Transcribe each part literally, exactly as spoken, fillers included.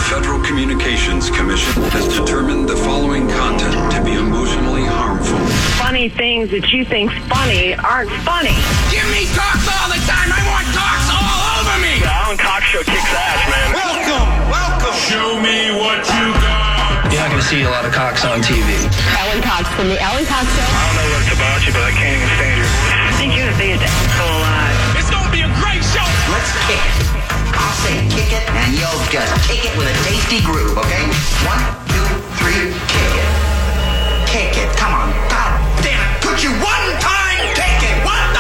Federal Communications Commission has determined the following content to be emotionally harmful. Funny things that you think's funny aren't funny. Give me talks all the time. I want talks all over me. The Alan Cox Show kicks ass, man. Welcome, welcome. Show me what you got. You're not going to see a lot of Cox on T V. Alan Cox from the Alan Cox Show. I don't know what it's about you, but I can't even stand your voice. I think you're the biggest asshole alive. It's going to be a great show. Let's kick it. I'll say kick it, and you'll just kick it with a tasty groove, okay? One, two, three, kick it. Kick it. Come on. God damn it. Put you one time, kick it. What the?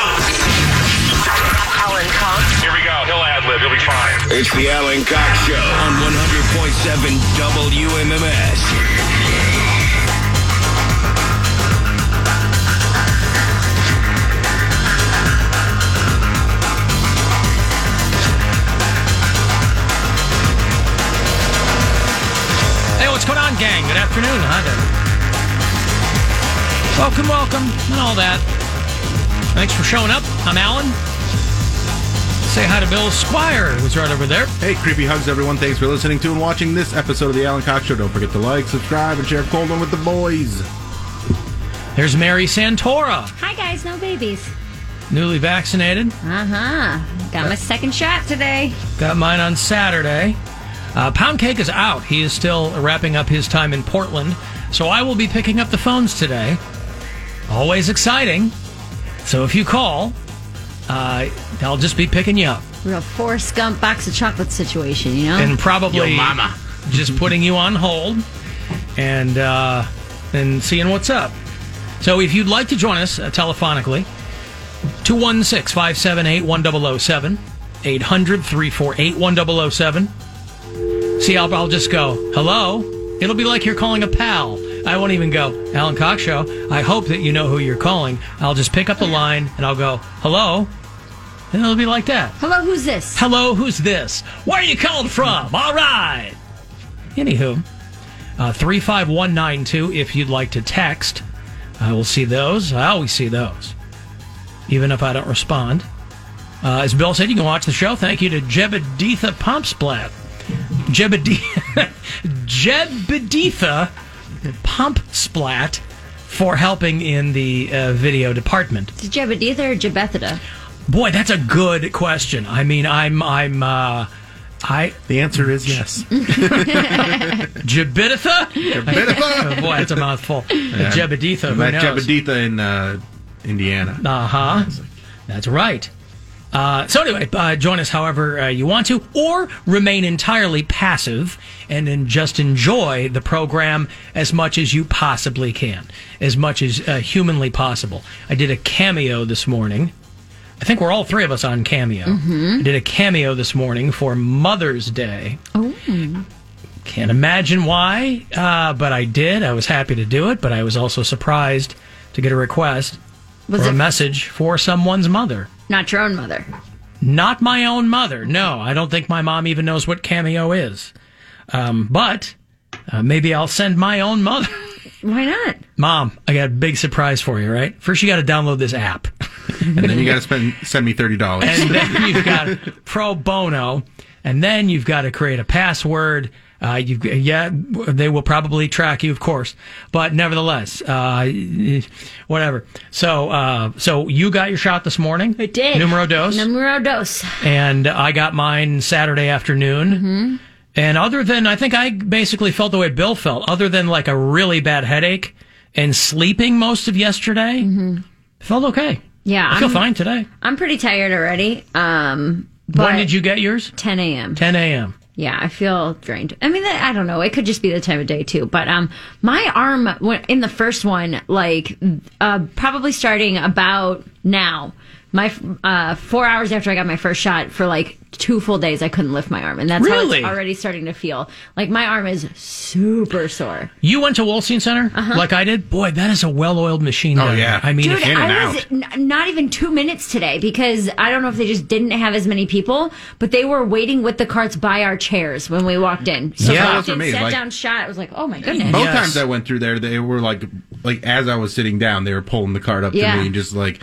Alan Cox. Here we go. He'll ad-lib. He'll be fine. It's the Alan Cox Show on one hundred point seven W M M S. What's going on, gang? Good afternoon. Hi there. Welcome, welcome, and all that. Thanks for showing up. I'm Alan. Say hi to Bill Squire, who's right over there. Hey, creepy hugs, everyone. Thanks for listening to and watching this episode of the Alan Cox Show. Don't forget to like, subscribe, and share Cold One with the boys. There's Mary Santora. Hi, guys. No babies. Newly vaccinated. Uh-huh. Got my second shot today. Got mine on Saturday. Uh, Pound Cake is out. He is still wrapping up his time in Portland. So I will be picking up the phones today. Always exciting. So if you call, uh, I'll just be picking you up. Real Forrest Gump box of chocolate situation, you know? And probably Yo, mama. just putting you on hold and, uh, and seeing what's up. So if you'd like to join us uh, telephonically, two one six, five seven eight, one zero zero seven, eight hundred, three four eight, one zero zero seven. See, I'll, I'll just go, hello? It'll be like you're calling a pal. I won't even go, Alan Cox Show. I hope that you know who you're calling. I'll just pick up the line, and I'll go, hello? And it'll be like that. Hello, who's this? Hello, who's this? Where are you calling from? All right. Anywho, uh, three five one nine two if you'd like to text. I will see those. I always see those, even if I don't respond. Uh, as Bill said, you can watch the show. Thank you to Jebeditha Pump Splat. Jebeditha, Jebeditha Pump Splat for helping in the uh, video department. Is it Jebeditha or Jebethida? Boy, that's a good question. I mean, I'm, I'm, uh, I. The answer is yes. Jebeditha? Jebeditha? Oh, boy, that's a mouthful. Yeah. Jebeditha, who Met knows? Jebeditha in uh, Indiana. Uh huh. That's right. Uh, so anyway, uh, join us however uh, you want to, or remain entirely passive and then just enjoy the program as much as you possibly can, as much as uh, humanly possible. I did a cameo this morning. I think we're all three of us on Cameo. Mm-hmm. I did a cameo this morning for Mother's Day. Oh. Can't imagine why, uh, but I did. I was happy to do it, but I was also surprised to get a request Was for it a message for someone's mother. Not your own mother? Not my own mother. No, I don't think my mom even knows what Cameo is. Um, but uh, maybe I'll send my own mother. Why not? Mom, I got a big surprise for you, right? First, you got to download this app. And then you got to spend send me thirty dollars. And then you've got pro bono. And then you've got to create a password. Uh, you yeah, they will probably track you, of course, but nevertheless, uh, whatever. So, uh, so you got your shot this morning. I did. Numero dos. Numero dos. And I got mine Saturday afternoon. Mm-hmm. And other than, I think I basically felt the way Bill felt. Other than like a really bad headache and sleeping most of yesterday, mm-hmm. felt okay. Yeah, I feel I'm, fine today. I'm pretty tired already. Um, but when did you get yours? ten a.m. ten a.m. Yeah, I feel drained. I mean, I don't know. It could just be the time of day, too. But um, my arm, went in the first one, like, uh, probably starting about now, my uh, four hours after I got my first shot, for like two full days, I couldn't lift my arm. And that's really? how it's already starting to feel. Like, my arm is super sore. You went to Wolstein Center uh-huh. like I did? Boy, that is a well-oiled machine. Oh, down yeah. there. I mean, Dude, in and I was out. N- not even two minutes today because I don't know if they just didn't have as many people, but they were waiting with the carts by our chairs when we walked in. So yeah, I that's did amazing. sat Like, down shot. I was like, oh my goodness. Both Yes. times I went through there, they were like, like as I was sitting down, they were pulling the cart up Yeah. to me and just like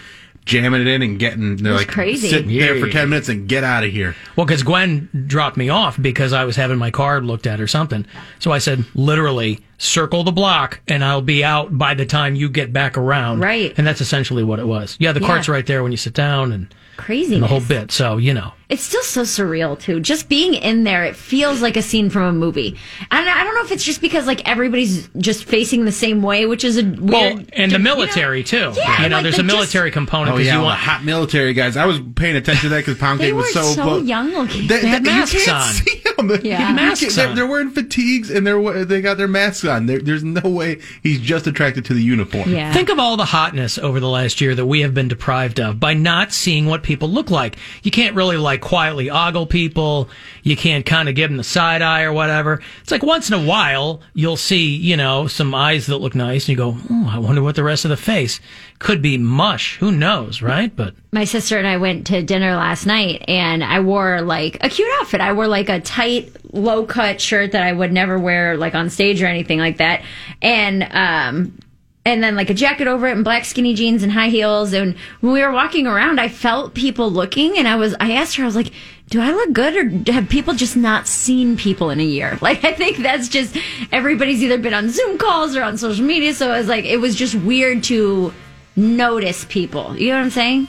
jamming it in and getting, they're That's like, crazy. sit there for Yeah. ten minutes and get out of here. Well, because Gwen dropped me off because I was having my card looked at or something. So I said, literally, circle the block and I'll be out by the time you get back around. Right. And that's essentially what it was. Yeah, the Yeah. cart's right there when you sit down and, Craziness. and the whole bit. So, you know. It's still so surreal too. Just being in there, it feels like a scene from a movie. And I don't know if it's just because like everybody's just facing the same way, which is a weird. Well, and the you know? military, too. Yeah, you know, like there's the a military just- component. Oh, 'cause yeah, you all want, the hot military guys. I was paying attention to that because Pound They Cake were was so... so close. young looking. They, They had they- masks you can't on. see them. Yeah. You Masks can't- they're, on. they're wearing fatigues and they're they got their masks on. There, there's no way he's just attracted to the uniform. Yeah. Think of all the hotness over the last year that we have been deprived of by not seeing what people look like. You can't really like quietly ogle people. You can't kind of give them the side eye or whatever. It's like once in a while you'll see, you know, some eyes that look nice and you go, oh, I wonder what the rest of the face could be mush. Who knows, right? But My sister and I went to dinner last night and I wore like a cute outfit. I wore like a tight, low cut shirt that I would never wear like on stage or anything like that. And, um, and then like a jacket over it and black skinny jeans and high heels. And when we were walking around, I felt people looking and I was, I asked her, I was like, do I look good or have people just not seen people in a year? Like, I think that's just, everybody's either been on Zoom calls or on social media. So it was like, it was just weird to notice people. You know what I'm saying?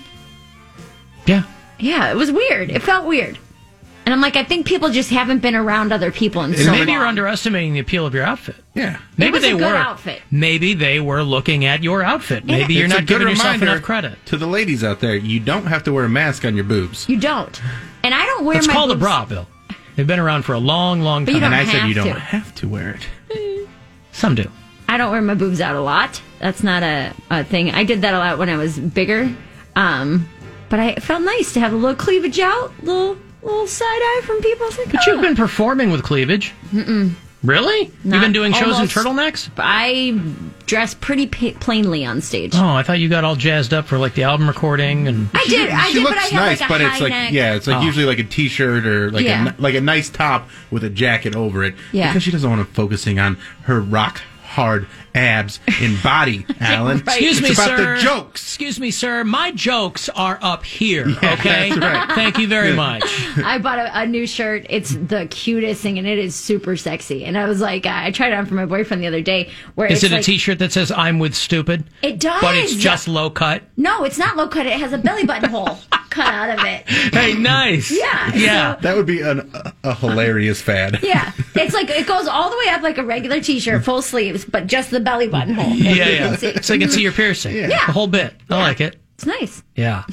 yeah. Yeah, it was weird. It felt weird. And I'm like, I think people just haven't been around other people in so Maybe long. you're underestimating the appeal of your outfit. Yeah. Maybe was a they good were. outfit. Maybe they were looking at your outfit. Maybe you're It's a not good giving yourself reminder enough credit. to the ladies out there. You don't have to wear a mask on your boobs. You don't. And I don't wear It's my called a boobs- bra, Bill. They've been around for a long, long But time. you don't and I said have you don't to. have to wear it. Some do. I don't wear my boobs out a lot. That's not a, a thing. I did that a lot when I was bigger. Um, but I it felt nice to have a little cleavage out, little little side eye from people. It's like, But oh. you've been performing with cleavage. Mm-mm. Really? You've Not been doing shows in almost. turtlenecks? I dress pretty pa- plainly on stage. Oh, I thought you got all jazzed up for like the album recording and. I did. I she did, looks but I had nice, like a but high it's like neck. yeah, it's like Oh. usually like a t-shirt or like Yeah. a n- like a nice top with a jacket over it. Yeah. Because she doesn't want to focusing on her rock hard abs and body, Alan. Excuse it's me, about sir. the jokes. Excuse me, sir. My jokes are up here. Yeah, okay. that's right. Thank you very much. I bought a, a new shirt. It's the cutest thing, and it is super sexy. And I was like, uh, I tried it on for my boyfriend the other day. Where Is it's it a like, T-shirt that says "I'm with stupid"? It does. But it's just low cut. No, it's not low cut. It has a belly button hole cut out of it. Hey, nice. Yeah, Yeah. so- That would be an, a, a hilarious fad. Yeah, it's like it goes all the way up like a regular T-shirt, full sleeves, but just the belly button hole. Yeah, You yeah. can see. So I can see your piercing. Yeah. The whole bit. I like it. It's nice. Yeah.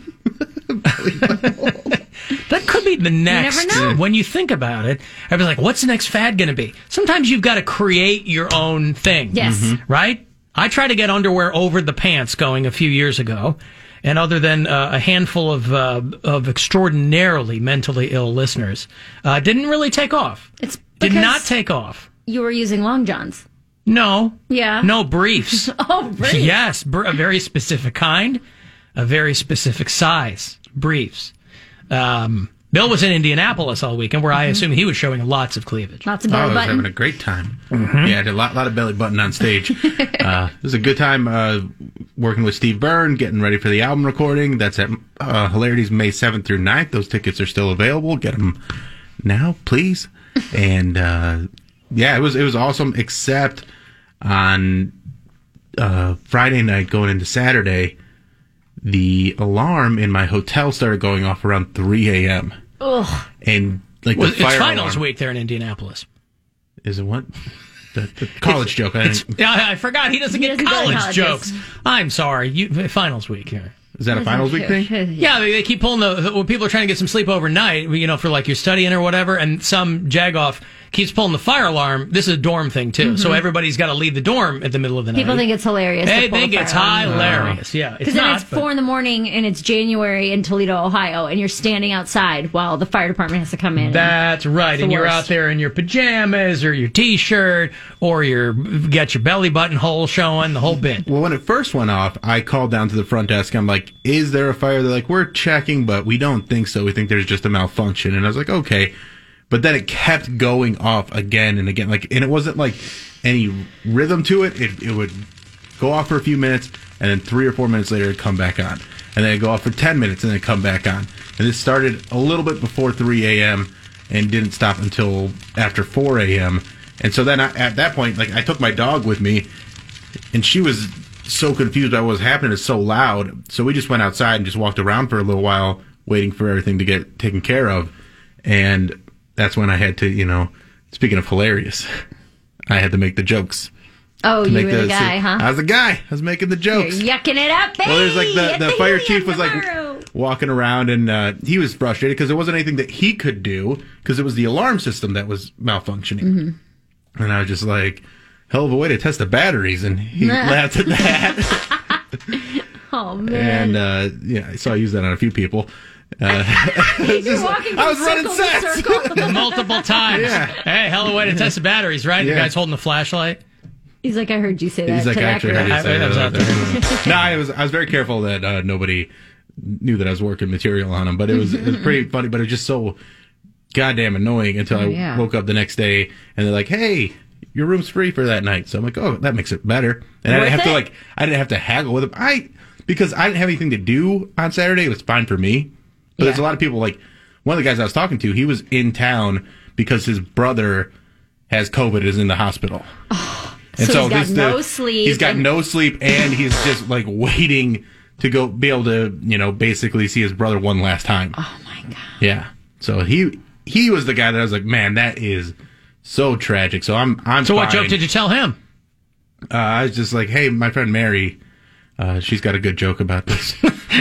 That could be the next. never know. When you think about it, I was like, what's the next fad going to be? Sometimes you've got to create your own thing. Yes. Mhm. Right? I tried to get underwear over the pants going a few years ago. And other than uh, a handful of uh, of extraordinarily mentally ill listeners, uh, didn't really take off. It's Did because not take off. You were using long johns. No. Yeah. No briefs. Oh, briefs. Yes, br- a very specific kind, a very specific size briefs. Um, Bill was in Indianapolis all weekend, where I assume he was showing lots of cleavage. Lots of Oh, I belly was button. having a great time. Yeah, I did a lot, lot of belly button on stage. uh, it was a good time uh, working with Steve Byrne, getting ready for the album recording. That's at uh, Hilarities May seventh through ninth. Those tickets are still available. Get them now, please. And uh, yeah, it was it was awesome. Except on uh, Friday night, going into Saturday, the alarm in my hotel started going off around three a.m. Ugh. And like Well, the it's fire finals alarm. week there in Indianapolis. Is it what? The, the college joke. I didn't, Yeah, I I forgot he doesn't He get doesn't go to college colleges. jokes. I'm sorry. You, finals week here. is that a finals week thing? Yeah, they, they keep pulling the, the when people are trying to get some sleep overnight, you know, for like you're studying or whatever, and some jagoff keeps pulling the fire alarm. This is a dorm thing too, so everybody's got to leave the dorm at the middle of the night. People think it's hilarious. They to pull think the it's fire alarm. hilarious. Yeah, it's Because then not. it's but- four in the morning and it's January in Toledo, Ohio, and you're standing outside while the fire department has to come in. That's right, the and you're worst. out there in your pajamas or your t-shirt or your got your belly button hole showing, the whole bit. Well, when it first went off, I called down to the front desk. I'm like, is there a fire? They're like, we're checking, but we don't think so. We think there's just a malfunction. And I was like, okay. But then it kept going off again and again. Like, and it wasn't like any rhythm to it. It, it would go off for a few minutes, and then three or four minutes later it'd come back on. And then it'd go off for ten minutes and then come back on. And this started a little bit before three a.m. and didn't stop until after four a.m. And so then I, at that point, like I took my dog with me, and she was so confused by what was happening. It's so loud. So we just went outside and just walked around for a little while, waiting for everything to get taken care of. And that's when I had to, you know, speaking of hilarious, I had to make the jokes. Oh, to you make were the, the guy, huh? I was the guy. I was making the jokes. You're yucking it up, baby. Well, there's like the, the fire chief was tomorrow. like walking around, and uh, he was frustrated because there wasn't anything that he could do because it was the alarm system that was malfunctioning. Mm-hmm. And I was just like, hell of a way to test the batteries, and he laughed at that. Oh man! And uh, yeah, I saw I use that on a few people. Uh, You're walking I was from running circle to sets circle. Multiple times. Yeah. Hey, hell of a way to test the batteries, right? Yeah. The guy's holding the flashlight. He's like, I heard you say that. He's like, to I that actually girl. heard you say I- I was out that. No, I was I was very careful that uh, nobody knew that I was working material on him, but it was it was pretty funny. But it was just so goddamn annoying until I Oh, yeah. woke up the next day and they're like, "Hey, your room's free for that night." So I'm like, "Oh, that makes it better." And I Worth didn't have to it? like I didn't have to haggle with him. I because I didn't have anything to do on Saturday. It was fine for me. But there's a lot of people like one of the guys I was talking to. He was in town because his brother has COVID, is in the hospital. Oh, And so, so he's got this, no the, sleep. He's got and- no sleep, and he's just like waiting to go be able to, you know, basically see his brother one last time. Oh my god! Yeah. So he he was the guy that I was like, man, that is so tragic. So I'm I'm. So what fine. joke did you tell him? Uh, I was just like, hey, my friend Mary, uh, she's got a good joke about this.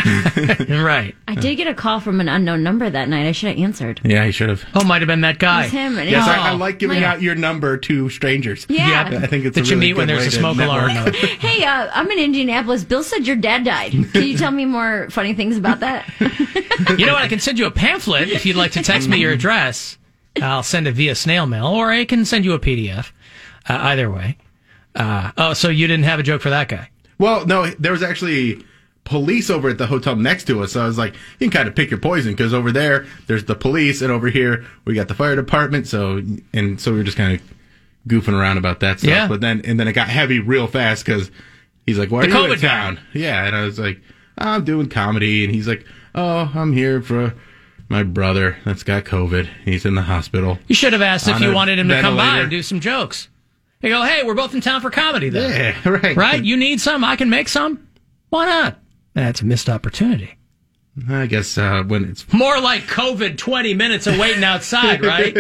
Right. I did get a call from an unknown number that night. I should have answered. Yeah, he should have. Oh, might have been that It guy. was him. And Yes, oh, I, I like giving my- out your number to strangers. Yeah. I think it's That a you really meet when good there's way a to smoke network. alarm. Hey, uh, I'm in Indianapolis. Bill said your dad died. Can you tell me more funny things about that? You know what? I can send you a pamphlet if you'd like to text me your address. I'll send it via snail mail, or I can send you a P D F. Uh, either way. Uh, oh, so you didn't have a joke for that guy? Well, no, there was actually police over at the hotel next to us. So I was like, you can kind of pick your poison because over there, there's the police, and over here, we got the fire department. So, and so we were just kind of goofing around about that stuff. Yeah. But then, and then it got heavy real fast because he's like, why The are you in COVID guy. town? Yeah. And I was like, oh, I'm doing comedy. And he's like, oh, I'm here for my brother that's got COVID. He's in the hospital. You should have asked if On you a wanted him to come by ventilator. and do some jokes. You go, hey, we're both in town for comedy then. Yeah, right. Right? You need some? I can make some? Why not? That's a missed opportunity. I guess uh, when it's More like COVID twenty minutes of waiting outside, right?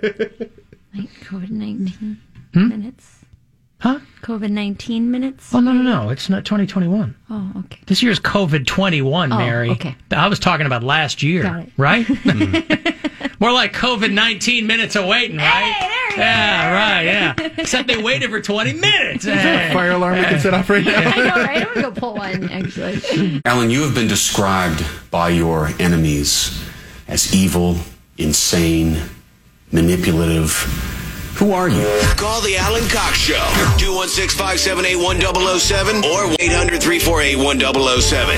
Like COVID nineteen Hmm? minutes? Huh? COVID nineteen minutes? Oh, no, no, no. It's not twenty twenty-one. Oh, okay. This year's COVID twenty-one, Oh, Mary. okay. I was talking about last year, Got it. right? More like COVID nineteen minutes of waiting, right? Hey, there you yeah, right, yeah. Except they waited for twenty minutes. Is there a fire alarm we can set off right now? I know, right? I'm going to go pull one, actually. Alan, you have been described by your enemies as evil, insane, manipulative. Who are you? Call the Alan Cox Show. two one six, five seven eight, one zero zero seven or eight hundred, three four eight, one zero zero seven.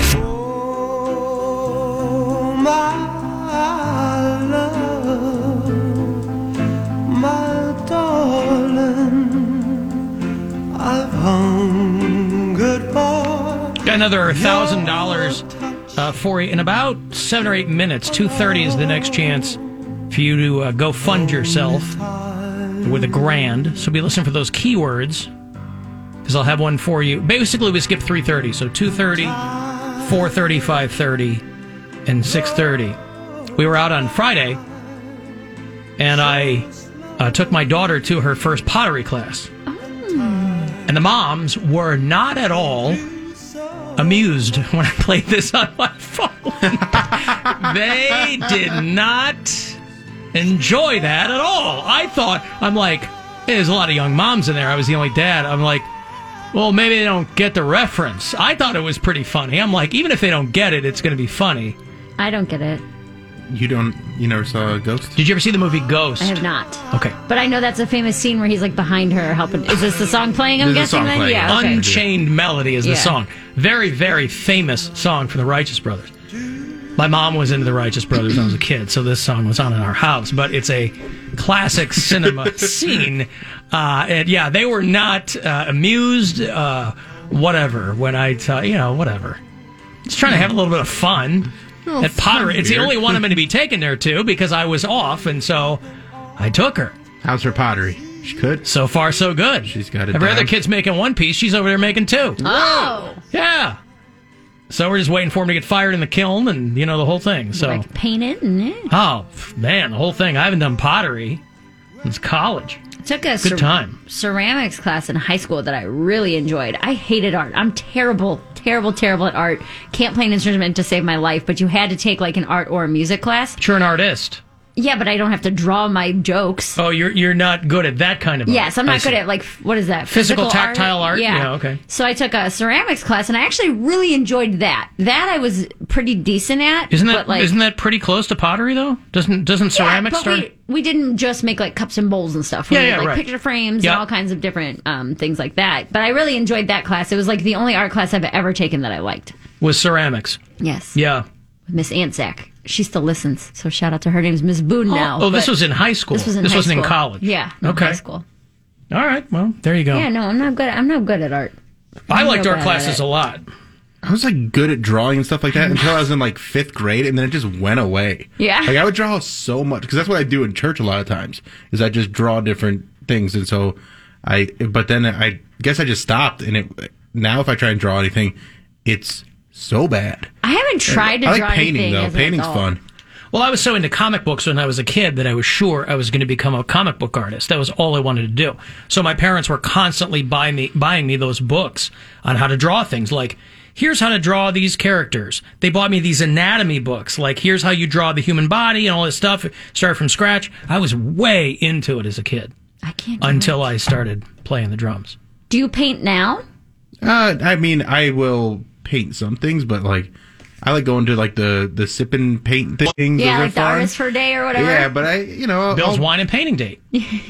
Got another one thousand dollars uh, for you in about seven or eight minutes. two thirty is the next chance for you to uh, go fund yourself with a grand. So be listening for those keywords, because I'll have one for you. Basically, we skip three thirty, so two thirty, four thirty, five thirty, and six thirty. We were out on Friday, and I uh, took my daughter to her first pottery class. And the moms were not at all amused when I played this on my phone. They did not enjoy that at all. I thought, I'm like, hey, there's a lot of young moms in there. I was the only dad. I'm like, well, maybe they don't get the reference. I thought it was pretty funny. I'm like, even if they don't get it, it's going to be funny. I don't get it. You don't, you never saw a ghost? Did you ever see the movie Ghost? I have not. Okay. But I know that's a famous scene where he's like behind her helping. Is this the song playing? I'm There's a guessing song then. playing. Yeah. Okay. Unchained Melody is the Yeah. song. Very, very famous song from the Righteous Brothers. My mom was into the Righteous Brothers when I was a kid, so this song was on in our house. But it's a classic cinema scene. Uh, and yeah, they were not uh, amused uh, whatever. When I, tell you know, whatever. Just trying to have a little bit of fun Oh, at Pottery. It's the weird. only one I'm going to be taking there to because I was off, and so I took her. How's her pottery? She could. So far, so good. She's got it Every down. other kid's making one piece. She's over there making two. Oh, Yeah. So we're just waiting for him to get fired in the kiln, and you know the whole thing. So, like paint it and eh. oh man, the whole thing. I haven't done pottery since college. Took a Good cer- time. ceramics class in high school that I really enjoyed. I hated art. I'm terrible, terrible, terrible at art. Can't play an instrument to save my life, but you had to take like an art or a music class. But you're an artist. Yeah, but I don't have to draw my jokes. Oh, you're you're not good at that kind of art. Yes, I'm I not good see. at like what is that? Physical, tactile art? Yeah. Yeah, okay. So I took a ceramics class, and I actually really enjoyed that. That I was pretty decent at. Isn't that but, like, isn't that pretty close to pottery though? Doesn't doesn't ceramics yeah, but start? we, we didn't just make like cups and bowls and stuff. We Yeah, made, yeah, like right. picture frames Yep. and all kinds of different um, things like that. But I really enjoyed that class. It was like the only art class I've ever taken that I liked. With ceramics. Yes. Yeah. Miss Anzac. She still listens, so shout out to her. Name's Miss Boone now. Oh, this but was in high school. This was in This high wasn't in school. college. Yeah. in Okay. High school. All right. Well, there you go. Yeah. No, I'm not good. I'm not good at art. I I'm liked real art bad classes at it. a lot. I was like good at drawing and stuff like that until I was in like fifth grade, and then it just went away. Yeah. like I would draw so much because that's what I do in church a lot of times. Is I just draw different things, and so I. But then I guess I just stopped, and it now if I try and draw anything, it's so bad. I haven't tried to I like draw painting anything though. as an Painting's adult. fun. Well, I was so into comic books when I was a kid that I was sure I was going to become a comic book artist. That was all I wanted to do. So my parents were constantly buying me buying me those books on how to draw things. Like, here's how to draw these characters. They bought me these anatomy books. Like, here's how you draw the human body and all this stuff. Start from scratch. I was way into it as a kid I can't. do until it. I started playing the drums. Do you paint now? Uh, I mean, I will paint some things, but like I like going to like the the sip and paint things. Yeah, Those are like the fun. artist for a day or whatever. Yeah, but I, you know, Bill's I'll- wine and painting date.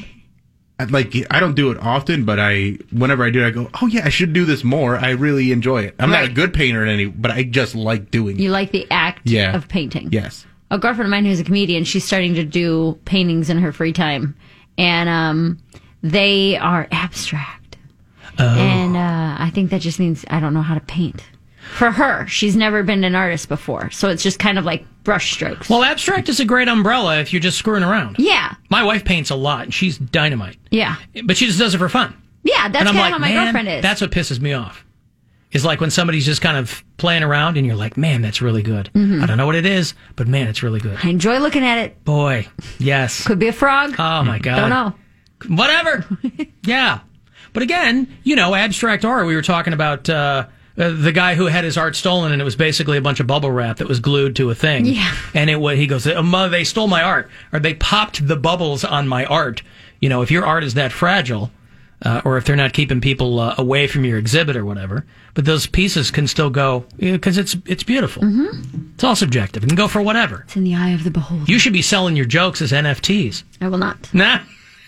I- like I don't do it often, but I whenever I do it, I go, oh yeah, I should do this more. I really enjoy it. I'm not Right. a good painter in any, but I just like doing it. You like the act Yeah. of painting. Yes. A girlfriend of mine who's a comedian, she's starting to do paintings in her free time, and um, they are abstract. Oh. And uh, I think that just means I don't know how to paint. For her, she's never been an artist before, so it's just kind of like brush strokes. Well, abstract is a great umbrella if you're just screwing around. Yeah, My wife paints a lot, and she's dynamite. yeah, But she just does it for fun. yeah. That's and I'm kind of like, how my man, girlfriend is. that's what pisses me off. Is like when somebody's just kind of playing around, and you're like, man, that's really good. Mm-hmm. I don't know what it is, but man, it's really good. I enjoy looking at it. Boy, yes. Could be a frog. Oh my god. Don't know. Whatever. Yeah. But again, you know, abstract art. We were talking about uh, uh, the guy who had his art stolen, and it was basically a bunch of bubble wrap that was glued to a thing. Yeah. And it wa- he goes, oh, mother, they stole my art, or they popped the bubbles on my art. You know, if your art is that fragile, uh, or if they're not keeping people uh, away from your exhibit or whatever, but those pieces can still go because it's it's beautiful. Mm-hmm. It's all subjective. It can go for whatever. It's in the eye of the beholder. You should be selling your jokes as N F Ts. I will not. Nah.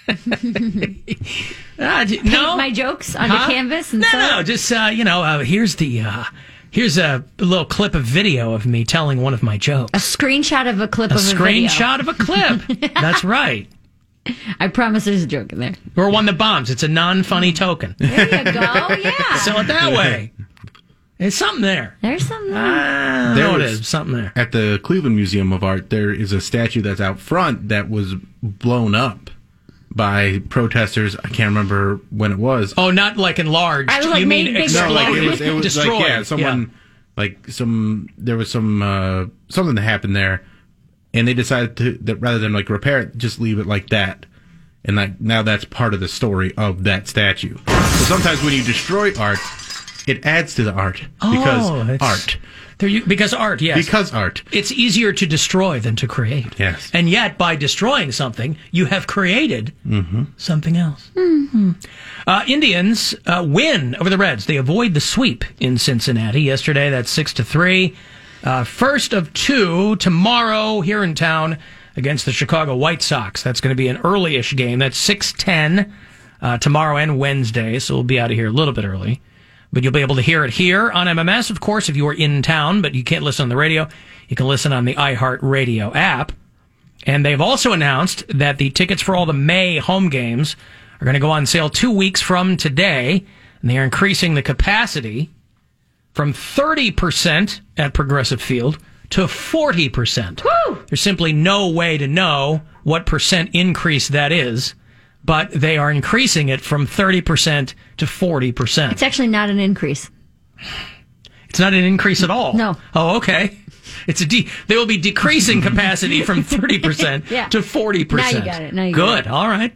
Ah, d- Paint no, my jokes onto Huh? canvas and no, sell no, it? just uh, you know, uh, here's the uh, here's a little clip of video of me telling one of my jokes. A screenshot of a clip A of a video. screenshot of a clip. That's right. I promise there's a joke in there. Or one that bombs. It's a non-funny token. There you go. Yeah. Sell it that way. There's something there. There's something. I don't There know what it was- is. Something there. At the Cleveland Museum of Art, there is a statue that's out front that was blown up by protesters. I can't remember when it was. Oh, not like enlarged. I was like, you mean made big exploded? No, like it was, it was destroyed. like yeah, someone like some there was some uh, something that happened there, and they decided to that rather than like repair it, just leave it like that, and like now that's part of the story of that statue. So sometimes when you destroy art, it adds to the art because Oh, it's- art, There you, because art, yes. because art. It's easier to destroy than to create. Yes. And yet, by destroying something, you have created something else. Uh, Indians uh, win over the Reds. They avoid the sweep in Cincinnati yesterday. That's six to three. Uh, first of two tomorrow here in town against the Chicago White Sox. That's going to be an early-ish game. That's six ten uh, tomorrow and Wednesday. So we'll be out of here a little bit early. But you'll be able to hear it here on M M S, of course, if you are in town, but you can't listen on the radio. You can listen on the iHeartRadio app. And they've also announced that the tickets for all the May home games are going to go on sale two weeks from today. and they are increasing the capacity from thirty percent at Progressive Field to forty percent. Woo! There's simply no way to know what percent increase that is, but they are increasing it from thirty percent to forty percent. It's actually not an increase. It's not an increase at all? No. Oh, okay. It's a de- they will be decreasing capacity from thirty percent Yeah. to forty percent. Now you got it. Now you Good. got it. All right.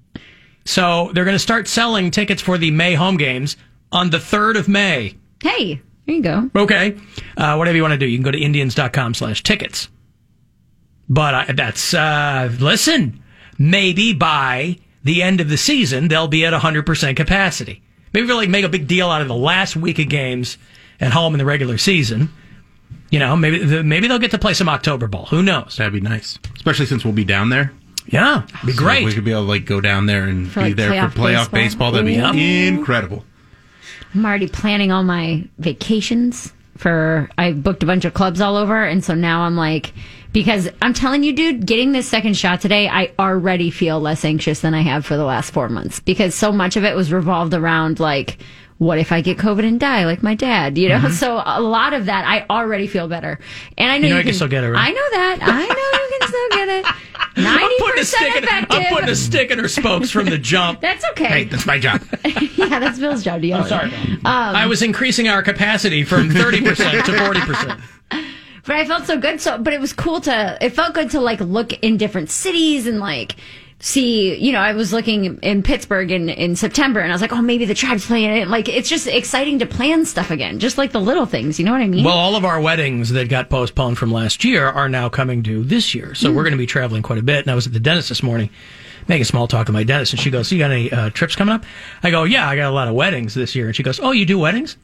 So they're going to start selling tickets for the May home games on the third of May. Hey, there you go. Okay. Uh, whatever you want to do, you can go to Indians.com slash tickets. But I, that's, uh, listen, maybe by the end of the season, they'll be at one hundred percent capacity. Maybe they'll like make a big deal out of the last week of games at home in the regular season. You know, maybe the, maybe they'll get to play some October ball. Who knows? That'd be nice, especially since we'll be down there. Yeah, be So great. we could be able to like go down there and For, be like, there playoff for playoff baseball. baseball. That'd be Yep. incredible. I'm already planning all my vacations for, I booked a bunch of clubs all over. And so now I'm like, because I'm telling you, dude, getting this second shot today, I already feel less anxious than I have for the last four months because so much of it was revolved around like, what if I get COVID and die like my dad, you know? Mm-hmm. So a lot of that, I already feel better. And I know You know you, you can still get it, right? I know that. I know you can still get it. I'm ninety putting, a stick percent in, effective. I'm putting a stick in her spokes from the jump. That's okay. Hey, that's my job. Yeah, that's Bill's job to yell. I'm sorry. Um, I was increasing our capacity from thirty percent to forty percent. But I felt so good. So, but it was cool to. It felt good to like look in different cities and like see. You know, I was looking in Pittsburgh in in September, and I was like, oh, maybe the Tribe's playing it. Like, it's just exciting to plan stuff again, just like the little things. You know what I mean? Well, all of our weddings that got postponed from last year are now coming due this year. So we're going to be traveling quite a bit. And I was at the dentist this morning making small talk with my dentist, and she goes, so you got any uh, trips coming up? I go, yeah, I got a lot of weddings this year. And she goes, oh, you do weddings?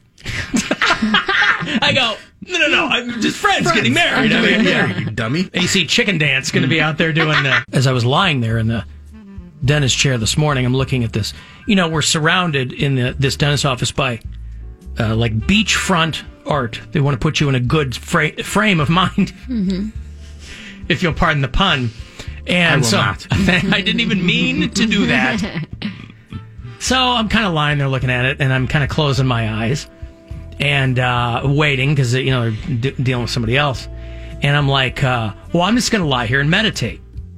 I go, no, no, no, I'm just friends, getting married. I mean, yeah. You dummy. A C Chicken Dance going to be out there doing that. As I was lying there in the dentist chair this morning, I'm looking at this. You know, we're surrounded in the, this dentist office by uh, like beachfront art. They want to put you in a good fra- frame of mind, Mm-hmm. if you'll pardon the pun. And I will so not. I didn't even mean to do that. So I'm kind of lying there looking at it, and I'm kind of closing my eyes and uh, waiting because, you know, they're de- dealing with somebody else. And I'm like, uh, well, I'm just going to lie here and meditate.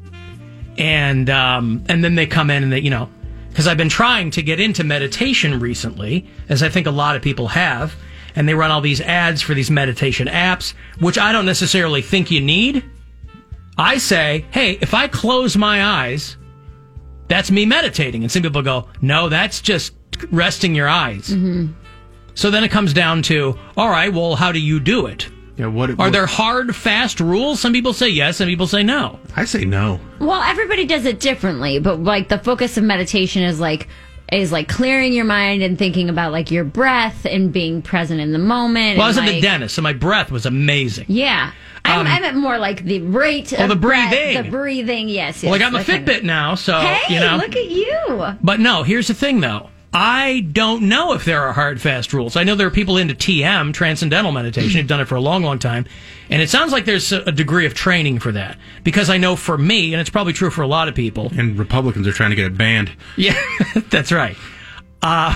And um, and then they come in and they, you know, because I've been trying to get into meditation recently, as I think a lot of people have. And they run all these ads for these meditation apps, which I don't necessarily think you need. I say, hey, if I close my eyes, that's me meditating. And some people go, no, that's just resting your eyes. Mm-hmm. So then it comes down to, all right, well, how do you do it? Yeah, what, Are what- there hard, fast rules? Some people say yes, some people say no. I say no. Well, everybody does it differently, but like the focus of meditation is like is like clearing your mind and thinking about like your breath and being present in the moment. Well, I was and, at the like, dentist, and my breath was amazing. Yeah. I, Um, I meant more like the rate Oh, of the breath, breathing. the breathing, yes, yes. Well, I got my that kind Fitbit of- now, so, Hey, you know. look at you. But no, here's the thing, though. I don't know if there are hard, fast rules. I know there are people into T M, Transcendental Meditation, who've done it for a long, long time. And it sounds like there's a degree of training for that. Because I know for me, and it's probably true for a lot of people. And Republicans are trying to get it banned. Yeah, that's right. Uh,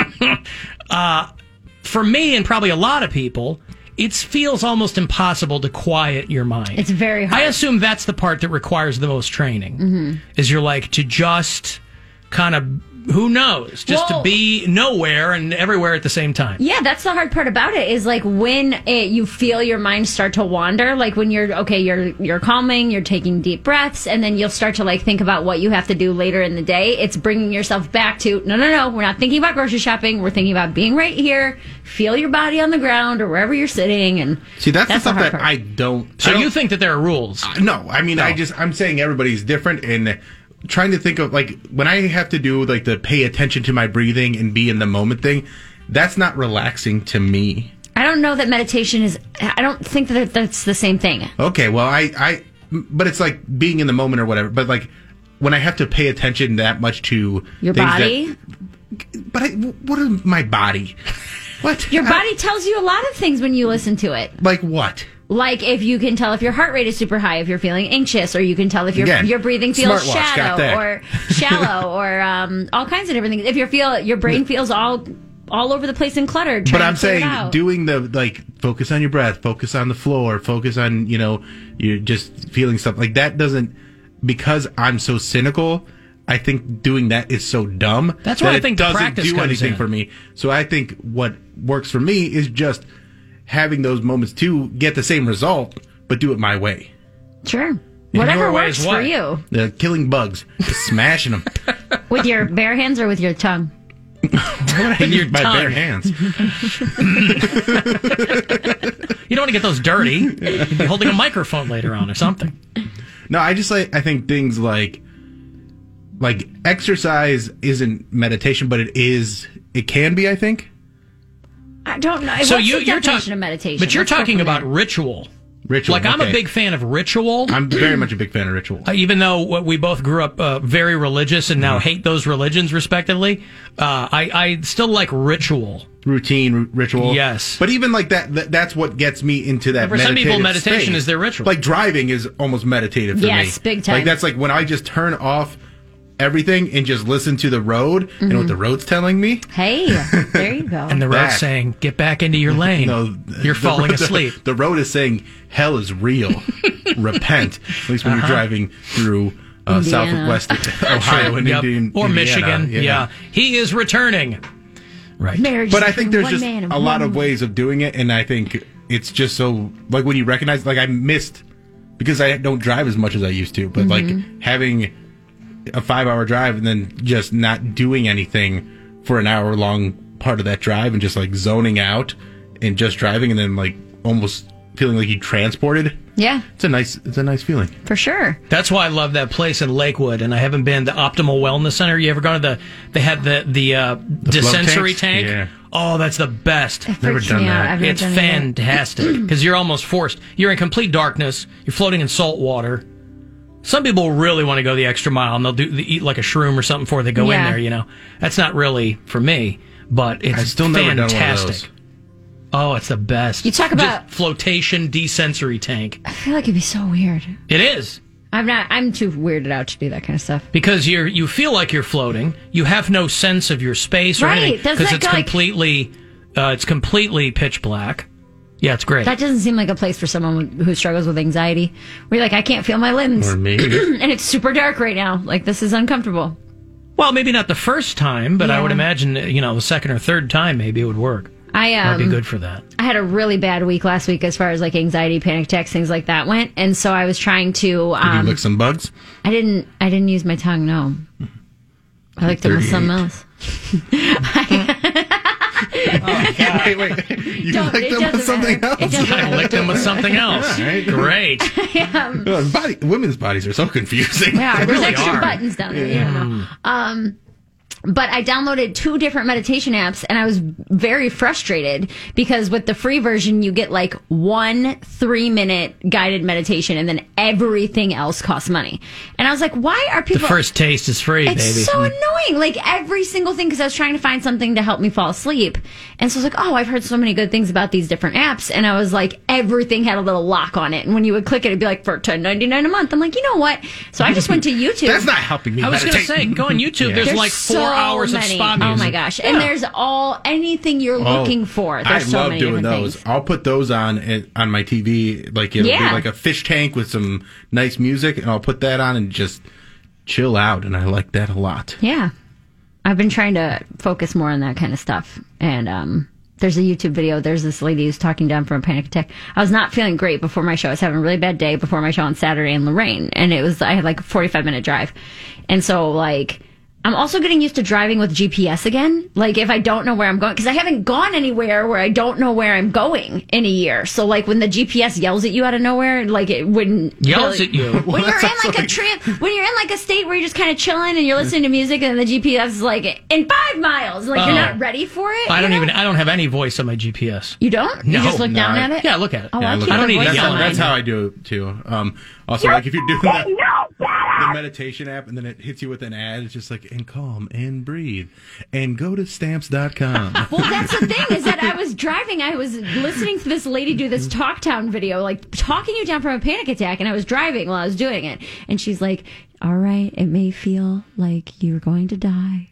uh, for me, and probably a lot of people, it feels almost impossible to quiet your mind. It's very hard. I assume that's the part that requires the most training. Mm-hmm. Is you're like to just kind of, who knows, just Well- to be nowhere and everywhere at the same time. Yeah, that's the hard part about it is like when it, you feel your mind start to wander, like when you're, okay, you're, you're calming, you're taking deep breaths, and then you'll start to like think about what you have to do later in the day. It's bringing yourself back to, no, no, no, we're not thinking about grocery shopping. We're thinking about being right here. Feel your body on the ground or wherever you're sitting. And See, that's, That's the the stuff hard that part. I don't. So I don't- you think that there are rules? Uh, no, I mean, No. I just I'm saying everybody's different, and trying to think of like when I have to do like the pay attention to my breathing and be in the moment thing. That's not relaxing to me. I don't know that meditation is, I don't think that that's the same thing. Okay, well, I I but it's like being in the moment or whatever. But like when I have to pay attention that much to Your things body? that, but I, what is my body? What Your I- body tells you a lot of things when you listen to it. like what? Like if you can tell if your heart rate is super high, if you're feeling anxious, or you can tell if your Again, your breathing feels smartwatch, got shallow that. or shallow, or um, all kinds of different things. If you feel your brain feels all all over the place and cluttered. But I'm to clear it saying out. doing the, like, focus on your breath, focus on the floor, focus on, you know, you're just feeling stuff. Like, that doesn't, because I'm so cynical, I think doing that is so dumb. That's why that I think it the doesn't practice do comes anything in. for me. So I think what works for me is just having those moments to get the same result, but do it my way. Sure. Whatever your way works is for what? you. Uh, killing bugs, just smashing them. With your bare hands or with your tongue? With your my tongue. bare hands. You don't want to get those dirty. You'd be holding a microphone later on or something. No, I just like I think things like like exercise isn't meditation, but it is. It can be. I think. I don't know. So What's you, the you're definition talking of meditation? but you're Let's go talking from about there. ritual. Ritual. Like I'm a okay. big fan of ritual. I'm very much a big fan of ritual. Uh, even though we both grew up uh, very religious and now Mhm. hate those religions respectively, uh, I, I still like ritual. Routine, r- ritual. Yes. But even like that, that that's what gets me into that For some people, meditative meditation state. is their ritual. Like driving is almost meditative for me. Yes, big time. Like that's like when I just turn off everything and just listen to the road and Mm-hmm. what the road's telling me. Hey, there you go. And the road's That. saying, get back into your lane. No, You're the falling road- the- asleep. The, road is saying hell is real. Repent. At least when Uh-huh. you're driving through uh, Indiana. southwest Ohio and Yep. Indian, Or Indiana. Michigan. Yeah. He is returning. Right. Marriage But is I think between there's one just man and a lot one of ways of doing it, and I think it's just so like when you recognize, like I missed because I don't drive as much as I used to, but Mm-hmm. like having a five-hour drive and then just not doing anything for an hour-long part of that drive and just like zoning out and just driving, and then like almost feeling like you transported. Yeah, It's a nice, it's a nice feeling. for sure. That's why I love that place in Lakewood, and I haven't been to Optimal Wellness Center. You ever gone to the? They have the the, uh, dispensary tanks? tank. Yeah. Oh, that's the best. It Never freaks done me out. that. I've never It's done that. fantastic because you're almost forced. You're in complete darkness. You're floating in salt water. Some people really want to go the extra mile, and they'll do they eat like a shroom or something before they go in Yeah. there. You know, that's not really for me, but it's I've still never done one of fantastic. those. Oh, it's the best. You talk about- Just flotation desensory tank. I feel like it'd be so weird. It is. I'm not. I'm too weirded out to do that kind of stuff. Because you're you feel like you're floating. You have no sense of your space or Right. anything Doesn't because that it's go like- completely uh, it's completely pitch black. Yeah, it's great. That doesn't seem like a place for someone who struggles with anxiety. Where you're like, I can't feel my limbs, Or me. and it's super dark right now. Like this is uncomfortable. Well, maybe not the first time, but I Yeah. would imagine you know the second or third time maybe it would work. I Might be um, good for that. I had a really bad week last week as far as like anxiety, panic attacks, things like that went, and so I was trying to. Did you Um, lick some bugs? I didn't. I didn't use my tongue. No, I licked them with something else. wait, wait. You Don't- licked it them with doesn't something matter. It else? doesn't I matter. licked them with something else. Right. Great. Oh, body, women's bodies are so confusing. Yeah, They there's really extra are. buttons down there. Yeah. no. Um, but I downloaded two different meditation apps, and I was very frustrated because with the free version, you get like one three minute guided meditation, and then everything else costs money. And I was like, why are The people? first taste is free, It's baby. so annoying. Like every single thing, because I was trying to find something to help me fall asleep. And so I was like, oh, I've heard so many good things about these different apps. And I was like, everything had a little lock on it. And when you would click it, it'd be like for ten ninety-nine a month. I'm like, you know what? So I just went to YouTube. That's not helping me I was going to meditate. say, go on YouTube. Yeah. There's, There's like four so hours many. of spa music. Oh my gosh. And Yeah. there's all, anything you're Oh, looking for. I There's so love many doing different those. things. I'll put those on it- on my T V, like it'll Yeah. be like a fish tank with some nice music, and I'll put that on and just chill out, and I like that a lot. Yeah. I've been trying to focus more on that kind of stuff. And um, there's a YouTube video. There's this lady who's talking down from a panic attack. I was not feeling great before my show. I was having a really bad day before my show on Saturday in Lorraine. And it was, I had like a forty-five minute drive. And so, like, I'm also getting used to driving with G P S again. Like, if I don't know where I'm going, because I haven't gone anywhere where I don't know where I'm going in a year. So, like, when the G P S yells at you out of nowhere, like, it wouldn't. Yells really- at you? When Well, you're that in sounds like a like- trip, when you're in like a state where you're just kind of chilling and you're listening to music, and the G P S is like, in five miles. Like, Oh. you're not ready for it. I you don't know? even. I don't have any voice on my G P S. You don't? You No, just look no, down I- at it? Yeah, look at it. Oh, Yeah, I look keep at I don't the need to voice yell on at it. mine. That's how I do it too. Um, also, like if you're doing the, the meditation app and then it hits you with an ad, it's just like, and calm and breathe and go to stamps dot com. Well, that's the thing is that I was driving. I was listening to this lady do this Talktown video, like talking you down from a panic attack, and I was driving while I was doing it. And she's like, "All right, it may feel like you're going to die,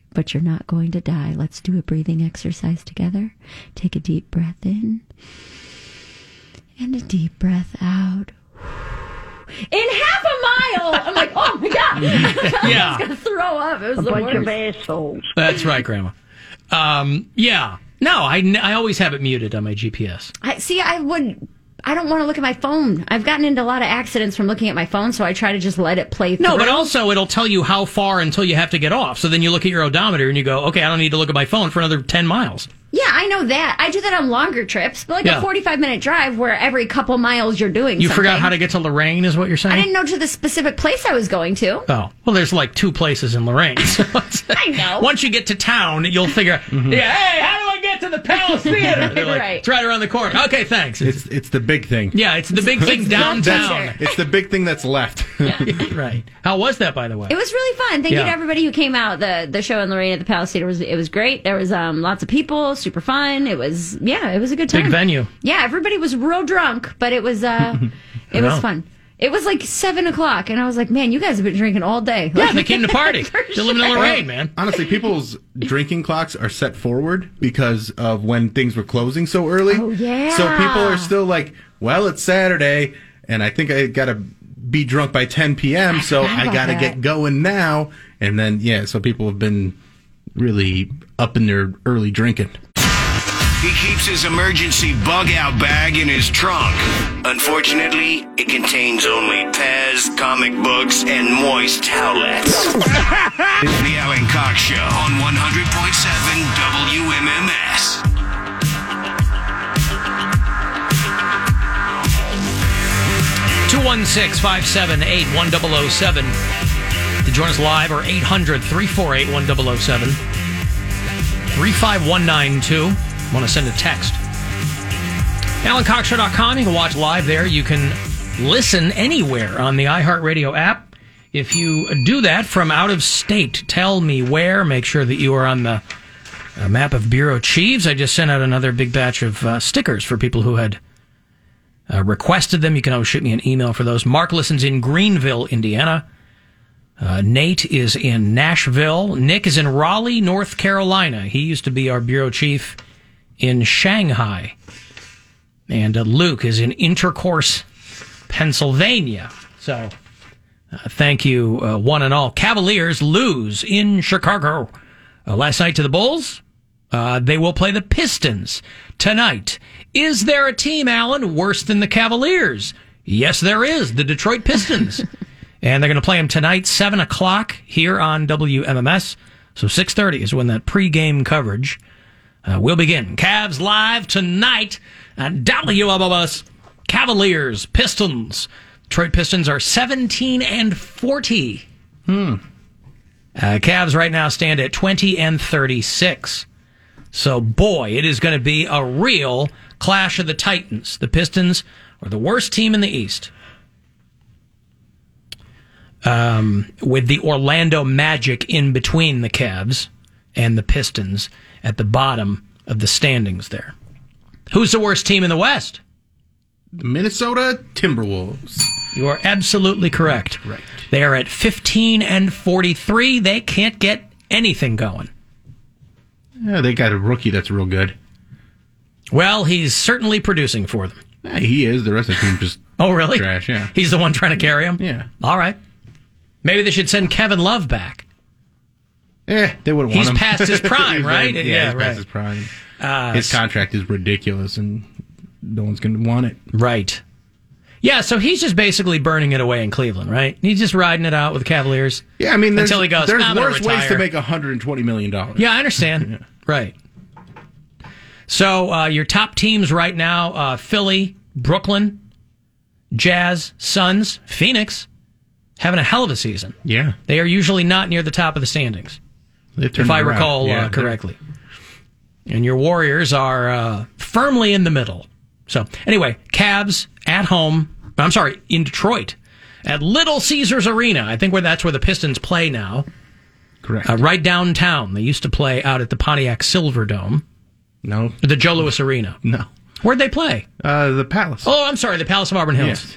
but you're not going to die. Let's do a breathing exercise together. Take a deep breath in and a deep breath out. In half a mile! I'm like, oh my God! Yeah. I was going to throw up. It was A the bunch worst. of assholes. That's right, Grandma. Um, yeah. No, I, I always have it muted on my G P S. I, see, I would... I don't want to look at my phone. I've gotten into a lot of accidents from looking at my phone, so I try to just let it play through. No, but also it'll tell you how far until you have to get off. So then you look at your odometer and you go, okay, I don't need to look at my phone for another ten miles. Yeah, I know that. I do that on longer trips, but like Yeah. a forty-five minute drive where every couple miles you're doing You something. forgot how to get to Lorraine, is what you're saying? I didn't know to the specific place I was going to. Oh, well, there's like two places in Lorraine. So it's- I know. Once you get to town, you'll figure, Mm-hmm. yeah, hey, how do I get to the Palace Theater? They're like, Right. it's right around the corner. Okay, thanks. It's it's the big thing. Yeah, it's the big thing downtown. That's- it's the big thing that's left. Right. How was that, by the way? It was really fun. Thank you Yeah. to everybody who came out. The the show in Lorraine at the Palace Theater was it was great. There was um lots of people, super fun. It was yeah, it was a good time. Big venue. Yeah, everybody was real drunk, but it was uh it was Wow. fun. It was like seven o'clock, and I was like, man, you guys have been drinking all day. Yeah, Like, they came to party. for They're living in sure. Lorraine, man. Honestly, people's drinking clocks are set forward because of when things were closing so early. Oh, yeah. So people are still like, well, it's Saturday, and I think I got to be drunk by ten p.m., so forgot I about got to that. get going now. And then, yeah, so people have been really up in their early drinking. He keeps his emergency bug-out bag in his trunk. Unfortunately, it contains only Pez, comic books, and moist towelettes. It's the Alan Cox Show on one hundred point seven W M M S. two one six, five seven eight, one zero zero seven. To join us live, or eight hundred, three four eight, one zero zero seven. three five one nine two. Want to send a text. alan cox show dot com. You can watch live there. You can listen anywhere on the iHeartRadio app. If you do that from out of state, tell me where. Make sure that you are on the uh, map of Bureau Chiefs. I just sent out another big batch of uh, stickers for people who had uh, requested them. You can always shoot me an email for those. Mark listens in Greenville, Indiana. Uh, Nate is in Nashville. Nick is in Raleigh, North Carolina. He used to be our bureau chief in Shanghai. And uh, Luke is in Intercourse, Pennsylvania. So, uh, thank you, uh, one and all. Cavaliers lose in Chicago uh, last night to the Bulls. Uh, they will play the Pistons tonight. Is there a team, Alan, worse than the Cavaliers? Yes, there is. The Detroit Pistons. And they're going to play them tonight, seven o'clock here on W M M S. So six thirty is when that pregame coverage uh, will begin. Cavs live tonight on W M M S. Cavaliers, Pistons. Detroit Pistons are seventeen and forty. Hmm. Uh, Cavs right now stand at twenty and thirty-six. So, boy, it is going to be a real clash of the Titans. The Pistons are the worst team in the East. Um, with the Orlando Magic in between the Cavs and the Pistons at the bottom of the standings there. Who's the worst team in the West? The Minnesota Timberwolves. You are absolutely correct. Right. They are at fifteen and forty-three. They can't get anything going. Yeah, they got a rookie that's real good. Well, he's certainly producing for them. Yeah, he is. The rest of the team just Oh, really? trash, yeah. He's the one trying to carry him? Yeah. All right. Maybe they should send Kevin Love back. Eh, they wouldn't want He's him. past his prime, He's right? Yeah, Yeah, he's right. past his prime. Uh, His contract is ridiculous, and no one's going to want it. Right. Yeah, so he's just basically burning it away in Cleveland, right? He's just riding it out with the Cavaliers. Yeah, I mean, there's, until he goes, there's "I'm gonna worse ways retire." to make one hundred twenty million dollars. Yeah, I understand. Yeah. Right. So uh, your top teams right now, uh, Philly, Brooklyn, Jazz, Suns, Phoenix, having a hell of a season. Yeah. They are usually not near the top of the standings, They've turned if I it around. recall Yeah, uh, they're- correctly. And your Warriors are uh, firmly in the middle. So, anyway, Cavs at home. I'm sorry, in Detroit at Little Caesars Arena. I think where that's where the Pistons play now. Correct. Uh, right downtown. They used to play out at the Pontiac Silverdome, no. the Joe Louis Arena. No. Where'd they play? Uh, the Palace. Oh, I'm sorry, the Palace of Auburn Hills. Yes.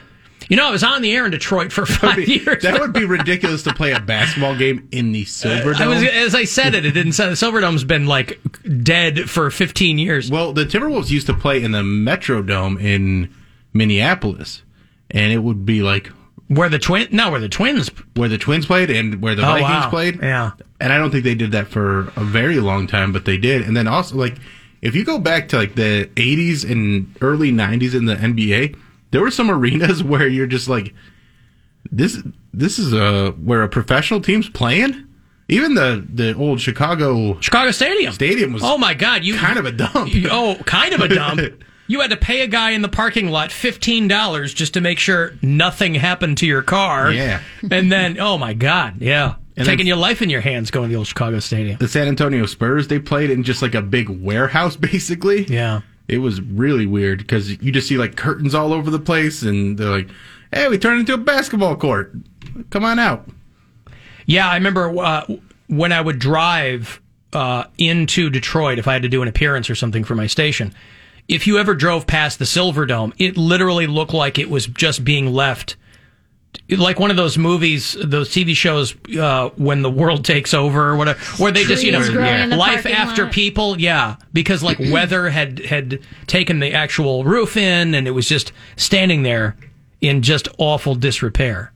You know, I was on the air in Detroit for five That would be, years. that would be ridiculous to play a basketball game in the Silverdome. I was, as I said it, it didn't sound. The Silverdome's been like dead for fifteen years. Well, the Timberwolves used to play in the Metrodome in Minneapolis, and it would be like where the twin, no, where the Twins, where the Twins played and where the Oh, Vikings wow. played. Yeah, and I don't think they did that for a very long time, but they did. And then also, like, if you go back to like the eighties and early nineties in the N B A, there were some arenas where you're just like, this, this is a where a professional team's playing. Even the, the old Chicago Chicago Stadium Stadium was oh my god, you kind of a dump. You, oh, kind of a dump. You had to pay a guy in the parking lot fifteen dollars just to make sure nothing happened to your car. Yeah. And then, oh my God, yeah. And Taking then- your life in your hands going to the old Chicago Stadium. The San Antonio Spurs, they played in just like a big warehouse, basically. Yeah. It was really weird because you just see like curtains all over the place, and they're like, hey, we turned into a basketball court. Come on out. Yeah, I remember uh, when I would drive uh, into Detroit, if I had to do an appearance or something for my station, if you ever drove past the Silverdome, it literally looked like it was just being left. Like one of those movies, those T V shows, uh, when the world takes over or whatever, where they just, you know, Trees growing in the life parking after lot. people. Yeah. Because like weather had, had taken the actual roof in and it was just standing there in just awful disrepair.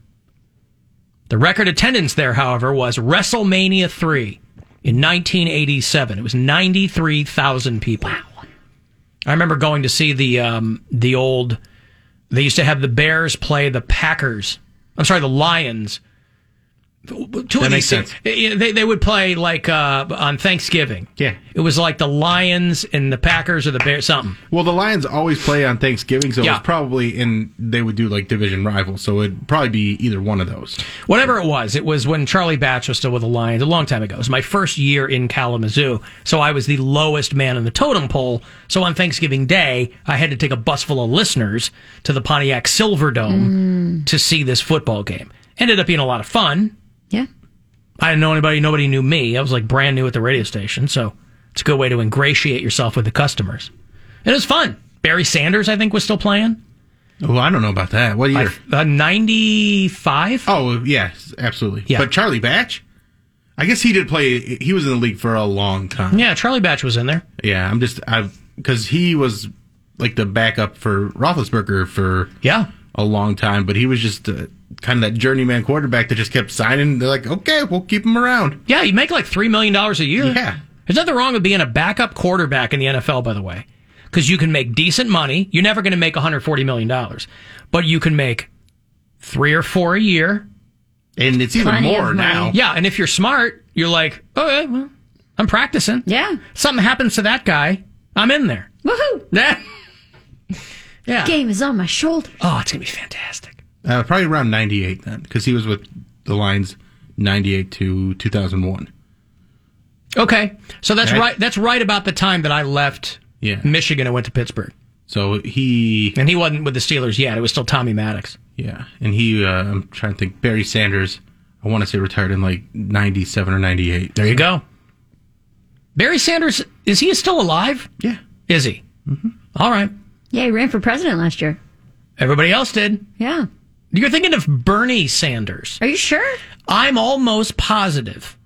The record attendance there, however, was WrestleMania three in nineteen eighty-seven. It was ninety-three thousand people. Wow. I remember going to see the um, the old. They used to have the Bears play the Packers. I'm sorry, the Lions. Two That of makes these things. sense. They they would play like uh, on Thanksgiving. Yeah. It was like the Lions and the Packers or the Bears, something. Well, the Lions always play on Thanksgiving, so Yeah. it's probably in. They would do like division rivals, so it'd probably be either one of those. Whatever it was, it was when Charlie Batch was still with the Lions a long time ago. It was my first year in Kalamazoo, so I was the lowest man on the totem pole. So on Thanksgiving Day, I had to take a bus full of listeners to the Pontiac Silverdome to see this football game. Ended up being a lot of fun. Yeah. I didn't know anybody. Nobody knew me. I was like brand new at the radio station, so it's a good way to ingratiate yourself with the customers. It was fun. Barry Sanders, I think, was still playing. Oh, I don't know about that. What year? Uh, ninety-five? Oh, yes, absolutely. Yeah. But Charlie Batch, I guess he did play. He was in the league for a long time. Yeah, Charlie Batch was in there. Yeah, I'm just I've because he was like the backup for Roethlisberger for Yeah. a long time, but he was just uh, kind of that journeyman quarterback that just kept signing. They're like, okay, we'll keep him around. Yeah, you make like three million dollars a year. Yeah. There's nothing wrong with being a backup quarterback in the N F L, by the way, because you can make decent money. You're never going to make one hundred forty million dollars, but you can make three or four a year. And it's even Plenty more of money. now. Yeah, and if you're smart, you're like, okay, well, I'm practicing. Yeah. Something happens to that guy, I'm in there. Woohoo! Yeah. Yeah. Game is on my shoulders. Oh, it's going to be fantastic. Uh, probably around ninety-eight then, because he was with the Lions ninety-eight to two thousand one. Okay. So that's Okay. right. That's right about the time that I left Yeah. Michigan and went to Pittsburgh. So he, And he wasn't with the Steelers yet. It was still Tommy Maddox. yeah, and he, uh, I'm trying to think, Barry Sanders, I want to say retired in like ninety-seven or ninety-eight. There you go. Barry Sanders, is he still alive? Yeah. Is he? Mm-hmm. All right. Yeah, he ran for president last year. Everybody else did. Yeah. You're thinking of Bernie Sanders. Are you sure? I'm almost positive.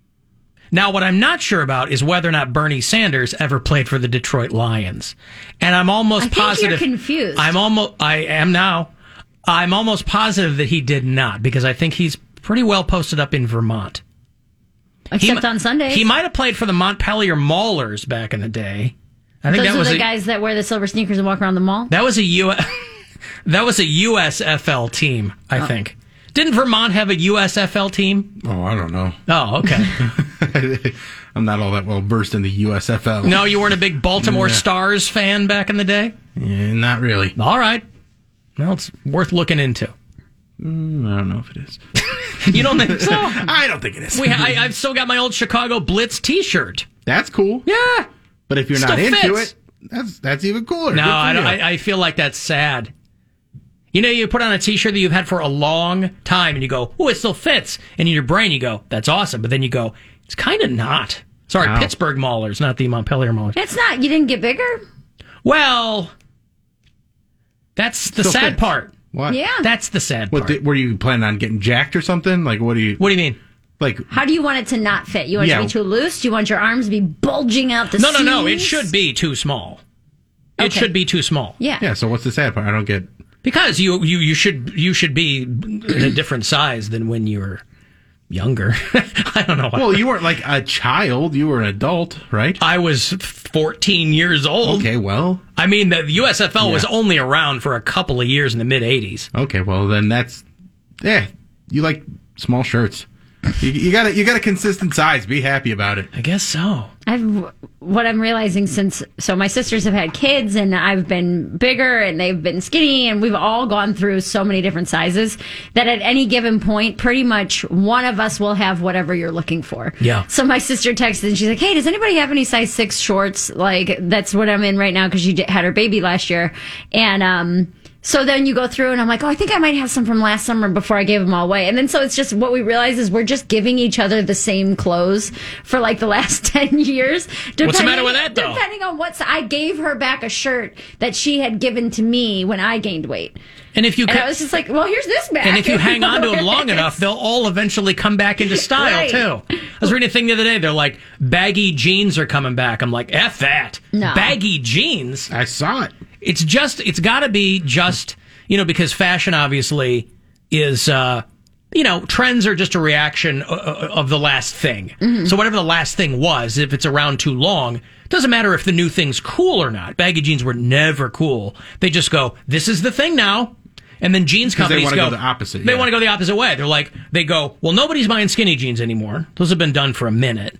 Now, what I'm not sure about is whether or not Bernie Sanders ever played for the Detroit Lions. And I'm almost I think you're positive. confused. I'm almost, I am now. I'm almost positive that he did not, because I think he's pretty well posted up in Vermont. Except He- on Sundays. He might have played for the Montpelier Maulers back in the day. I think Those that are was the a, guys that wear the silver sneakers and walk around the mall. that was a U. That was a U S F L team, I Oh. think. Didn't Vermont have a U S F L team? Oh, I don't know. Oh, okay. I'm not all that well versed in the U S F L. No, you weren't a big Baltimore Yeah. Stars fan back in the day? Yeah, not really. All right. Well, it's worth looking into. Mm, I don't know if it is. You don't think so? I don't think it is. We, I, I've still got my old Chicago Blitz T-shirt. That's cool. Yeah. But if you're Still not into fits. it, that's that's even cooler. No, Good for I, don't, you. I, I feel like that's sad. You know, you put on a T-shirt that you've had for a long time, and you go, "Oh, it still fits." And in your brain, you go, "That's awesome." But then you go, "It's kind of not." Sorry, Wow. Pittsburgh Maulers, not the Montpelier Maulers. It's not. You didn't get bigger? Well, that's the Still sad fits. part. What? Yeah. That's the sad What part. did, were you planning on getting jacked or something? Like, what do you? What do you mean? Like, How do you want it to not fit? You want Yeah. it to be too loose? Do you want your arms to be bulging out the No, no, no. It seams? should be too small. It Okay. should be too small. Yeah. yeah. So what's the sad part? I don't get. Because you, you, you should you should be in a different size than when you were younger. I don't know. Well, you weren't like a child. You were an adult, right? I was fourteen years old. Okay, well. I mean, the U S F L Yeah. was only around for a couple of years in the mid eighties. Okay, well then that's yeah. You like small shirts. You, you got a, you got a consistent size. Be happy about it. I guess so. I've what I'm realizing since so my sisters have had kids and I've been bigger and they've been skinny and we've all gone through so many different sizes that at any given point pretty much one of us will have whatever you're looking for. Yeah. So my sister texted and she's like, "Hey, does anybody have any size six shorts? Like that's what I'm in right now because she did, had her baby last year." And um so then you go through and I'm like, oh, I think I might have some from last summer before I gave them all away. And then so it's just what we realize is we're just giving each other the same clothes for like the last ten years. What's the matter with that, though? Depending on what's, I gave her back a shirt that she had given to me when I gained weight. And if you And ca- I was just like, well, here's this back. and if you hang on to them long enough, they'll all eventually come back into style Right. too. I was reading a thing the other day. They're like baggy jeans are coming back. I'm like, F that. No. Baggy jeans. I saw it. It's just. It's got to be just. You know, because fashion obviously is, uh, you know, trends are just a reaction of, of the last thing. Mm-hmm. So whatever the last thing was, if it's around too long, it doesn't matter if the new thing's cool or not. Baggy jeans were never cool. They just go, this is the thing now. And then jeans 'Cause they companies wanna go, go the opposite, They yeah. want to go the opposite way. They're like, they go, well, nobody's buying skinny jeans anymore. Those have been done for a minute.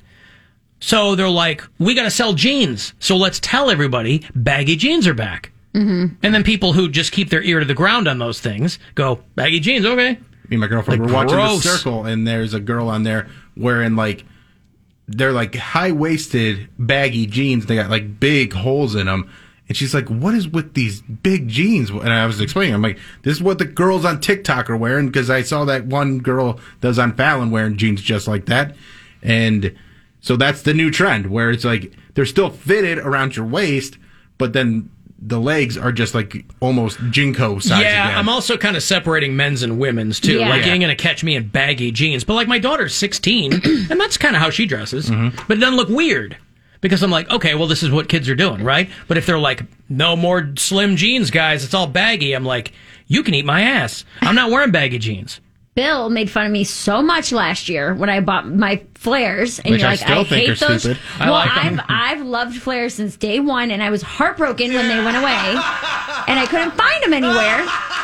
So they're like, we got to sell jeans. So let's tell everybody baggy jeans are back. Mm-hmm. And then people who just keep their ear to the ground on those things go, baggy jeans, okay. Me and my girlfriend Like, were watching gross. The Circle, and there's a girl on there wearing like they're like high waisted baggy jeans. They got like big holes in them, and she's like, "What is with these big jeans?" And I was explaining, I'm like, "This is what the girls on TikTok are wearing," because I saw that one girl that was on Fallon wearing jeans just like that, and so that's the new trend where it's like they're still fitted around your waist, but then the legs are just like almost Jinko size. Yeah, again. I'm also kind of separating men's and women's too. Yeah. Like, you Yeah. ain't gonna catch me in baggy jeans. But like, my daughter's sixteen, and that's kind of how she dresses. Mm-hmm. But it doesn't look weird because I'm like, okay, well, this is what kids are doing, right? But if they're like, no more slim jeans, guys, it's all baggy. I'm like, you can eat my ass. I'm not wearing baggy jeans. Bill made fun of me so much last year when I bought my flares, and Which you're I like, still I think hate are those. stupid. I Well, like 'em. I've I've loved flares since day one, and I was heartbroken when they went away, and I couldn't find them anywhere.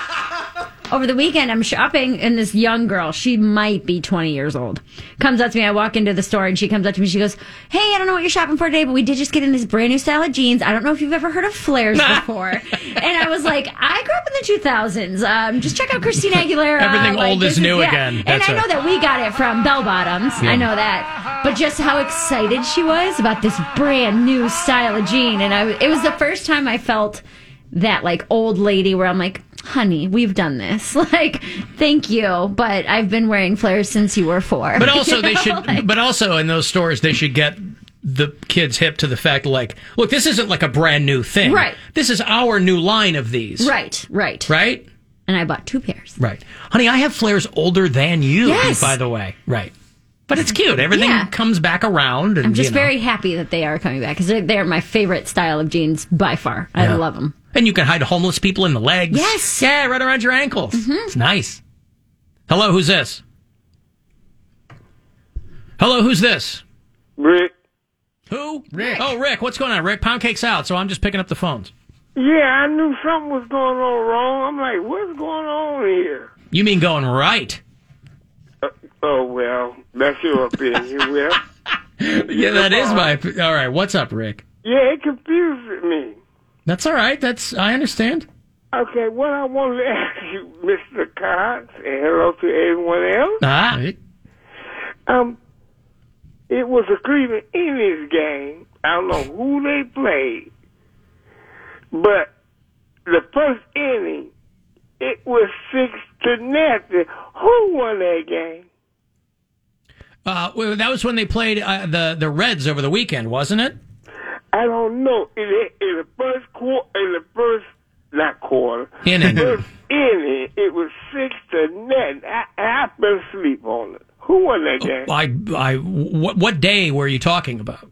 Over the weekend, I'm shopping, and this young girl, she might be twenty years old, comes up to me. I walk into the store, and she comes up to me. She goes, "Hey, I don't know what you're shopping for today, but we did just get in this brand new style of jeans. I don't know if you've ever heard of flares before." And I was like, "I grew up in the two thousands. Um, just check out Christina Aguilera. Everything Like, old this is new yeah." again. And That's I a- know that we got it from bell bottoms. I know that, but just how excited she was about this brand new style of jean, and I, it was the first time I felt that like old lady where I'm like, honey, we've done this. Like, thank you, but I've been wearing flares since you were four. But also, You they know, should. like- But also, in those stores, they should get the kids hip to the fact, like, look, this isn't like a brand new thing. Right. This is our new line of these. right, right, Right. And I bought two pairs. Right. Honey, I have flares older than you, Yes. by the way. Right. But it's cute. Everything Yeah. comes back around. And, I'm just you know. very happy that they are coming back because they're, they're my favorite style of jeans by far. I Yeah. love them. And you can hide homeless people in the legs. Yes. Yeah, right around your ankles. Mm-hmm. It's nice. Hello, who's this? Hello, who's this? Rick. Who? Rick. Oh, Rick. What's going on? Rick, Pound Cake's out, so I'm just picking up the phones. Yeah, I knew something was going on wrong. I'm like, what's going on here? You mean going right? Uh, oh, well, that's your opinion. Well, Yeah, that is my... All right, what's up, Rick? yeah, it confused me. That's all right. That's I understand. Okay, what I wanted to ask you, Mister Cox, and hello to everyone else. Ah. Right? Um, it was a Cleveland Indians game. I don't know who they played, but the first inning, it was six to nothing. Who won that game? Uh, well, that was when they played uh, the the Reds over the weekend, wasn't it? I don't know. In the, in the first quarter, in the first not quarter, Inning. first inning, it was six to nothing. I, I fell asleep on it. Who won that game? I, I, what, what day were you talking about?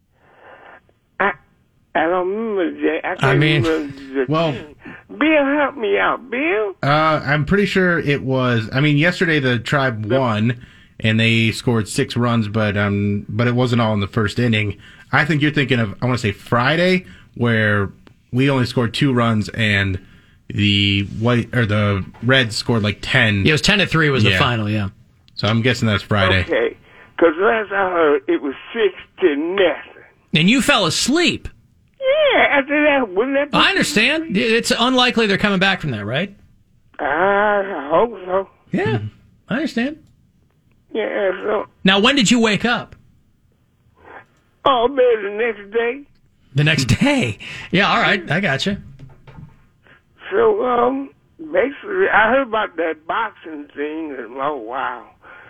I, I don't remember the day. I can't I mean, remember the well, team. Bill, help me out. Bill? Uh, I'm pretty sure it was. I mean, yesterday the Tribe won, and they scored six runs, but um, but it wasn't all in the first inning. I think you're thinking of, I want to say Friday, where we only scored two runs, and the white or the Reds scored like ten. Yeah, it was ten to three was Yeah. the final. Yeah. So I'm guessing that's Friday. Okay. Because last I heard, it was six to nothing. And you fell asleep. Yeah, after that, wouldn't that be? I understand. It's unlikely they're coming back from that, right? I hope so. Yeah, I understand. Yeah, so. Now, when did you wake up? Oh, maybe the next day. The next day. Yeah, all right. I got you. So, um, basically, I heard about that boxing thing, and oh, wow.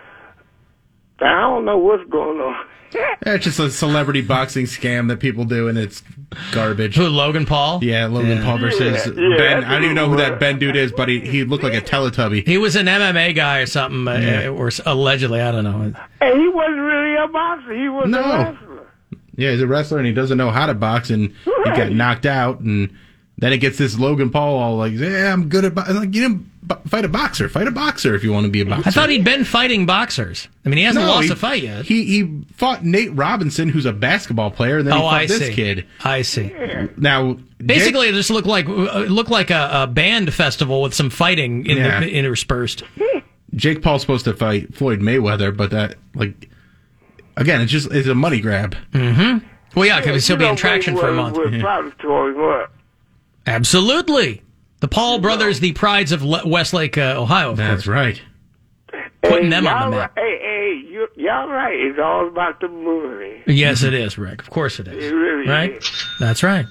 I don't know what's going on. It's just a celebrity boxing scam that people do, and it's garbage. Who, Logan Paul? Yeah, Logan Yeah. Paul versus Yeah, yeah, Ben. that's I don't even know who what it that Ben dude is, but he, he looked like a Teletubby. He was an M M A guy or something, uh, Yeah. or s- allegedly. I don't know. And he wasn't really a boxer. He was No. a wrestler. Yeah, he's a wrestler, and he doesn't know how to box, and he got Right. knocked out, and then it gets this Logan Paul all like, yeah, I'm good at boxing. Like, you didn't bo- fight a boxer. Fight a boxer if you want to be a boxer. I thought he'd been fighting boxers. I mean, he hasn't No, lost he- a fight yet. He he fought Nate Robinson, who's a basketball player, and then he oh, fought I this see. kid. I see. Now, Basically, it just looked like it looked like a, a band festival with some fighting in Yeah. the, interspersed. Jake, Jake Paul's supposed to fight Floyd Mayweather, but that, like, again, it's just it's a money grab. Mm-hmm. Well, yeah, because he'll be in traction for a month. Would probably tore him up. Absolutely. The Paul brothers, the prides of Le- Westlake, uh, Ohio, of That's course. right. Putting Hey, them on y'all the map. Right, hey, hey, you, y'all right. It's all about the money. Yes, it is, Rick. Of course it is. It really right? is. That's right.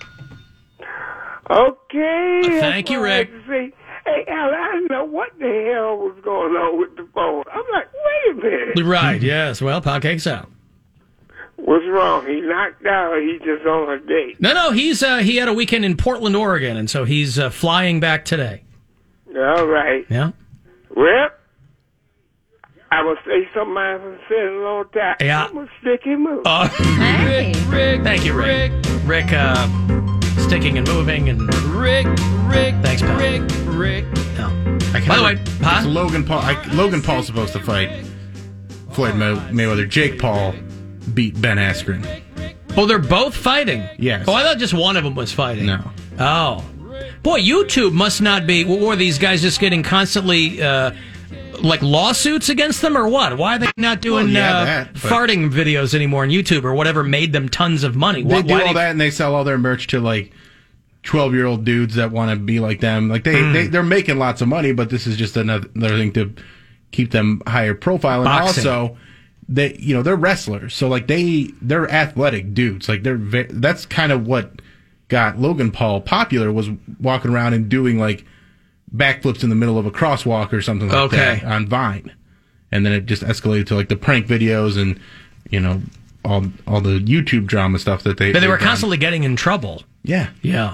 Okay. Uh, that's thank you, all I Rick. had to say. Hey, Al, I didn't know what the hell was going on with the phone. I'm like, wait a minute. Right, yes. Well, pound cake's out. What's wrong? He knocked out or he just on a date? No, no, he's uh, he had a weekend in Portland, Oregon, and so he's uh, flying back today. All right. Yeah. Well, I will say something I haven't said in a long time. Yeah. I'm a sticky move. Uh, Hey. Rick, thank you, Rick. Rick, uh, sticking and moving, and Rick, Rick, thanks, pal. Rick, Rick. No. I By the way, It's huh? Logan Paul. I, Logan Paul's supposed to fight Floyd May- Mayweather. Jake Paul beat Ben Askren. Oh, they're both fighting. Yes. Oh, I thought just one of them was fighting. No. Oh, boy, YouTube must not be. Were these guys just getting constantly uh, like lawsuits against them, or what? Why are they not doing Well, yeah, uh, that, but- farting videos anymore on YouTube or whatever made them tons of money? They Why, do why all they- that, and they sell all their merch to like twelve-year-old dudes that want to be like them. Like they, Hmm. they they're making lots of money, but this is just another, another thing to keep them higher profile. And Boxing. also, they you know they're wrestlers, so like they they're athletic dudes. Like they're ve- that's kind of what got Logan Paul popular, was walking around and doing like backflips in the middle of a crosswalk or something like Okay. that on Vine, and then it just escalated to like the prank videos and you know all all the YouTube drama stuff that they But they were they've done. constantly getting in trouble. Yeah. Yeah.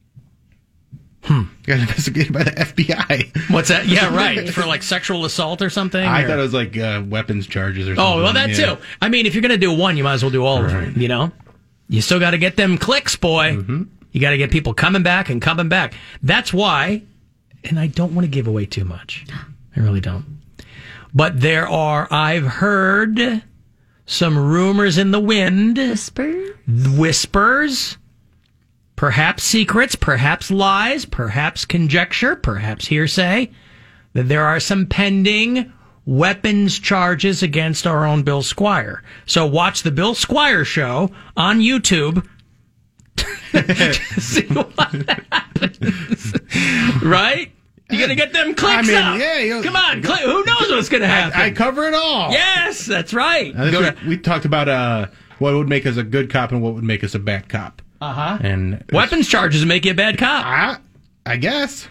Got investigated by the F B I. What's that? Yeah, right. For like sexual assault or something? I or- thought it was like uh, weapons charges or something. Oh, well, that Yeah. too. I mean, if you're going to do one, you might as well do all of them, you know? You still got to get them clicks, boy. Mm-hmm. You got to get people coming back and coming back. That's why, and I don't want to give away too much. I really don't. But there are, I've heard some rumors in the wind. Whispers? Whispers. Perhaps secrets, perhaps lies, perhaps conjecture, perhaps hearsay, that there are some pending weapons charges against our own Bill Squire. So watch the Bill Squire show on YouTube to see what happens. Right? You gonna get them clicks I mean, up. yeah, you- Come on, click. Who knows what's gonna happen? I, I cover it all. Yes, that's right. Now, this Go week, to- we talked about uh, what would make us a good cop and what would make us a bad cop. Uh-huh. And Weapons charges make you a bad cop. I, I guess.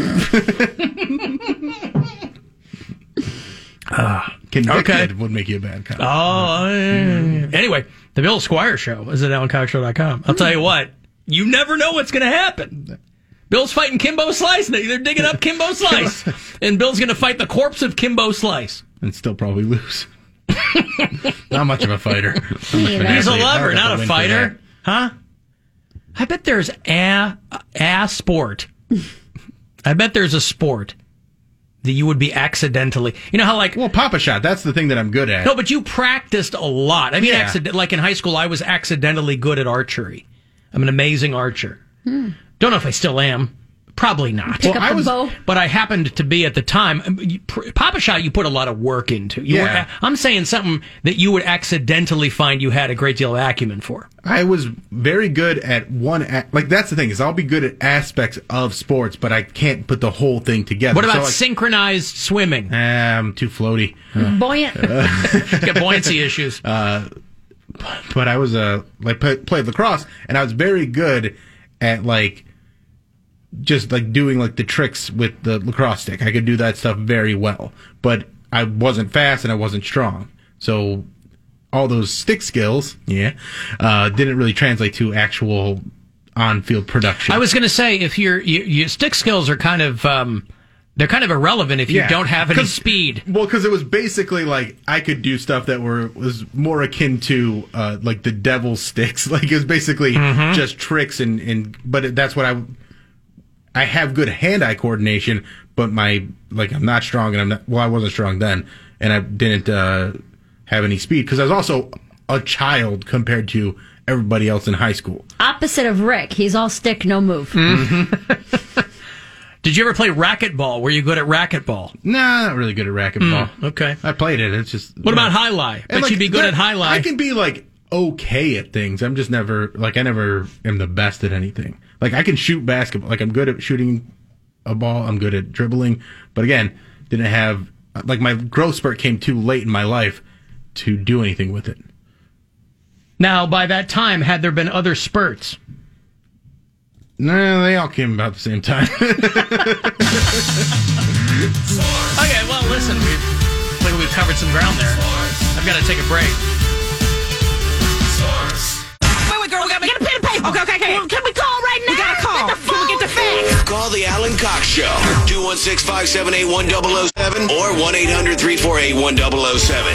uh, Convicted Okay. would make you a bad cop. Oh, yeah. Anyway, the Bill Squire show is at alan cox show dot com. I'll tell you what, you never know what's going to happen. Bill's fighting Kimbo Slice. They're digging up Kimbo Slice. And Bill's going to fight the corpse of Kimbo Slice. And still probably lose. Not much of a fighter. He's a lover, not a fighter. Huh? I bet there's a, a sport. I bet there's a sport that you would be accidentally... You know how like... Well, Pop-A-Shot, that's the thing that I'm good at. No, but you practiced a lot. I mean, Yeah. accident, like in high school, I was accidentally good at archery. I'm an amazing archer. Hmm. Don't know if I still am. Probably not. Pick up I the was, bow. But I happened to be at the time. Pop-A-Shot, you put a lot of work into. You Yeah. were, I'm saying something that you would accidentally find you had a great deal of acumen for. I was very good at one... A- like, that's the thing, is I'll be good at aspects of sports, but I can't put the whole thing together. What about so, like, synchronized swimming? Uh, I'm too floaty. Buoyant. Get buoyancy issues. Uh, but I was uh, like p- played lacrosse, and I was very good at like just like doing like the tricks with the lacrosse stick. I could do that stuff very well, but I wasn't fast and I wasn't strong. So all those stick skills, yeah, uh, didn't really translate to actual on-field production. I was going to say, if your your your stick skills are kind of um, they're kind of irrelevant if you Yeah. don't have any 'Cause- speed. Well, because it was basically like I could do stuff that were was more akin to uh, like the devil sticks. Like it was basically Mhm. just tricks and, and but that's what I I have good hand-eye coordination, but my like I'm not strong and I'm not well I wasn't strong then and I didn't uh, have any speed because I was also a child compared to everybody else in high school. Opposite of Rick. He's all stick, no move. Did you ever play racquetball? Were you good at racquetball? Nah, not really good at racquetball. Mm, okay. I played it. It's just What about high lie? Bet like, you'd be good that- at high lie. I can be like okay at things. I'm just never like I never am the best at anything. Like I can shoot basketball. Like I'm good at shooting a ball. I'm good at dribbling. But again, didn't have like my growth spurt came too late in my life to do anything with it. Now, by that time, had there been other spurts? No, they all came about the same time. Okay, well, listen, we've like we've covered some ground there. I've got to take a break. Wait, wait, girl, we gotta get a pen and paper. Okay, okay, okay. Well, can we call right now? We gotta call. Get the phone. Can we get the facts? Call the Alan Cox Show. two one six, five seven eight, one zero zero seven or one eight hundred, three four eight, one zero zero seven.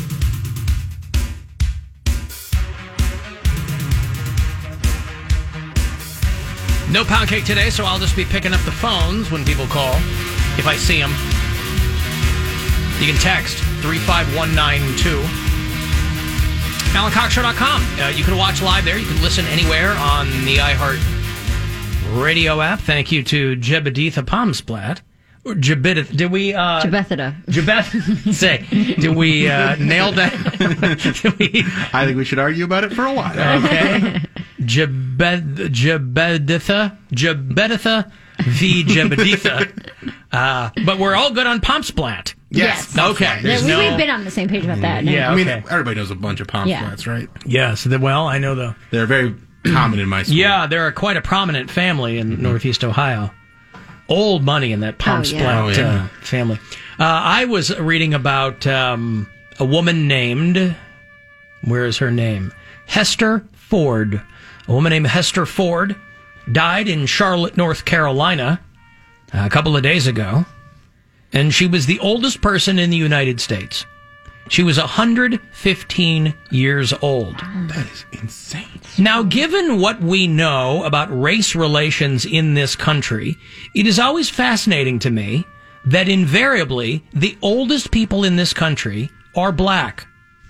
No pound cake today, so I'll just be picking up the phones when people call, if I see them. You can text three five one nine two. alan cox show dot com. Uh, you can watch live there. You can listen anywhere on the iHeart Radio app. Thank you to Jebeditha Palmsplat. Or Jebedith. Did we... Uh, Jebethida. Jebeth. Say, did we uh, nail that? Did we... I think we should argue about it for a while. Okay. Jebed, Jebeditha, Jebeditha v. Jebeditha. Uh, but we're all good on Palmsplat. Yes. Okay. Yeah, There's we, no... We've been on the same page about that. Yeah, I mean, okay. everybody knows a bunch of palm Yeah. flats, right? Yes. the- Well, I know the... They're very common in my school. Yeah, they're quite a prominent family in Northeast Ohio. Old money in that Palmsplat Oh, yeah. Oh, yeah. uh, family. Uh, I was reading about um, a woman named... Where is her name? Hester Ford. A woman named Hester Ford died in Charlotte, North Carolina a couple of days ago. And she was the oldest person in the United States. She was one hundred fifteen years old. That is insane. Now, given what we know about race relations in this country, it is always fascinating to me that invariably the oldest people in this country are black.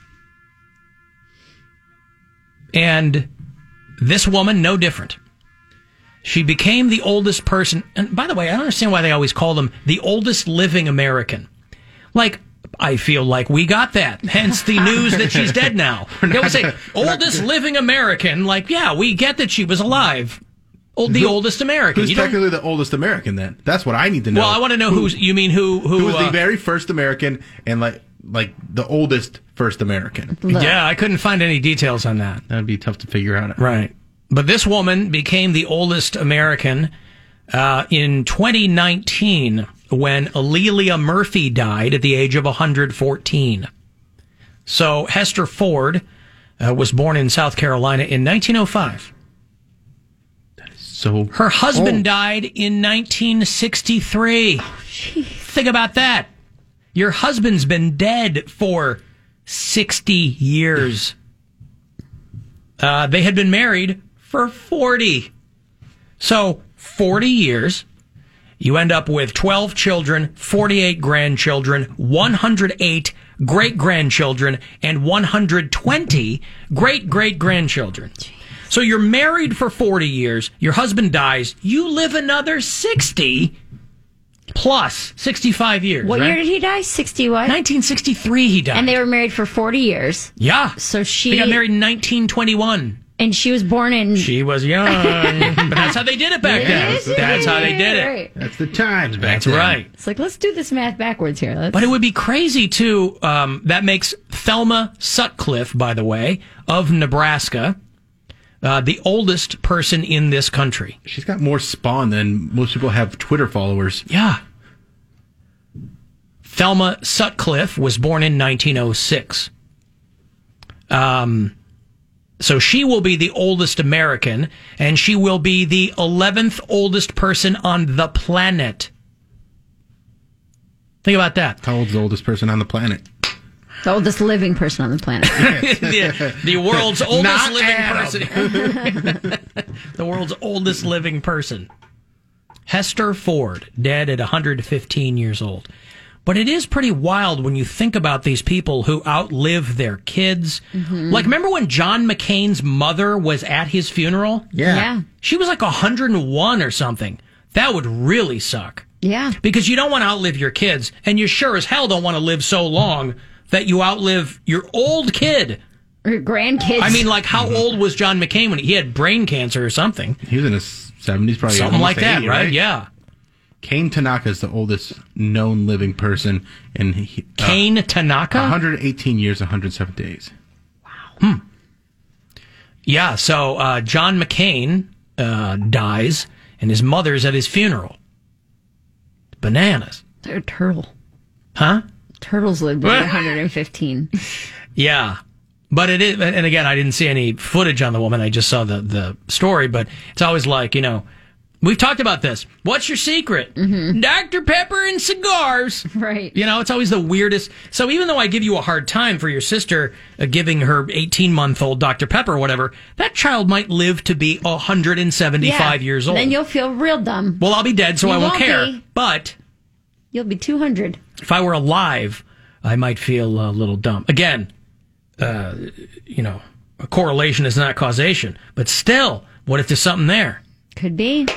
And this woman, no different. She became the oldest person. And by the way, I don't understand why they always call them the oldest living American. Like, I feel like we got that. Hence the news that she's dead now. They always say, oldest living American. Like, yeah, we get that she was alive. Old, the Who- oldest American. Who's You don't- technically the oldest American then? That's what I need to know. Well, I want to know who's, you mean who, who, Who was uh, the very first American and like like the oldest first American? yeah, I couldn't find any details on that. That'd be tough to figure out. Right. But this woman became the oldest American uh, in twenty nineteen when Alelia Murphy died at the age of one hundred fourteen. So Hester Ford uh, was born in South Carolina in nineteen oh five. so Her husband old. died in nineteen sixty-three. Oh, Think about that. Your husband's been dead for sixty years. Uh, they had been married for forty. So, forty years. You end up with twelve children, forty-eight grandchildren, one hundred eight great-grandchildren, and one hundred twenty great-great-grandchildren. So you're married for forty years, your husband dies, you live another sixty plus sixty-five years. What right? year did he die? sixty what? nineteen sixty-three he died. And they were married for forty years. Yeah. So she... They got married in nineteen twenty-one. And she was born in... She was young. But that's how they did it back then. That's how they did it. Right. That's the times back That's then. right. It's like, let's do this math backwards here. Let's... But it would be crazy, too. Um, that makes Thelma Sutcliffe, by the way, of Nebraska, uh, the oldest person in this country. She's got more spawn than most people have Twitter followers. Yeah. Thelma Sutcliffe was born in nineteen oh six. Um... So she will be the oldest American, and she will be the eleventh oldest person on the planet. Think about that. How old's the oldest person on the planet? The oldest living person on the planet. the, the world's oldest Not living Adam. person. The world's oldest living person. Hester Ford, dead at one hundred fifteen years old. But it is pretty wild when you think about these people who outlive their kids. Mm-hmm. Like, remember when John McCain's mother was at his funeral? Yeah. Yeah. She was like one hundred one or something. That would really suck. Yeah. Because you don't want to outlive your kids, and you sure as hell don't want to live so long that you outlive your old kid. Or your grandkids. I mean, like, how old was John McCain when he, he had brain cancer or something? He was in his seventies, probably. Something like almost that, eighty, right? Yeah. Kane Tanaka is the oldest known living person. And he, uh, Kane Tanaka? one hundred eighteen years, one hundred seven days. Hmm. Yeah, so uh, John McCain uh, dies, and his mother's at his funeral. Bananas. They're a turtle. Huh? Turtles lived to be one hundred fifteen. Yeah. But it is, and again, I didn't see any footage on the woman. I just saw the, the story, but it's always like, you know, we've talked about this. What's your secret? Mm-hmm. Doctor Pepper and cigars. Right. You know, it's always the weirdest. So even though I give you a hard time for your sister uh, giving her eighteen-month-old Doctor Pepper or whatever, that child might live to be one hundred seventy-five Yeah. years old. Then you'll feel real dumb. Well, I'll be dead, so You I won't won't care. be. But You'll be two hundred. if I were alive, I might feel a little dumb. Again, uh, you know, a correlation is not causation. But still, what if there's something there? Could be.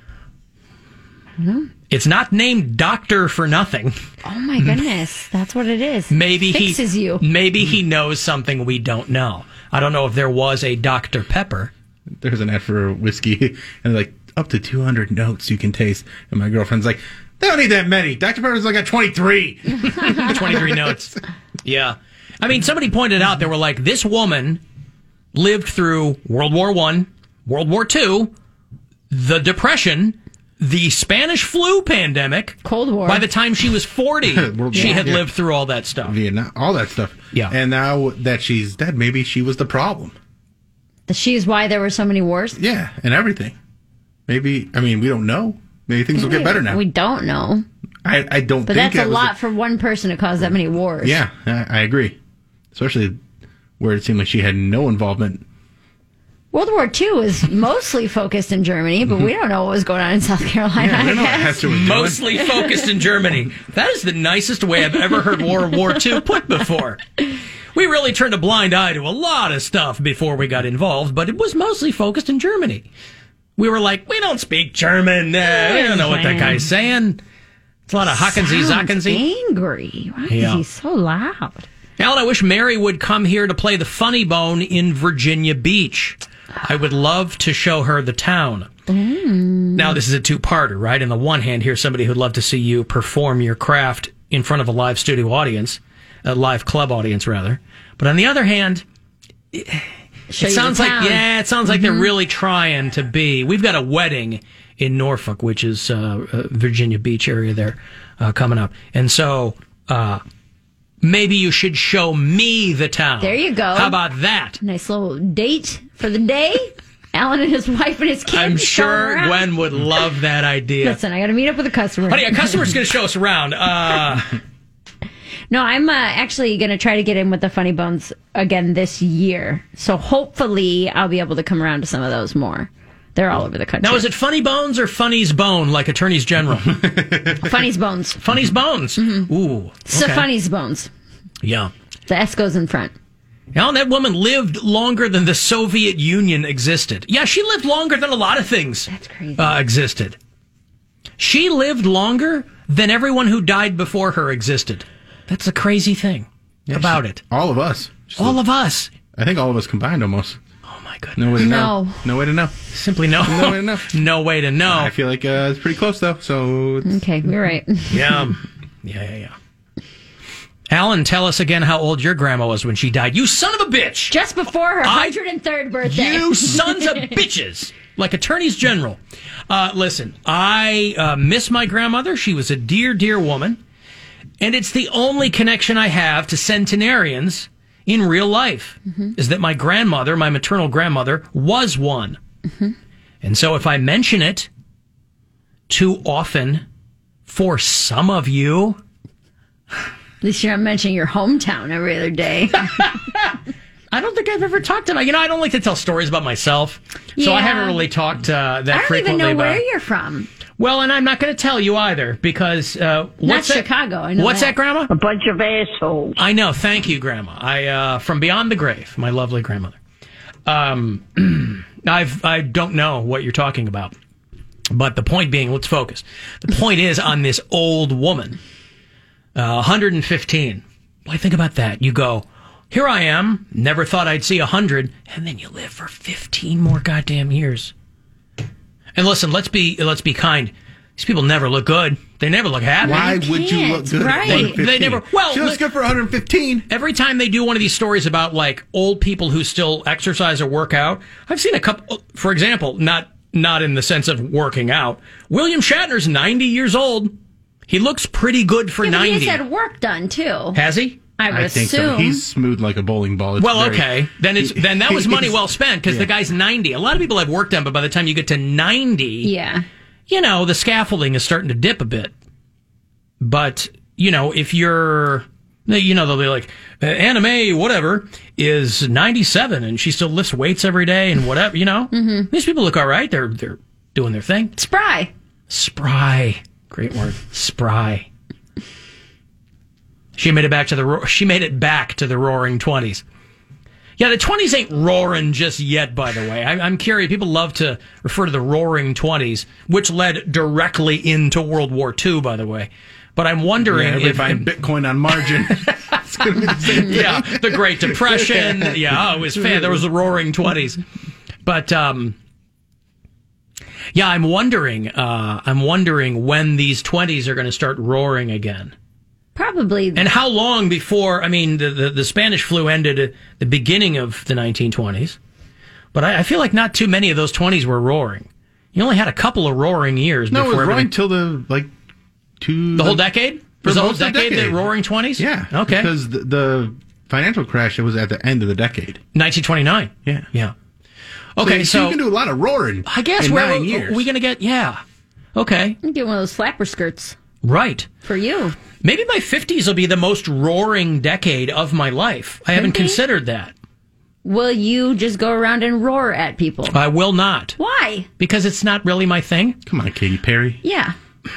I don't know. It's not named Doctor for nothing. Oh my goodness, that's what it is. Maybe Fixes he you. Maybe he knows something we don't know. I don't know if there was a Doctor Pepper. There's an ad for whiskey, and like up to two hundred notes you can taste. And my girlfriend's like, they don't need that many. Doctor Pepper's like at twenty-three. twenty-three notes. Yeah. I mean, somebody pointed out, they were like, this woman lived through World War One, World War Two, the Depression, the Spanish flu pandemic, Cold War. By the time she was forty, World she War, had yeah. lived through all that stuff. Vietnam, all that stuff. Yeah. And now that she's dead, maybe she was the problem. She's why there were so many wars? Yeah, and everything. Maybe, I mean, we don't know. Maybe things will get better now. We don't know. I, I don't But think that's a that was lot for one person to cause that many wars. Yeah, I, I agree. Especially where it seemed like she had no involvement. World War Two was mostly focused in Germany, but we don't know what was going on in South Carolina. Yeah, we I don't know what guess. Hester was doing. Mostly focused in Germany. That is the nicest way I've ever heard World War Two put before. We really turned a blind eye to a lot of stuff before we got involved, but it was mostly focused in Germany. We were like, we don't speak German. Uh, we don't know what that guy's saying. It's a lot of Hockensy Sounds Zockensy. angry. Why Yeah. is he so loud? Alan, I wish Mary would come here to play the Funny Bone in Virginia Beach. I would love to show her the town. Mm. Now, this is a two-parter, right? On the one hand, here's somebody who'd love to see you perform your craft in front of a live studio audience, a live club audience, rather. But on the other hand, it, Show it you sounds the like, town. yeah, it sounds like Mm-hmm. they're really trying to be. We've got a wedding in Norfolk, which is uh, uh, Virginia Beach area there, uh, coming up. And so uh, maybe you should show me the town. There you go. How about that? Nice little date for the day. Alan and his wife and his kids. I'm going sure around. Gwen would love that idea. Listen, I got to meet up with a customer. Honey, a customer's going to show us around. Uh, no, I'm uh, actually going to try to get in with the Funny Bones again this year. So hopefully I'll be able to come around to some of those more. They're all over the country. now, is it Funny Bones or Funny's Bone, like Attorneys General? Funny's Bones. Funny's Bones. Mm-hmm. Ooh. So okay. Funny's Bones. Yeah. The S goes in front. Now, that woman lived longer than the Soviet Union existed. Yeah, she lived longer than a lot of things That's crazy. Uh, existed. She lived longer than everyone who died before her existed. That's a crazy thing Yeah, about she- it. All of us. Just All of us. I think all of us combined almost. Oh, my goodness. No way to No. know. No way to know. Simply no. No way to know. No way to know. I feel like uh, it's pretty close, though. So it's- Okay, you're right. Yeah. Yeah, yeah, yeah. Alan, tell us again how old your grandma was when she died. You son of a bitch! Just before her I- one hundred third birthday. You sons of bitches! Like attorneys general. Uh, listen, I uh, miss my grandmother. She was a dear, dear woman. And it's the only connection I have to centenarians in real life, Mm-hmm. is that my grandmother, my maternal grandmother, was one. Mm-hmm. And so if I mention it too often for some of you... At least you're not mentioning your hometown every other day. I don't think I've ever talked about, you know, I don't like to tell stories about myself. So I Yeah. haven't really talked uh, that I don't frequently even know about. where you're from. Well, and I'm not going to tell you either because uh, Not what's that- Chicago. I know What's that, that. Grandma? A bunch of assholes. I know. Thank you, Grandma. I uh, from beyond the grave, my lovely grandmother. Um, I've I don't know what you're talking about, but the point being, let's focus. The point is on this old woman, uh, one hundred fifteen. Why, think about that. You go, here I am, never thought I'd see one hundred, and then you live for fifteen more goddamn years. And listen, let's be let's be kind. These people never look good. They never look happy. Why would you look good right. at one They, fifteen? they never. Well, she looks look- good for one hundred fifteen. Every time they do one of these stories about like old people who still exercise or work out, I've seen a couple. For example, not not in the sense of working out. William Shatner's ninety years old. He looks pretty good for Yeah, but ninety. he's had work done, too. Has he? I would I think assume. so. He's smooth like a bowling ball. It's Well, very- okay. Then it's then that was money well spent because Yeah. the guy's ninety. A lot of people have work done, but by the time you get to ninety, Yeah. you know, the scaffolding is starting to dip a bit. But, you know, if you're, you know, they'll be like, uh, Anime, whatever, is ninety-seven and she still lifts weights every day and whatever, you know? Mm-hmm. These people look all right. They're, they're doing their thing. Spry. Spry. Great word. Spry. She made it back to the, ro- she made it back to the roaring twenties. Yeah, the twenties ain't roaring just yet, by the way. I, I'm curious. People love to refer to the roaring twenties, which led directly into World War Two, by the way. But I'm wondering Yeah, everybody if... buying Bitcoin on margin. It's going to be the same thing. yeah, the Great Depression. Yeah, oh, it was fan. There was the roaring twenties. But, um... yeah, I'm wondering, uh, I'm wondering when these twenties are going to start roaring again. Probably. And how long before, I mean, the, the, the Spanish flu ended at the beginning of the nineteen twenties. But I, I feel like not too many of those twenties were roaring. You only had a couple of roaring years No, it before was roaring everything- till the, like, two... The whole decade? Was the whole most of the decade the roaring twenties? Yeah. Okay. Because the, the financial crash, it was at the end of the decade. nineteen twenty-nine. Yeah. Yeah. Okay, so, so... you can do a lot of roaring. I guess in we're, nine are years. we going to get... Yeah. Okay. You get one of those flapper skirts Right. for you. Maybe my fifties will be the most roaring decade of my life. I haven't be. considered that. Will you just go around and roar at people? I will not. Why? Because it's not really my thing. Come on, Katy Perry. Yeah.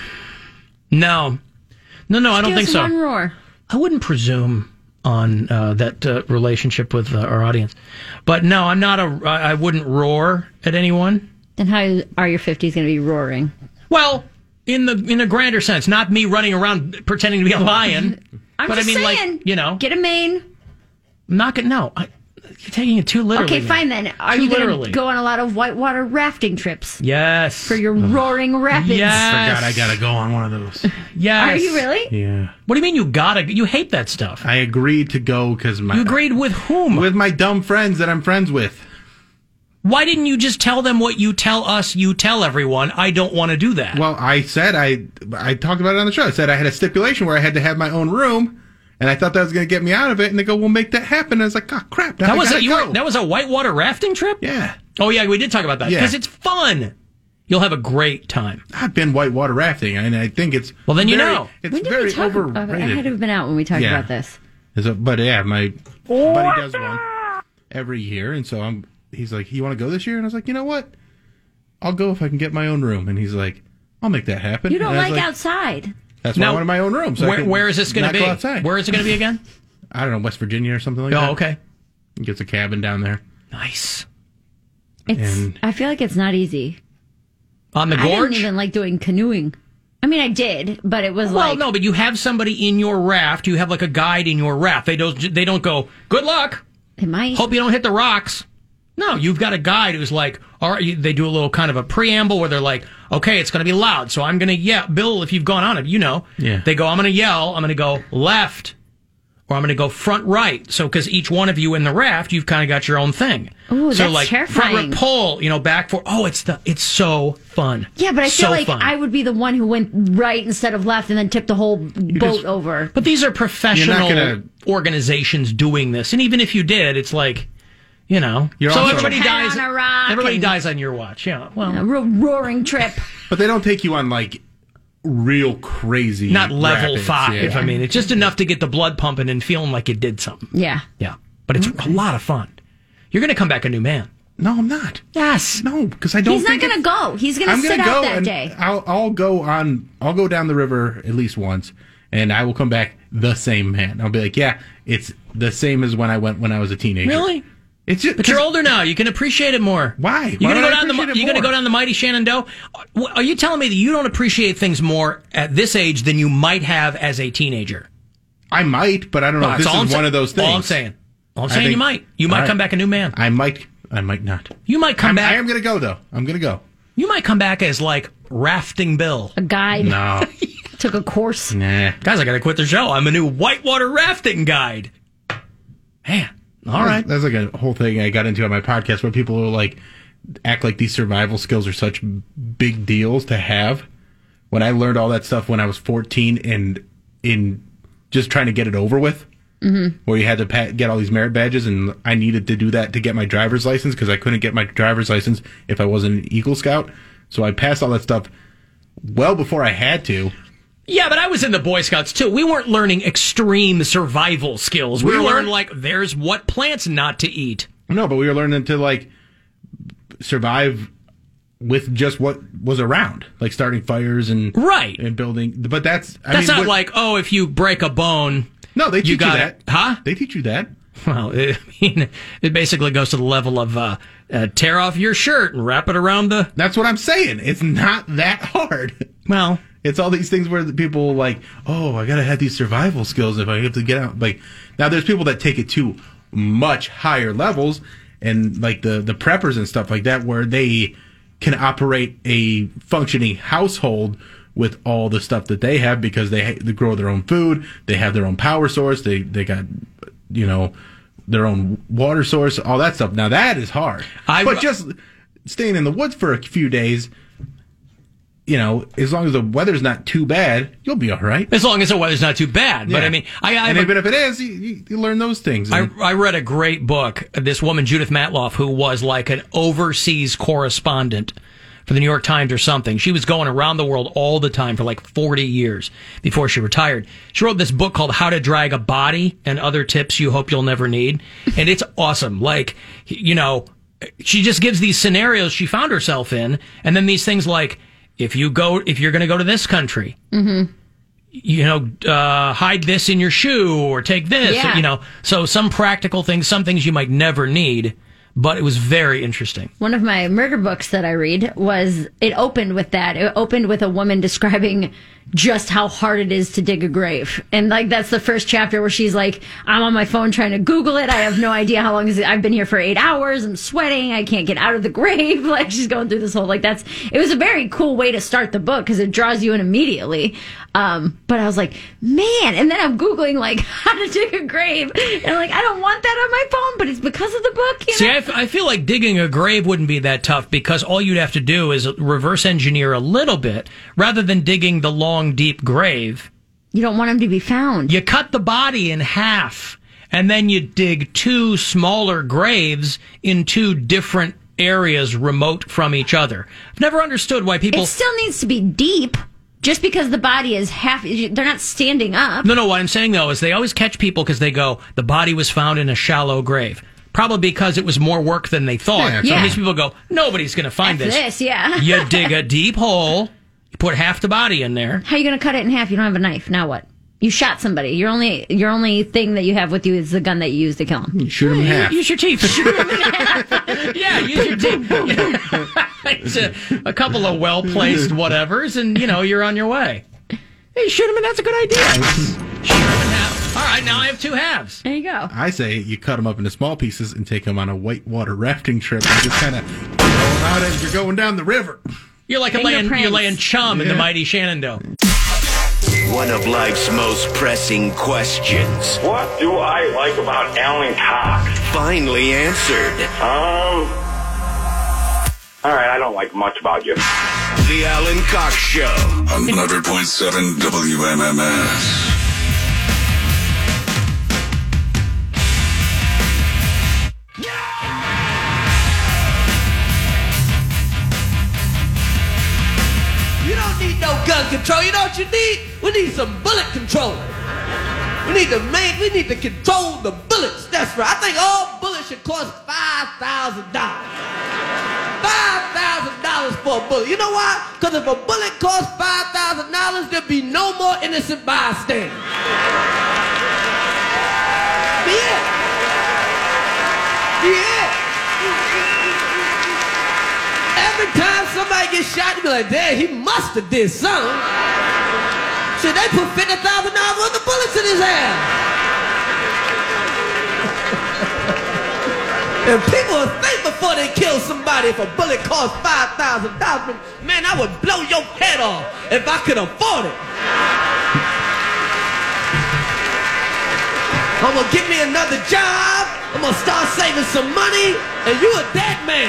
No. No, no, I don't Give think us so. one roar. I wouldn't presume on uh, that uh, relationship with uh, our audience. But no, I'm not a. I I wouldn't roar at anyone. Then how are your fifties going to be roaring? Well, in the in a grander sense, not me running around pretending to be a lion. I'm but just I mean, saying, like, you know, get a mane. I'm not gonna. No, I, you're taking it too literally. Okay, now. fine then. Are Too you going literally. to go on a lot of whitewater rafting trips Yes. for your roaring rapids? Yes. Forgot I got to go on one of those. Yes. Are you really? Yeah. What do you mean you gotta? You hate that stuff. I agreed to go because my... You agreed with whom? With my dumb friends that I'm friends with. Why didn't you just tell them what you tell us? You tell everyone. I don't want to do that. Well, I said I I talked about it on the show. I said I had a stipulation where I had to have my own room, And I thought that was going to get me out of it. And they go, we'll make that happen. And I was like, oh, crap. Now That I was a, gotta you go. were, that was a whitewater rafting trip? Yeah. Oh, yeah, we did talk about that. Yeah. Because it's fun. You'll have a great time. I've been whitewater rafting, and I think it's Well, then you very- know. It's When did very we talk about overrated. it? I had to have been out when we talked Yeah. about this. Is it- but yeah, my buddy does one every year, and so I'm. He's like, "You want to go this year?" And I was like, "You know what? I'll go if I can get my own room." And he's like, "I'll make that happen." You don't And I was like, outside. That's why Now, I wanted my own room. So I where, could where is this going not to go be? outside. Where is it going to be again? I don't know, West Virginia or something like Oh, that. okay. He gets a cabin down there. Nice. It's. And- I feel like it's not easy. On the I gorge? didn't even like doing canoeing. I mean, I did, but it was Well, like no, but you have somebody in your raft. You have like a guide in your raft. They don't. They don't go. Good luck. they might. Hope you don't hit the rocks. No, you've got a guide who's like, all right. you- They do a little kind of a preamble where they're like, okay, it's going to be loud, so I'm going to yell. Bill, if you've gone on it, you know. Yeah. They go, I'm going to yell. I'm going to go left, or I'm going to go front right. So because each one of you in the raft, you've kind of got your own thing. Ooh, so that's like terrifying. front right pull, you know, back for. Oh, it's the. It's so fun. Yeah, but I so feel like fun. I would be the one who went right instead of left and then tipped the whole boat just- over. But these are professional gonna- organizations doing this, and even if you did, it's like, you know, You're so also- everybody Head dies. on a rock Everybody and- dies on your watch. Yeah, well, A real roaring trip. But they don't take you on like real crazy. not level rapids. five. Yeah. I mean, it's just enough to get the blood pumping and feeling like you did something. Yeah. Yeah, but it's a lot of fun. You're going to come back a new man. No, I'm not. Yes. No, because I don't. He's not think going to it- go. He's going to I'm sit gonna out go that and day. I'll I'll go on. I'll go down the river at least once, and I will come back the same man. I'll be like, yeah, it's the same as when I went when I was a teenager. Really? It's just, But you're older now. You can appreciate it more. Why? You Why gonna would go I down the appreciate it you gonna more? go down the mighty Shenandoah? Are you telling me that you don't appreciate things more at this age than you might have as a teenager? I might, but I don't know. No, if this that's all is I'm one sa- of those things. All I'm saying. All I'm I saying you think- might. You might all right. come back a new man. I might. I might not. You might come I'm, back. I am going to go though. I'm going to go. You might come back as like Rafting Bill. A guide. No. Took a course. Nah. Guys, I gotta quit the show. I'm a new whitewater rafting guide. Man, all right. That's like a whole thing I got into on my podcast where people are like, act like these survival skills are such big deals to have. When I learned all that stuff when I was fourteen and in just trying to get it over with, mm-hmm. where you had to pa- get all these merit badges, and I needed to do that to get my driver's license because I couldn't get my driver's license if I wasn't an Eagle Scout. So I passed all that stuff well before I had to. Yeah, but I was in the Boy Scouts too. We weren't learning extreme survival skills. We, We were weren't. learning like there's what plants not to eat. No, but we were learning to like survive with just what was around, like starting fires and Right. and building. But that's I That's mean, not what- like, oh, if you break a bone. no, they teach you, got that, it. Huh? They teach you that. Well, I mean, it basically goes to the level of uh, uh, tear off your shirt and wrap it around the. That's what I'm saying. It's not that hard. Well, It's all these things where the people like, oh, I gotta have these survival skills if I have to get out. Like now, there's people that take it to much higher levels, and like the the preppers and stuff like that, where they can operate a functioning household with all the stuff that they have because they they grow their own food, they have their own power source, they they got you know their own water source, all that stuff. Now that is hard, I- but just staying in the woods for a few days. You know, as long as the weather's not too bad, you'll be all right. as long as the weather's not too bad. But Yeah. I mean, I, I and have a- even if it is, you, you, you learn those things. I, And- I read a great book. This woman, Judith Matloff, who was like an overseas correspondent for the New York Times or something. She was going around the world all the time for like forty years before she retired. She wrote this book called How to Drag a Body and Other Tips You Hope You'll Never Need. And it's awesome. Like, you know, she just gives these scenarios she found herself in. And then these things like, if you go, if you're going to go to this country, Mm-hmm. you know, uh, hide this in your shoe or take this, Yeah. you know. So some practical things, some things you might never need, but it was very interesting. One of my murder books that I read was, it opened with that. It opened with a woman describing just how hard it is to dig a grave. And like, that's the first chapter where she's like, I'm on my phone trying to Google it. I have no idea how long is it. I've been here for eight hours. I'm sweating. I can't get out of the grave. Like, she's going through this whole, like, that's, it was a very cool way to start the book because it draws you in immediately. Um, but I was like, man, and then I'm Googling like how to dig a grave. And I'm like, I don't want that on my phone, but it's because of the book. You know? See, I, f- I feel like digging a grave wouldn't be that tough because all you'd have to do is reverse engineer a little bit rather than digging the long, deep grave. You don't want him to be found. You cut the body in half, and then you dig two smaller graves in two different areas remote from each other. I've never understood why people... It still needs to be deep. Just because the body is half... They're not standing up. No, no, what I'm saying, though, is they always catch people because they go, the body was found in a shallow grave. Probably because it was more work than they thought. Yeah, so yeah. these people go, nobody's going to find F this. this, yeah. You dig a deep hole, you put half the body in there. How are you going to cut it in half? You don't have a knife. Now what? You shot somebody. Your only your only thing that you have with you is the gun that you used to kill him. You shoot him in half. Use your teeth. Shoot him in half. Yeah, use your teeth. It's a, a couple of well-placed whatevers, and, you know, you're on your way. Hey, shoot him in, that's a good idea. Shoot him in half. All right, now I have two halves. There you go. I say you cut them up into small pieces and take them on a whitewater rafting trip and just kind of roll out as you're going down the river. You're like a laying, you're laying chum in the mighty Shenandoah. One of life's most pressing questions. What do I like about Alan Cox? Finally answered. Um, all right, I don't like much about you. The Alan Cox Show. On one hundred point seven W M M S. You don't need no gun control. You know what you need? We need some bullet control. We need to make, we need to control the bullets. That's right. I think all bullets should cost five thousand dollars. five thousand dollars for a bullet. You know why? Because if a bullet costs five thousand dollars, there'll be no more innocent bystanders. Yeah. Yeah. Every time somebody gets shot, you be like, damn, he must have did something. Should they put fifty thousand dollars worth of bullets in his hand? And people would think before they kill somebody if a bullet costs five thousand dollars. Man, I would blow your head off if I could afford it. I'm gonna get me another job. I'm gonna start saving some money, and you a dead man.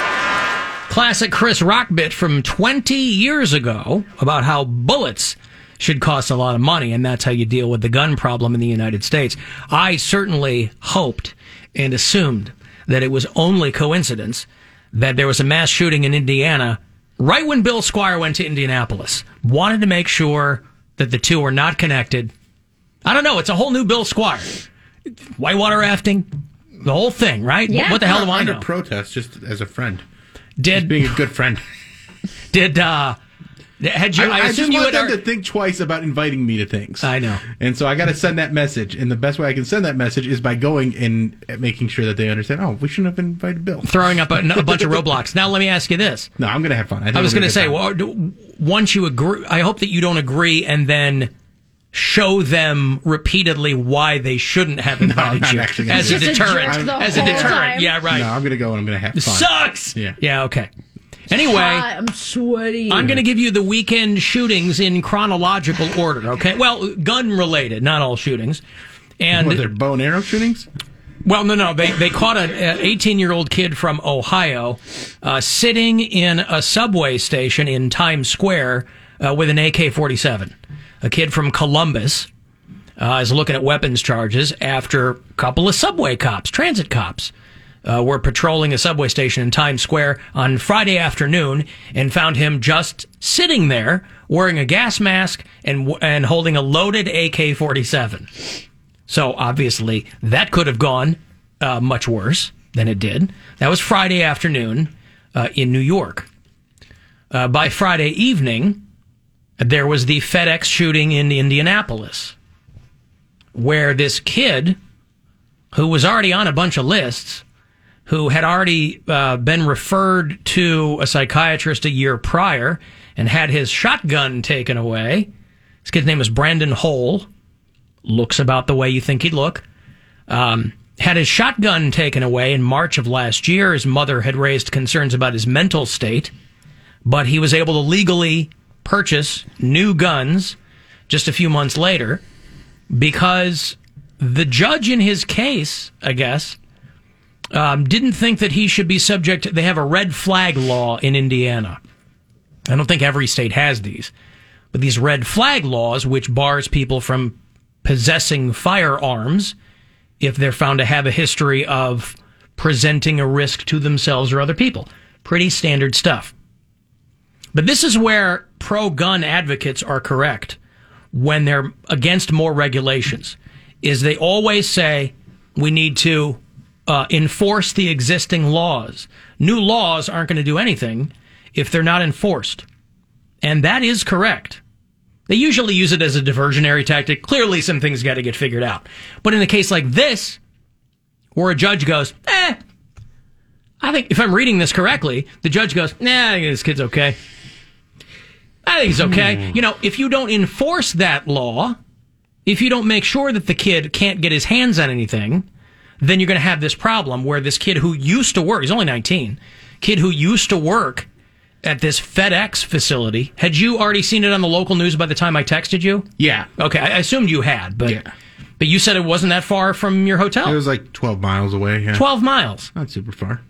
Classic Chris Rock bit from twenty years ago about how bullets should cost a lot of money, and that's how you deal with the gun problem in the United States. I certainly hoped and assumed that it was only coincidence that there was a mass shooting in Indiana right when Bill Squire went to Indianapolis. Wanted to make sure that the two were not connected. I don't know. It's a whole new Bill Squire. Whitewater rafting, the whole thing, right? Yeah. What the hell do I know? Under protest, just as a friend. Did just being a good friend. Did uh had you? I, I, I assume just you want would them to think twice about inviting me to things. I know, and so I got to send that message. And the best way I can send that message is by going and making sure that they understand. Oh, we shouldn't have invited Bill. Throwing up a, a bunch of roadblocks. Now let me ask you this. No, I'm going to have fun. I, I was going to say, well, once you agree, I hope that you don't agree, and then show them repeatedly why they shouldn't have invited no, you as a deterrent. As a deterrent, time. yeah, right. No, I'm going to go and I'm going to have fun. Sucks. Yeah, yeah, okay. Anyway, hot, I'm sweaty. I'm going to give you the weekend shootings in chronological order, okay? Well, gun-related, not all shootings. And were there bow and arrow shootings? Well, no, no. They they caught an eighteen-year-old kid from Ohio uh, sitting in a subway station in Times Square uh, with an A K forty-seven. A kid from Columbus uh, is looking at weapons charges after a couple of subway cops, transit cops, Uh, were patrolling a subway station in Times Square on Friday afternoon and found him just sitting there wearing a gas mask and and holding a loaded A K forty-seven. So obviously that could have gone uh, much worse than it did. That was Friday afternoon uh, in New York. Uh, by Friday evening, there was the FedEx shooting in Indianapolis, where this kid, who was already on a bunch of lists, who had already uh, been referred to a psychiatrist a year prior and had his shotgun taken away. This kid's name is Brandon Hole. Looks about the way you think he'd look. Um, had his shotgun taken away in March of last year. His mother had raised concerns about his mental state, but he was able to legally purchase new guns just a few months later because the judge in his case, I guess, Um, didn't think that he should be subject to, they have a red flag law in Indiana. I don't think every state has these. But these red flag laws, which bars people from possessing firearms if they're found to have a history of presenting a risk to themselves or other people. Pretty standard stuff. But this is where pro-gun advocates are correct when they're against more regulations, is they always say we need to uh, enforce the existing laws. New laws aren't going to do anything if they're not enforced. And that is correct. They usually use it as a diversionary tactic. Clearly, some things got to get figured out. But in a case like this, where a judge goes, eh, I think if I'm reading this correctly, the judge goes, nah, I think this kid's okay. I think he's okay. Hmm. You know, if you don't enforce that law, if you don't make sure that the kid can't get his hands on anything, then you're going to have this problem where this kid who used to work, he's only nineteen, kid who used to work at this FedEx facility. Had you already seen it on the local news by the time I texted you? Yeah. Okay, I assumed you had, but yeah. But you said it wasn't that far from your hotel. It was like twelve miles away. Yeah. twelve miles. Not super far.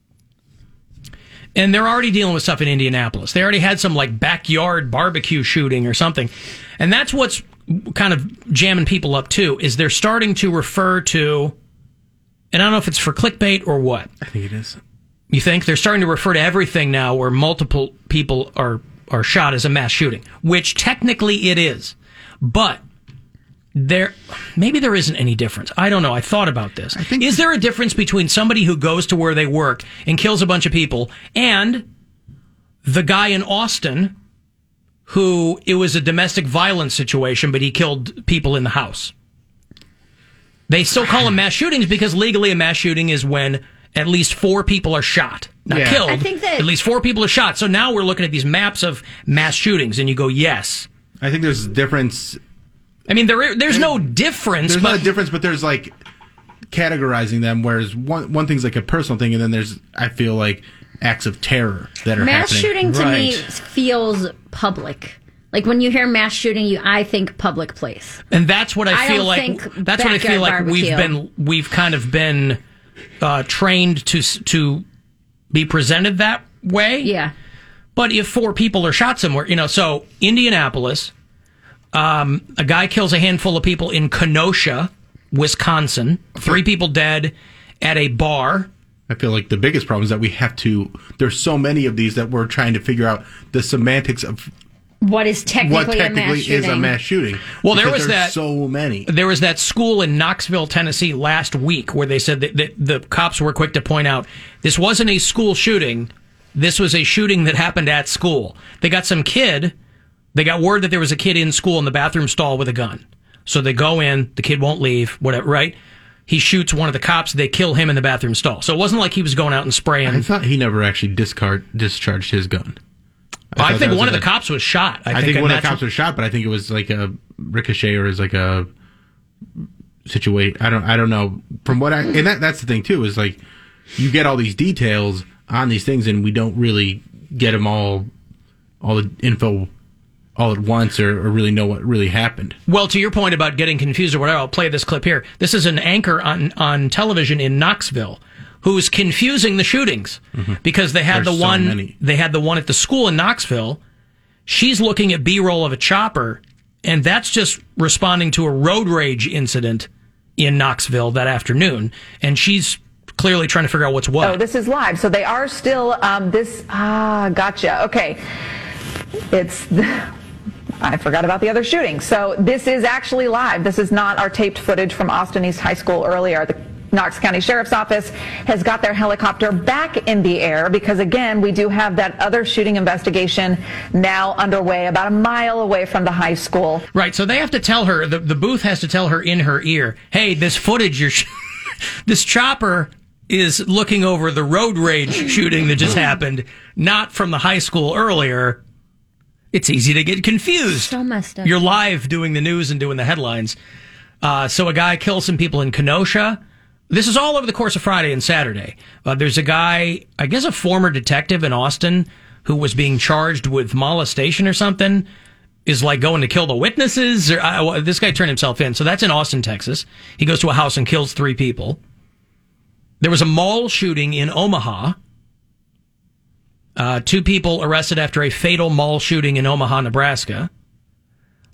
And they're already dealing with stuff in Indianapolis. They already had some like backyard barbecue shooting or something. And that's what's kind of jamming people up too, is they're starting to refer to, and I don't know if it's for clickbait or what. I think it is. You think? They're starting to refer to everything now where multiple people are, are shot as a mass shooting, which technically it is. But there, maybe there isn't any difference. I don't know. I thought about this. I think, is there a difference between somebody who goes to where they work and kills a bunch of people and the guy in Austin who, it was a domestic violence situation, but he killed people in the house? They still call them mass shootings because legally a mass shooting is when at least four people are shot. Not Yeah. killed. I think that- at least four people are shot. So now we're looking at these maps of mass shootings, and you go, yes. I think there's a difference. I mean, there there's no difference. There's but not a difference, but there's like categorizing them. Whereas one one thing's like a personal thing, and then there's, I feel like, acts of terror that are Mass happening. shooting to me Right. feels public. Like when you hear mass shooting, you I think public place. And that's what I, I feel don't like. think That's what I feel backyard like we've barbecue. been we've kind of been uh, trained to s- to be presented that way. Yeah. But if four people are shot somewhere, you know, so Indianapolis, um, a guy kills a handful of people in Kenosha, Wisconsin. Three people dead at a bar. I feel like the biggest problem is that we have to. There's so many of these that we're trying to figure out the semantics of What is technically, what a mass technically shooting? is a mass shooting. Well, there because was there's that so many. There was that school in Knoxville, Tennessee last week where they said that, that the cops were quick to point out this wasn't a school shooting. This was a shooting that happened at school. They got some kid. They got word that there was a kid in school in the bathroom stall with a gun. So they go in. The kid won't leave. Whatever, right? He shoots one of the cops. They kill him in the bathroom stall. So it wasn't like he was going out and spraying. I thought he never actually discard discharged his gun. I, thought think that one was of the a- cops was shot. I, I, think, think and one of the that's cops was shot, but I think it was like a ricochet or is like a situation. I don't. I don't know. From what I and that that's the thing too is like you get all these details on these things and we don't really get them all, all the info all at once or, or really know what really happened. Well, to your point about getting confused or whatever, I'll play this clip here. This is an anchor on, on television in Knoxville who's confusing the shootings because they had There's the so one many. they had the one at the school in Knoxville. She's looking at B-roll of a chopper, and that's just responding to a road rage incident in Knoxville that afternoon, and she's clearly trying to figure out what's what. Oh, this is live. So they are still, um, this, ah, gotcha. Okay. It's, I forgot about the other shooting. So this is actually live. This is not our taped footage from Austin East High School earlier. The Knox County Sheriff's Office has got their helicopter back in the air because, again, we do have that other shooting investigation now underway about a mile away from the high school. Right, so they have to tell her, the, the booth has to tell her in her ear, hey, this footage, you're sh- this chopper is looking over the road rage shooting that just happened, not from the high school earlier. It's easy to get confused. So messed up. You're live doing the news and doing the headlines. Uh, so a guy kills some people in Kenosha. This is all over the course of Friday and Saturday. Uh, there's a guy, I guess a former detective in Austin, who was being charged with molestation or something, is like going to kill the witnesses. Or, uh, well, this guy turned himself in. So that's in Austin, Texas. He goes to a house and kills three people. There was a mall shooting in Omaha. Uh, two people arrested after a fatal mall shooting in Omaha, Nebraska.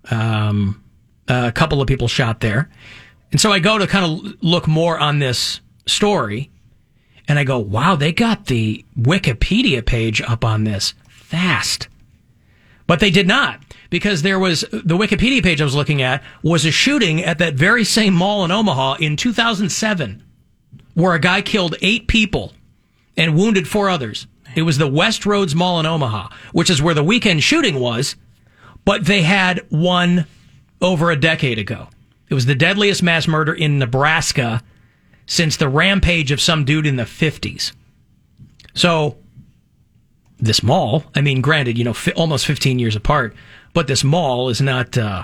Um, a couple of people shot there. And so I go to kind of look more on this story, and I go, wow, they got the Wikipedia page up on this fast. But they did not, because there was, the Wikipedia page I was looking at was a shooting at that very same mall in Omaha in two thousand seven, where a guy killed eight people and wounded four others. It was the West Roads Mall in Omaha, which is where the weekend shooting was, but they had one over a decade ago. It was the deadliest mass murder in Nebraska since the rampage of some dude in the fifties. So, this mall, I mean, granted, you know, fi- almost fifteen years apart, but this mall is not, uh,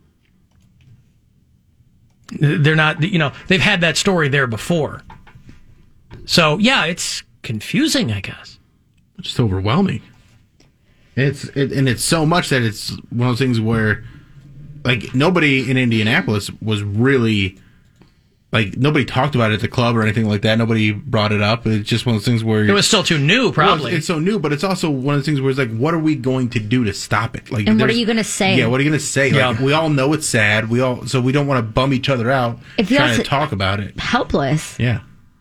they're not, you know, they've had that story there before. So, yeah, it's confusing, I guess. Just overwhelming. It's it, and it's so much that it's one of those things where, like, nobody in Indianapolis was really, like, nobody talked about it at the club or anything like that. Nobody brought it up. It's just one of those things where... It was still too new, probably. Well, it's so new, but it's also one of the things where it's like, what are we going to do to stop it? Like, And what are there's- you going to say? Yeah, what are you going to say? Like, Yeah. we all know it's sad. We all So we don't want to bum each other out It feels trying to talk about it. Helpless. Yeah.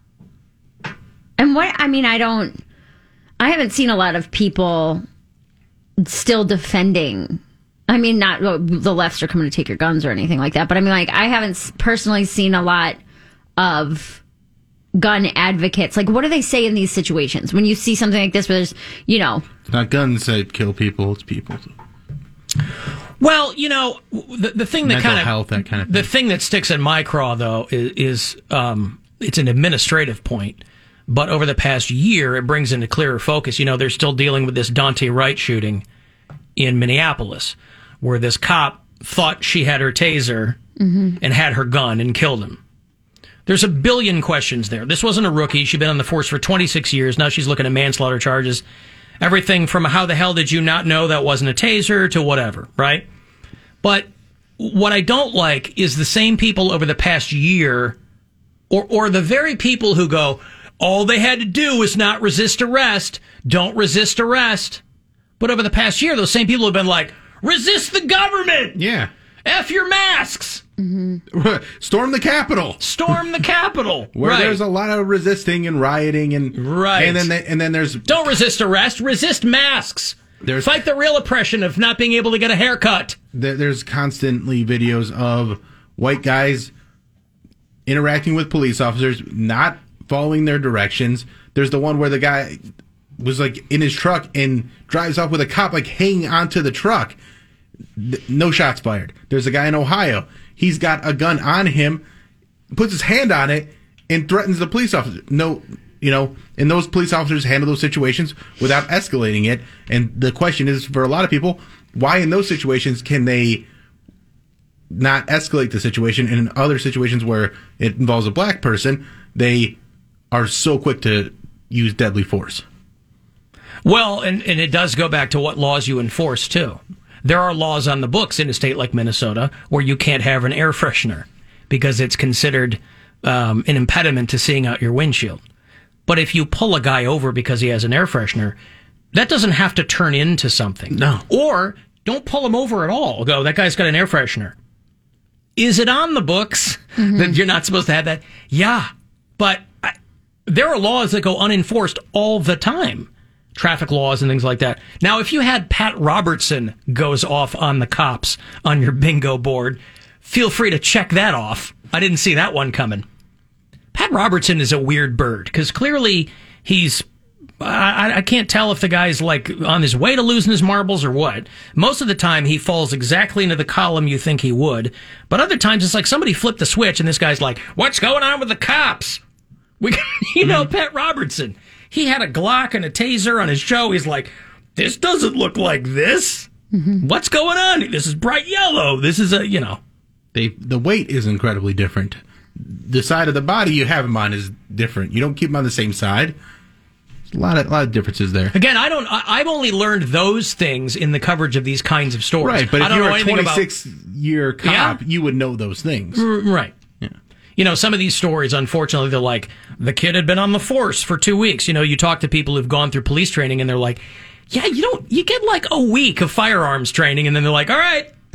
And what, I mean, I don't, I haven't seen a lot of people still defending. I mean, not well, the lefts are coming to take your guns or anything like that, but I mean, like, I haven't s- personally seen a lot of gun advocates. Like, what do they say in these situations when you see something like this where there's, you know, It's not guns that kill people, it's people. Well, you know, the, the thing that Mental kind of health, that kind of the thing that sticks in my craw, though, is, is um, it's an administrative point. But over the past year, it brings into clearer focus. You know, they're still dealing with this Dante Wright shooting in Minneapolis, where this cop thought she had her taser Mhm. and had her gun and killed him. There's a billion questions there. This wasn't a rookie. She'd been on the force for twenty-six years. Now she's looking at manslaughter charges. Everything from how the hell did you not know that wasn't a taser to whatever, right? But what I don't like is the same people over the past year, or or the very people who go, all they had to do was not resist arrest. Don't resist arrest. But over the past year, those same people have been like, resist the government. Yeah. F your masks. Storm the Capitol. Storm the Capitol. Where right. there's a lot of resisting and rioting and Right. and then they, and then there's Don't resist arrest. Resist masks. There's Fight the real oppression of not being able to get a haircut. there- there's constantly videos of white guys interacting with police officers, not following their directions. There's the one where the guy was like in his truck and drives off with a cop like hanging onto the truck. Th- No shots fired. There's a guy in Ohio. He's got a gun on him, puts his hand on it, and threatens the police officer. No, you know, and those police officers handle those situations without escalating it. And the question is, for a lot of people, why in those situations can they not escalate the situation? And in other situations where it involves a black person, they are so quick to use deadly force. Well, and, and it does go back to what laws you enforce, too. There are laws on the books in a state like Minnesota where you can't have an air freshener because it's considered um, an impediment to seeing out your windshield. But if you pull a guy over because he has an air freshener, that doesn't have to turn into something. No. Or don't pull him over at all. Go, that guy's got an air freshener. Is it on the books that you're not supposed to have that? Yeah. But I, there are laws that go unenforced all the time. Traffic laws and things like that. Now, if you had Pat Robertson goes off on the cops on your bingo board, feel free to check that off. I didn't see that one coming. Pat Robertson is a weird bird because clearly he's, I, I can't tell if the guy's like on his way to losing his marbles or what. Most of the time he falls exactly into the column you think he would. But other times it's like somebody flipped the switch and this guy's like, what's going on with the cops? We, you know, Pat Robertson. He had a Glock and a taser on his show. He's like, this doesn't look like this. Mm-hmm. What's going on? This is bright yellow. This is a, you know. They the weight is incredibly different. The side of the body you have him on is different. You don't keep him on the same side. There's a lot of, a lot of differences there. Again, I don't. I, I've only learned those things in the coverage of these kinds of stories. Right, but I if don't you're know a anything about- twenty-six year cop, Yeah. you would know those things. R- Right. Yeah. You know, some of these stories, unfortunately, they're like, the kid had been on the force for two weeks. You know, you talk to people who've gone through police training and they're like, yeah, you don't, you get like a week of firearms training and then they're like, all right,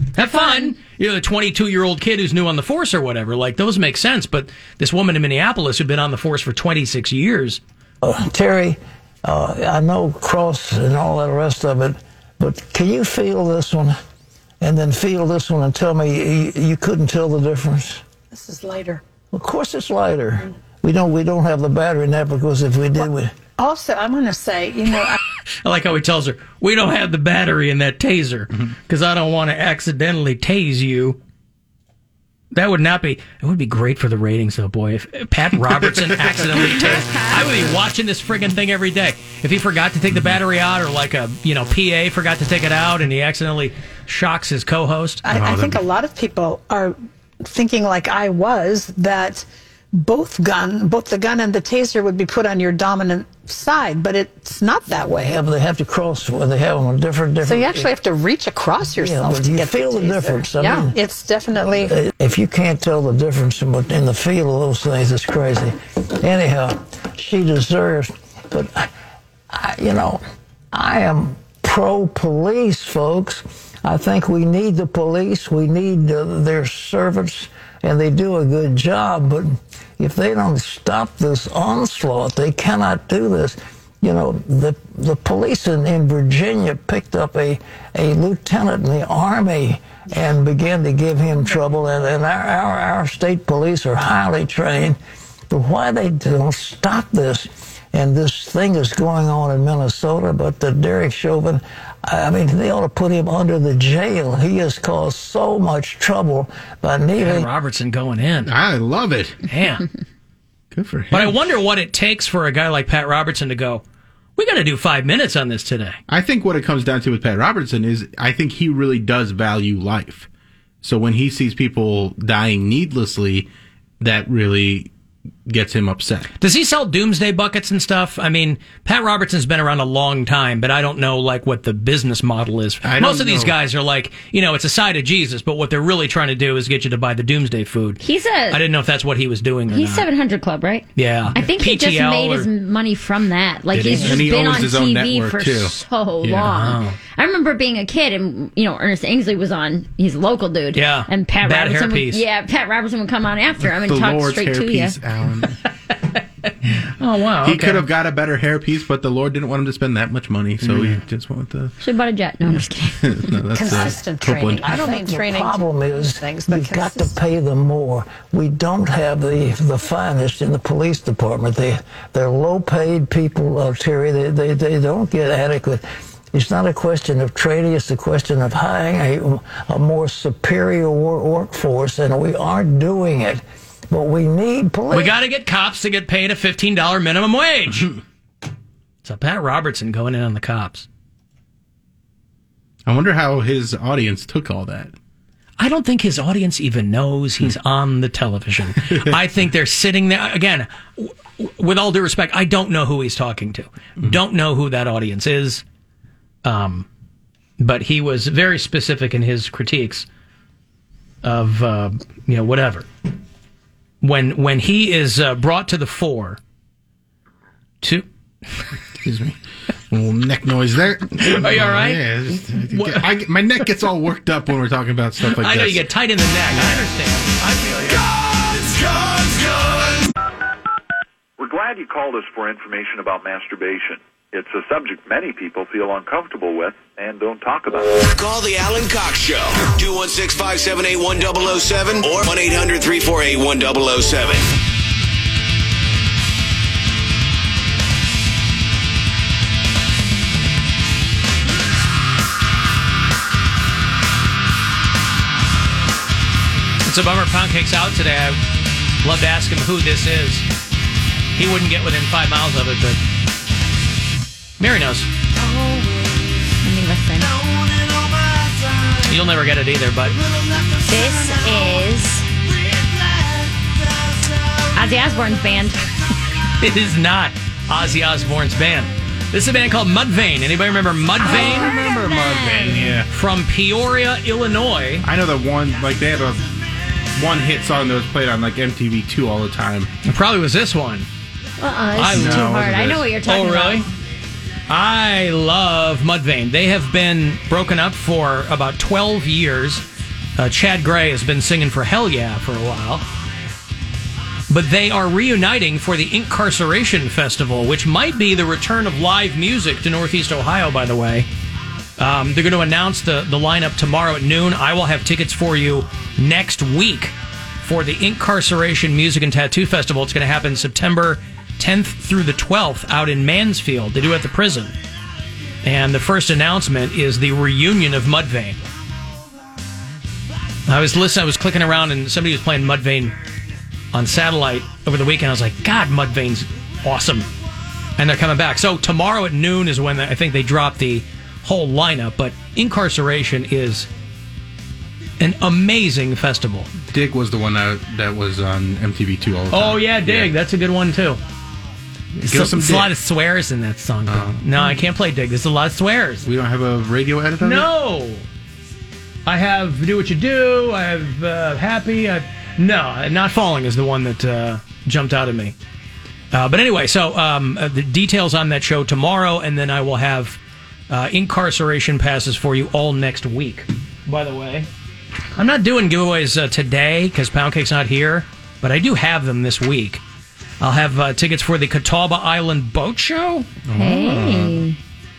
Have fun. You're the twenty-two-year-old kid who's new on the force or whatever. Like, those make sense. But this woman in Minneapolis who'd been on the force for twenty-six years. Uh, Terry, uh, I know cross and all that rest of it, but can you feel this one and then feel this one and tell me you, you couldn't tell the difference? This is lighter. Of course it's lighter. Mm. We don't we don't have the battery in that because if we did, we... Also, I'm going to say, you know... I, I like how he tells her, we don't have the battery in that taser because I don't want to accidentally tase you. That would not be... It would be great for the ratings, though, boy. If Pat Robertson accidentally tased... I would be watching this friggin' thing every day. If he forgot to take the battery out or like a, you know, P A forgot to take it out and he accidentally shocks his co-host. I, I think a lot of people are thinking like I was, that... both gun, both the gun and the taser would be put on your dominant side, but it's not that way. Yeah, but they have to cross where they have them on different, different. So you actually have to reach across yourself. Yeah, but to you get feel the, the difference. I yeah, mean, it's definitely. If you can't tell the difference in the feel of those things, it's crazy. Anyhow, she deserves. But I, I, you know, I am pro-police, folks. I think we need the police. We need uh, their servants. And they do a good job, but if they don't stop this onslaught, they cannot do this. You know, the the police in, in Virginia picked up a, a lieutenant in the Army and began to give him trouble, and, and our, our, our state police are highly trained. But why they don't stop this? And this thing is going on in Minnesota, but the Derek Chauvin, I mean, they ought to put him under the jail. He has caused so much trouble by kneeling. Pat Robertson going in. I love it. Man. Good for him. But I wonder what it takes for a guy like Pat Robertson to go, we got to do five minutes on this today. I think what it comes down to with Pat Robertson is I think he really does value life. So when he sees people dying needlessly, that really gets him upset. Does he sell doomsday buckets and stuff? I mean, Pat Robertson's been around a long time, but I don't know like what the business model is. I Most don't of these know. guys are like, you know, it's a side of Jesus, but what they're really trying to do is get you to buy the doomsday food. He's a. I didn't know if that's what he was doing or He's not. seven hundred Club, right? Yeah. I think he P T just L made or- his money from that. Like Did he? he's just And he been owns on his own T V network, for too. so Yeah. long. Wow. I remember being a kid, and you know, Ernest Ainsley was on. He's a local dude. Yeah. And Pat Bad Robertson. Would, hairpiece. yeah, Pat Robertson would come on after him and The talk Lord's straight to you. hairpiece, Alan. Oh, wow. He okay. could have got a better hairpiece, but the Lord didn't want him to spend that much money, so he just went with the... Should have bought a jet. No, I'm just kidding. no, that's, Consistent uh, training. Copeland. I don't I mean think training. The problem is things, but we've got to pay them more. We don't have the the finest in the police department. They they're low paid people, uh, Terry. They, they they don't get adequate. It's not a question of training. It's a question of hiring a, a more superior wor- workforce, and we aren't doing it. But we need police. We got to get cops to get paid a fifteen dollars minimum wage. So Pat Robertson going in on the cops. I wonder how his audience took all that. I don't think his audience even knows he's on the television. I think they're sitting there. Again, w- with all due respect, I don't know who he's talking to. Mm-hmm. Don't know who that audience is. Um, but he was very specific in his critiques of, uh, you know, whatever. When when he is uh, brought to the fore to... Excuse me. A little neck noise there. Are you all right? Yeah, just, I, I, my neck gets all worked up when we're talking about stuff like I this. know you get tight in the neck. I understand. I feel you. Guns, guns, guns. We're glad you called us for information about masturbation. It's a subject many people feel uncomfortable with and don't talk about. Call the Alan Cox Show. two one six, five seven eight, one zero zero seven or one eight hundred, three four eight, one zero zero seven. It's a bummer Pancake's out today. I'd love to ask him who this is. He wouldn't get within five miles of it, but Mary knows. Let me listen. You'll never get it either, but This is Ozzy Osbourne's band. it is not Ozzy Osbourne's band. This is a band called Mudvayne. Anybody remember Mudvayne? I remember Mudvayne, yeah. From Peoria, Illinois. I know the one, like, they had a one hit song that was played on, like, M T V two all the time. It probably was this one. Uh-uh, I it's too know hard. it I is. know what you're talking Oh, really? about. I love Mudvayne. They have been broken up for about twelve years. Uh, Chad Gray has been singing for Hell Yeah for a while. But they are reuniting for the Incarceration Festival, which might be the return of live music to Northeast Ohio, by the way. Um, they're going to announce the, the lineup tomorrow at noon. I will have tickets for you next week for the Incarceration Music and Tattoo Festival. It's going to happen September tenth through the twelfth out in Mansfield. They do it at the prison. And the first announcement is the reunion of Mudvayne. I was listening, I was clicking around, and somebody was playing Mudvayne on satellite over the weekend. I was like, God, Mudvayne's awesome. And they're coming back. So tomorrow at noon is when I think they drop the whole lineup. But Incarceration is an amazing festival. Dig was the one that, that was on M T V two all the time. Oh, yeah, Dig. Yeah. That's a good one, too. So, some there's a lot of swears in that song. Uh, no, I can't play Dig. There's a lot of swears. We don't have a radio edit on No. it? I have Do What You Do. I have uh, Happy. I, no, Not Falling is the one that uh, jumped out at me. Uh, but anyway, so um, uh, the details on that show tomorrow, and then I will have uh, Incarceration passes for you all next week. By the way, I'm not doing giveaways uh, today because Pound Cake's not here, but I do have them this week. I'll have uh, tickets for the Catawba Island Boat Show. Hey.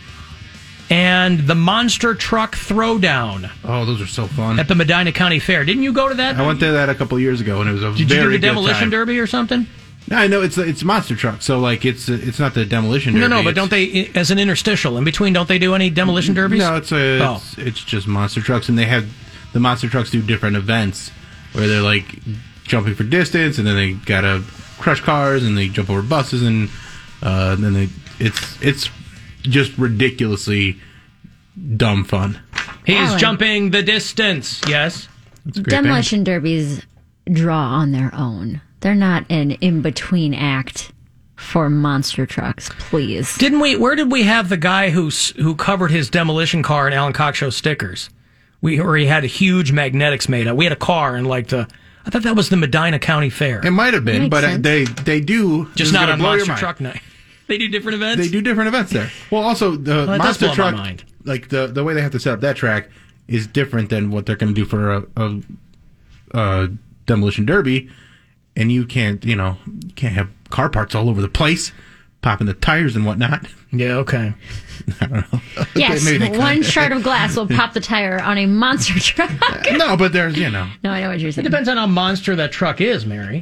And the Monster Truck Throwdown. Oh, those are so fun. At the Medina County Fair. Didn't you go to that? I went to that a couple of years ago, and it was a Did very you do the good Demolition time. Derby or something? No, I know it's it's Monster Truck, so like it's it's not the Demolition Derby. No, no, but it's, don't they, as an interstitial, in between, don't they do any Demolition Derbies? No, it's a oh. it's, it's just Monster Trucks, and they have the Monster Trucks do different events where they're like jumping for distance, and then they gotta crush cars, and they jump over buses, and uh, then they it's it's just ridiculously dumb fun. He's Alan. jumping the distance. Yes. Demolition derbies draw on their own. They're not an in-between act for monster trucks, please. Didn't we? Where did we have the guy who who covered his demolition car in Alan Cox Show stickers? We or he had huge magnetics made up. We had a car and like the. I thought that was the Medina County Fair. It might have been, but sense. they they do Just not on Monster Truck Night. They do different events. They do different events there. Well, also the well, Monster blow Truck, my mind. like the the way they have to set up that track is different than what they're going to do for a, a, a Demolition Derby, and you can't you know you can't have car parts all over the place, popping the tires and whatnot. Yeah, okay. I don't know. Yes, Maybe they one could. shard of glass will pop the tire on a monster truck. No, but there's you know. No, I know what you're It saying. depends on how monster that truck is, Mary.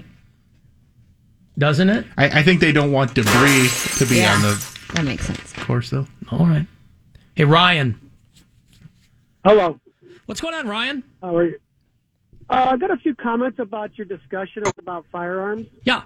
Doesn't it? I, I think they don't want debris to be Yeah. on the That makes sense. course, though. All right. Hey, Ryan. Hello. What's going on, Ryan? How are you? Uh, I got a few comments about your discussion about firearms. Yeah.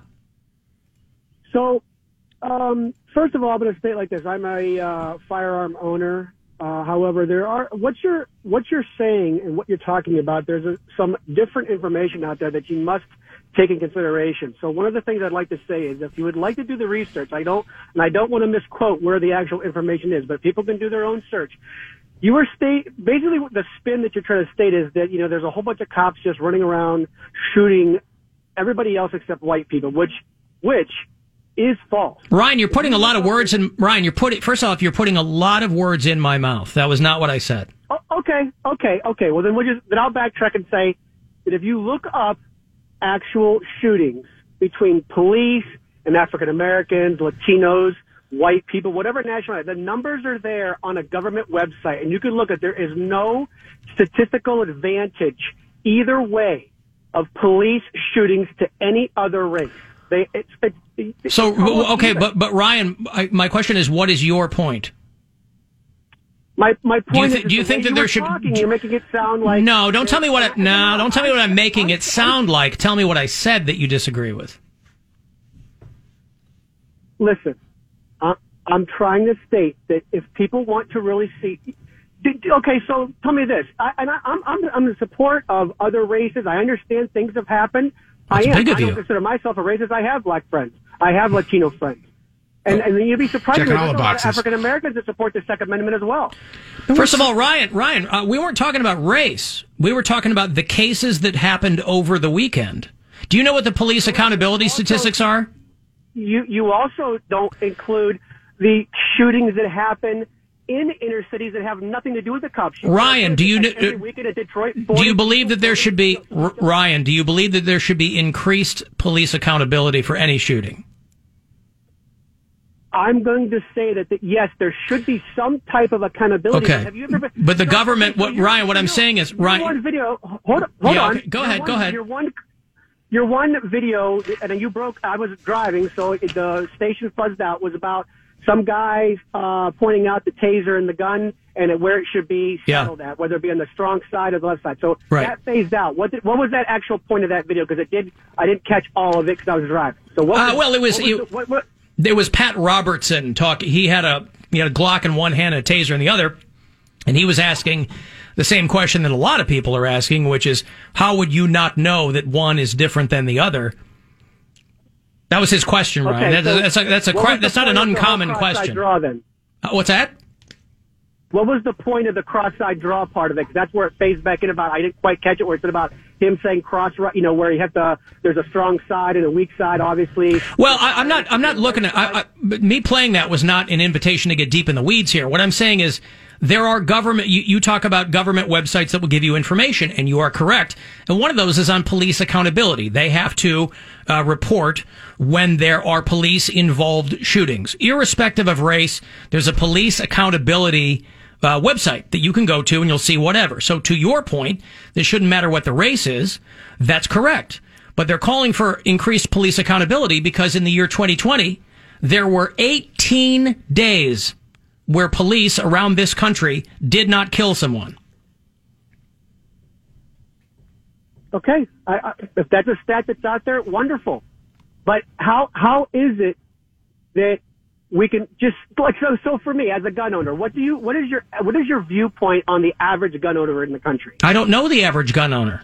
So, um, first of all, I'm going to state like this: I'm a uh, firearm owner. Uh, however, there are what you're what you're saying and what you're talking about. There's a, some different information out there that you must take in consideration. So, one of the things I'd like to say is, if you would like to do the research, I don't, and I don't want to misquote where the actual information is, but people can do their own search. You were state basically the spin that you're trying to state is that you know there's a whole bunch of cops just running around shooting everybody else except white people, which which is false. Ryan, you're putting a lot of words in. Ryan, you're putting. First off, you're putting a lot of words in my mouth. That was not what I said. Oh, okay, okay, okay. Well, then we'll just then I'll backtrack and say that if you look up actual shootings between police and African Americans, Latinos, white people, whatever nationality, the numbers are there on a government website, and you can look at. There is no statistical advantage either way of police shootings to any other race. They, it's, it's, it's So almost okay, even. but but Ryan, I, my question is, what is your point? My my point Do you, is, thi- do you the think way that you there were should? talking, you're making it sound like No, don't tell me what. I, no, don't tell me what I'm making it sound like. Tell me what I said that you disagree with. Listen, uh, I'm trying to state that if people want to really see, okay, so tell me this, I, and I, I'm I'm I'm in support of other races. I understand things have happened. That's I am. big of I don't you. consider myself a racist. I have black friends. I have Latino friends. And, and then you'd be surprised. Checking There's all a the lot of boxes. African Americans that support the Second Amendment as well. First of all, Ryan, Ryan, uh, we weren't talking about race. We were talking about the cases that happened over the weekend. Do you know what the police accountability statistics are? You you also don't include the shootings that happen in inner cities that have nothing to do with the cops. Ryan, do you every weekend at Detroit? do you believe that there should be R- Ryan? Do you believe that there should be increased police accountability for any shooting? I'm going to say that, that yes, there should be some type of accountability. Okay. Have you ever been, but the no, government, what your, Ryan? What I'm your, saying is, Ryan. One video. Hold, hold yeah, on. okay. Go your ahead. One, go ahead. Your one. Your one video, and then you broke. I was driving, so it, the station fuzzed out. Was about some guy uh, pointing out the taser and the gun and where it should be settled yeah. at, whether it be on the strong side or the left side. So right. that phased out. What did, what was that actual point of that video? Because it did. I didn't catch all of it because I was driving. So what? Uh, was, well, it was. what was You, the, what, what, There was Pat Robertson talking. He had a he had a Glock in one hand and a taser in the other, and he was asking the same question that a lot of people are asking, which is, how would you not know that one is different than the other? That was his question, Ryan. Okay, that, so that's a, that's a what that's not an uncommon cross-side question. Draw, then? Uh, what's that? What was the point of the cross-side draw part of it? Because that's where it phased back in about. I didn't quite catch it. Where it's about him saying cross, you know, where you have to. There's a strong side and a weak side, obviously. Well, I, I'm not. I'm not looking at. I, I, but me playing that was not an invitation to get deep in the weeds here. What I'm saying is, there are government. You, you talk about government websites that will give you information, and you are correct. And one of those is on police accountability. They have to uh, report when there are police-involved shootings, irrespective of race. There's a police accountability Uh, website that you can go to and you'll see whatever. So to your point, it shouldn't matter what the race is. That's correct. But they're calling for increased police accountability because in the year twenty twenty, there were eighteen days where police around this country did not kill someone. Okay. I, I, if that's a stat that's out there, wonderful. But how how is it that we can just like so. So for me, as a gun owner, what do you? What is your? What is your viewpoint on the average gun owner in the country? I don't know the average gun owner.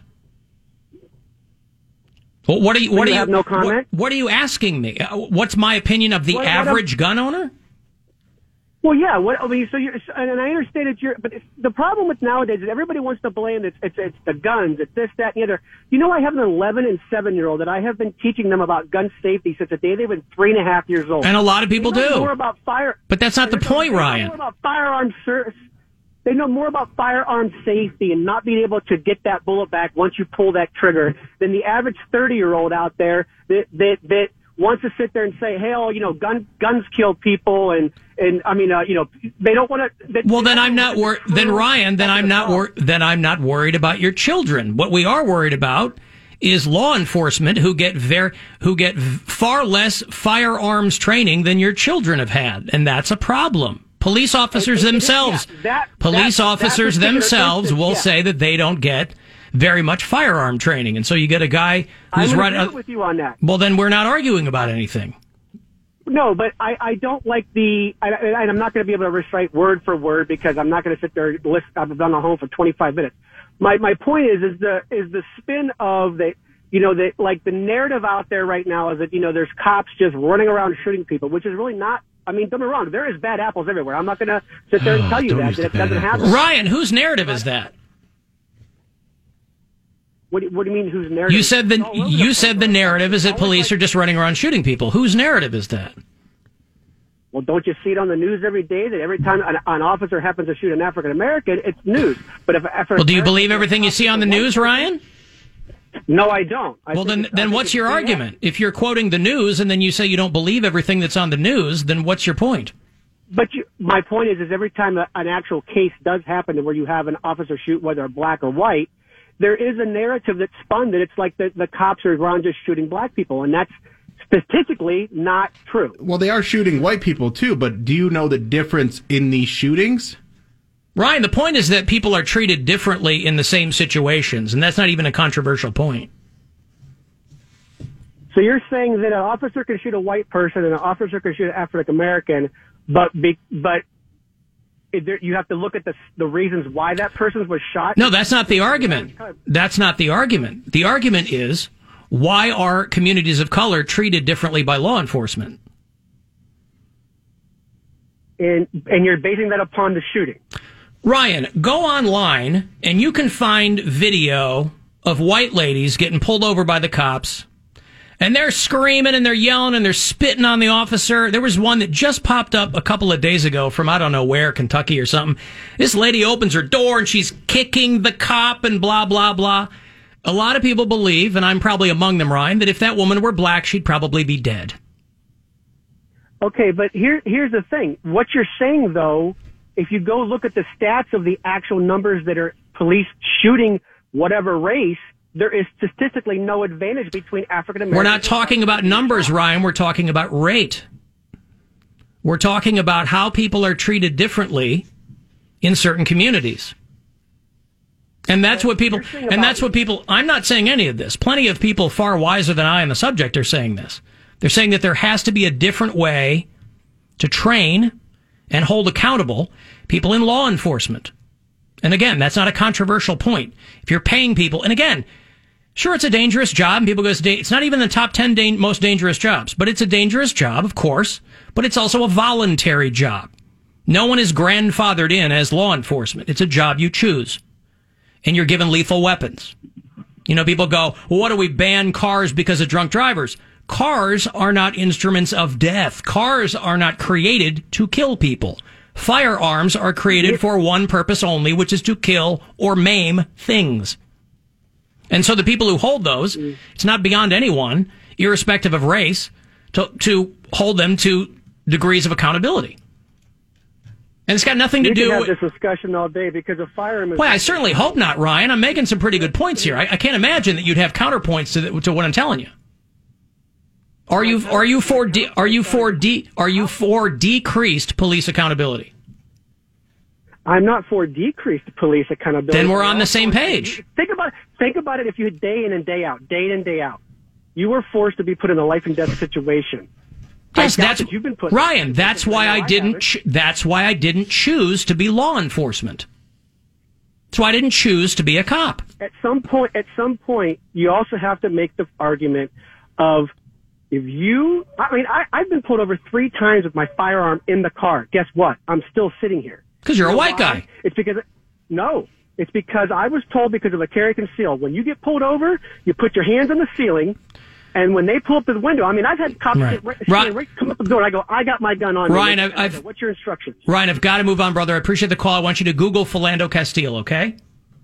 Well, what are you? So What you are you? have no comment? What, what are you asking me? Uh, What's my opinion of the What- what average I'm- gun owner? Well, yeah. What I mean, so you're, and I understand that you're, but it's, the problem with nowadays is everybody wants to blame it's, it's it's the guns, it's this, that, and the other. You know, I have an eleven and seven year old that I have been teaching them about gun safety since the day they've been three and a half years old. And a lot of people They know do. more about fire, But that's not the point, they know Ryan. More about firearm ser- They know more about firearm safety and not being able to get that bullet back once you pull that trigger than the average thirty year old out there that that that wants to sit there and say, "Hey, oh, you know, gun guns kill people," and and I mean, uh, you know, they don't want to. Well, then I'm not worried. Then Ryan, then I'm not wor- Then I'm not worried about your children. What we are worried about is law enforcement who get very who get v- far less firearms training than your children have had, and that's a problem. Police officers It- it- themselves, yeah, that- police that- officers that particular themselves instance, will yeah. say that they don't get very much firearm training, and so you get a guy who's I'm right. agreeing with you on that. Well, then we're not arguing about anything. No, but I, I don't like the, I, I, I'm not going to be able to recite word for word because I'm not going to sit there and list, I've been on home for twenty-five minutes. My, my point is, is the, is the spin of the, you know, the, like the narrative out there right now is that, you know, there's cops just running around shooting people, which is really not, I mean, don't get me wrong, there is bad apples everywhere. I'm not going to sit there and Oh, tell you don't that, use that the it doesn't bad happen. Ryan, whose narrative is that? What do, what do you mean, whose narrative? You said the All over you place. said the narrative is that police are just running around shooting people. Whose narrative is that? Well, don't you see it on the news every day that every time an, an officer happens to shoot an African American, it's news. But if, if Well, do you believe everything you see on the news, Ryan? No, I don't. I Well, think then, it's- I then think what's it's your B S. argument? If you're quoting the news and then you say you don't believe everything that's on the news, then what's your point? But you, my point is, is every time a, an actual case does happen where you have an officer shoot, whether black or white, there is a narrative that's spun that it's like the, the cops are around just shooting black people, and that's statistically not true. Well, they are shooting white people too, but do you know the difference in these shootings? Ryan, the point is that people are treated differently in the same situations, and that's not even a controversial point. So you're saying that an officer can shoot a white person and an officer can shoot an African American, but be, but is there, you have to look at the the reasons why that person was shot? No, that's not the argument. That's not the argument. The argument is, why are communities of color treated differently by law enforcement? And and you're basing that upon the shooting. Ryan, go online and you can find video of white ladies getting pulled over by the cops, And they're screaming and they're yelling and they're spitting on the officer. There was one that just popped up a couple of days ago from I don't know where, Kentucky or something. This lady opens her door and she's kicking the cop and blah, blah, blah. A lot of people believe, and I'm probably among them, Ryan, that if that woman were black, she'd probably be dead. Okay, but here, here's the thing. What you're saying, though, if you go look at the stats of the actual numbers that are police shooting whatever race, there is statistically no advantage between African Americans. We're not talking about numbers, Ryan. We're talking about rate. We're talking about how people are treated differently in certain communities. And that's what people, and that's what people, I'm not saying any of this. Plenty of people far wiser than I on the subject are saying this. They're saying that there has to be a different way to train and hold accountable people in law enforcement. And again, that's not a controversial point. If you're paying people, and again, sure, it's a dangerous job, and people go, it's not even the top ten da- most dangerous jobs, but it's a dangerous job, of course, but it's also a voluntary job. No one is grandfathered in as law enforcement. It's a job you choose, and you're given lethal weapons. You know, people go, well, what do we ban cars because of drunk drivers? Cars are not instruments of death. Cars are not created to kill people. Firearms are created for one purpose only, which is to kill or maim things. And so the people who hold those, it's not beyond anyone, irrespective of race, to, to hold them to degrees of accountability. And it's got nothing to we do can with... have this discussion all day because a firearm is... Well, I certainly hope not, Ryan. I'm making some pretty good points here. I, I can't imagine that you'd have counterpoints to, the, to what I'm telling you. Are you are you for de, are you for de, are you for decreased police accountability? I'm not for decreased police accountability. Then we're on the same page. Think about think about it. If you day in and day out, day in and day out, you were forced to be put in a life and death situation. Yes, that's that you've been put Ryan. That's why I didn't. Ch- that's why I didn't choose to be law enforcement. That's why I didn't choose to be a cop. At some point, at some point, you also have to make the argument of if you. I mean, I, I've been pulled over three times with my firearm in the car. Guess what? I'm still sitting here. Because you're you a know white why? guy. It's because no. It's because I was told because of a carry conceal. When you get pulled over, you put your hands on the ceiling. And when they pull up to the window, I mean, I've had cops right. right, right. right, come up to the door, and I go, I got my gun on. Ryan, me. I've, I've, what's your instructions? Ryan, I've got to move on, brother. I appreciate the call. I want you to Google Philando Castile, okay?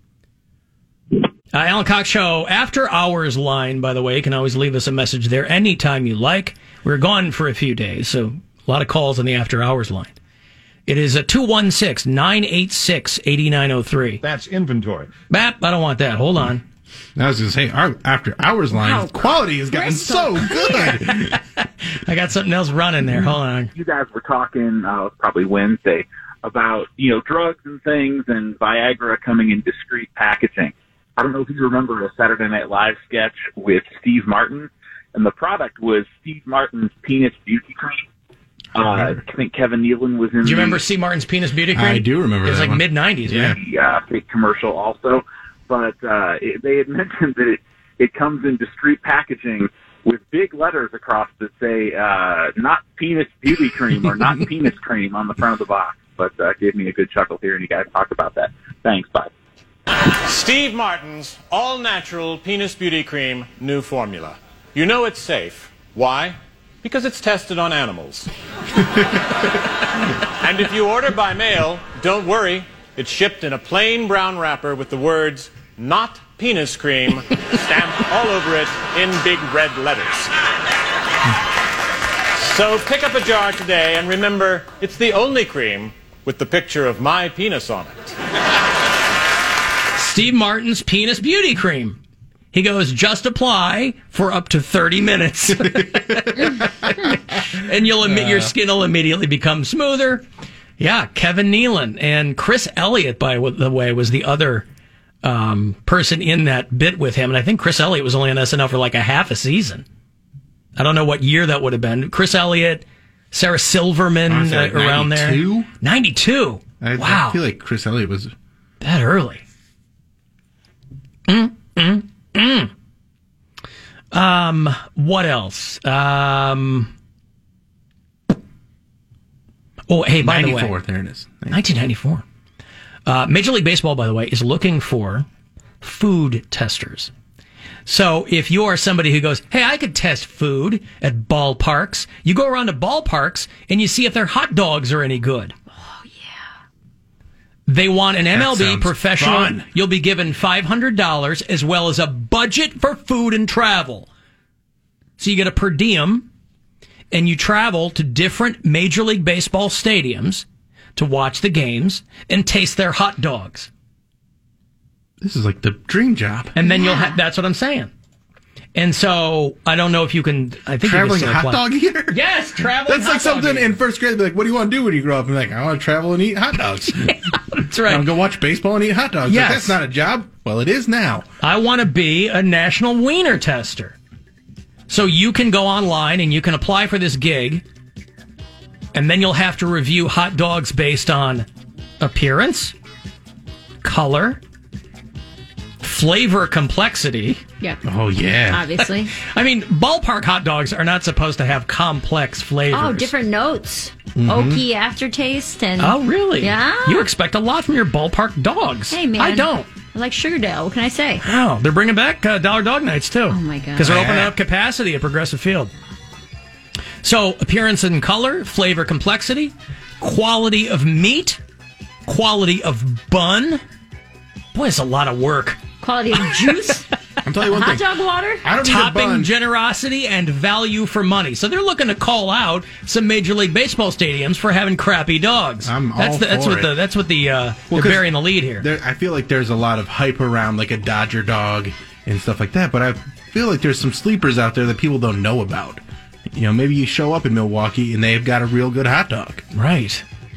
Uh, Alan Cox Show After Hours line, by the way. You can always leave us a message there anytime you like. We're gone for a few days, so a lot of calls on the After Hours line. It is a two one six, nine eight six, eight nine zero three. That's inventory. Map, I don't want that. Hold on. I was going to say, our After Hours line Wow, quality has gotten so good. I got something else running there. Hold on. You guys were talking, uh, probably Wednesday, about, you know, drugs and things and Viagra coming in discreet packaging. I don't know if you remember a Saturday Night Live sketch with Steve Martin, and the product was Steve Martin's penis beauty cream. Uh, I think Kevin Nealon was in. Do you the, remember C. Martin's penis beauty cream? I do remember. It was that like mid nineties, yeah. man. Yeah, big commercial also. But uh, it, they had mentioned that it, it comes in discreet packaging with big letters across that say uh, not penis beauty cream or not penis cream on the front of the box. But uh, gave me a good chuckle hearing you guys talk about that. Thanks, bye. Steve Martin's all-natural penis beauty cream, new formula. You know it's safe. Why? Because it's tested on animals. And if you order by mail, don't worry. It's shipped in a plain brown wrapper with the words, not penis cream, stamped all over it in big red letters. So pick up a jar today and remember, it's the only cream with the picture of my penis on it. Steve Martin's penis beauty cream. He goes, just apply for up to thirty minutes. And you'll admit, your skin will immediately become smoother. Yeah, Kevin Nealon and Chris Elliott, by the way, was the other um, person in that bit with him. And I think Chris Elliott was only on S N L for like a half a season. I don't know what year that would have been. Chris Elliott, Sarah Silverman, uh, around ninety-two? there. ninety-two I, Wow. I feel like Chris Elliott was that early. Mm, mm, mm. Um, what else? Um, oh, hey, by the way. ninety-four, there it is. nineteen ninety-four. Uh, Major League Baseball, by the way, is looking for food testers. So if you are somebody who goes, hey, I could test food at ballparks, you go around to ballparks and you see if their hot dogs are any good. Oh, yeah. They want an M L B sounds professional. fun. You'll be given five hundred dollars as well as a budget for food and travel. So you get a per diem and you travel to different Major League Baseball stadiums to watch the games and taste their hot dogs. This is like the dream job. And then you'll have, that's what I'm saying. And so, I don't know if you can, I think Traveling you can hot apply. dog eater? Yes, traveling That's hot like something dog eater. in first grade. Like, what do you want to do when you grow up? I'm like, I want to travel and eat hot dogs. That's right. I want to go watch baseball and eat hot dogs. Yes. Like, that's not a job. Well, it is now. I want to be a national wiener tester. So you can go online and you can apply for this gig, and then you'll have to review hot dogs based on appearance, color, flavor complexity. Yeah. Oh, yeah. Obviously. I mean, ballpark hot dogs are not supposed to have complex flavors. Oh, different notes. Mhm. Oaky aftertaste. and Oh, really? Yeah. You expect a lot from your ballpark dogs. Hey, man. I don't. I like Sugardale. What can I say? Oh, they're bringing back uh, Dollar Dog Nights, too. Oh, my God. Because they're Yeah. opening up capacity at Progressive Field. So, appearance and color, flavor complexity, quality of meat, quality of bun. Boy, it's a lot of work. Quality of juice. I'm telling you one Hot thing. dog water. I don't need a Topping bun. generosity and value for money. So they're looking to call out some Major League Baseball stadiums for having crappy dogs. I'm that's all the, that's for what it. the that's what the uh, Well, they're 'cause burying the lead here. There, I feel like there's a lot of hype around like a Dodger dog and stuff like that, but I feel like there's some sleepers out there that people don't know about. You know, maybe you show up in Milwaukee and they've got a real good hot dog. Right.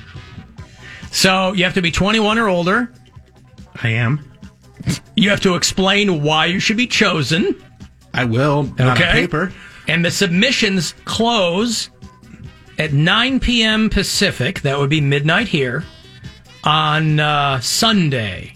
So you have to be twenty-one or older. I am. You have to explain why you should be chosen. I will. Not on paper. And the submissions close at nine p.m. Pacific. That would be midnight here on uh, Sunday.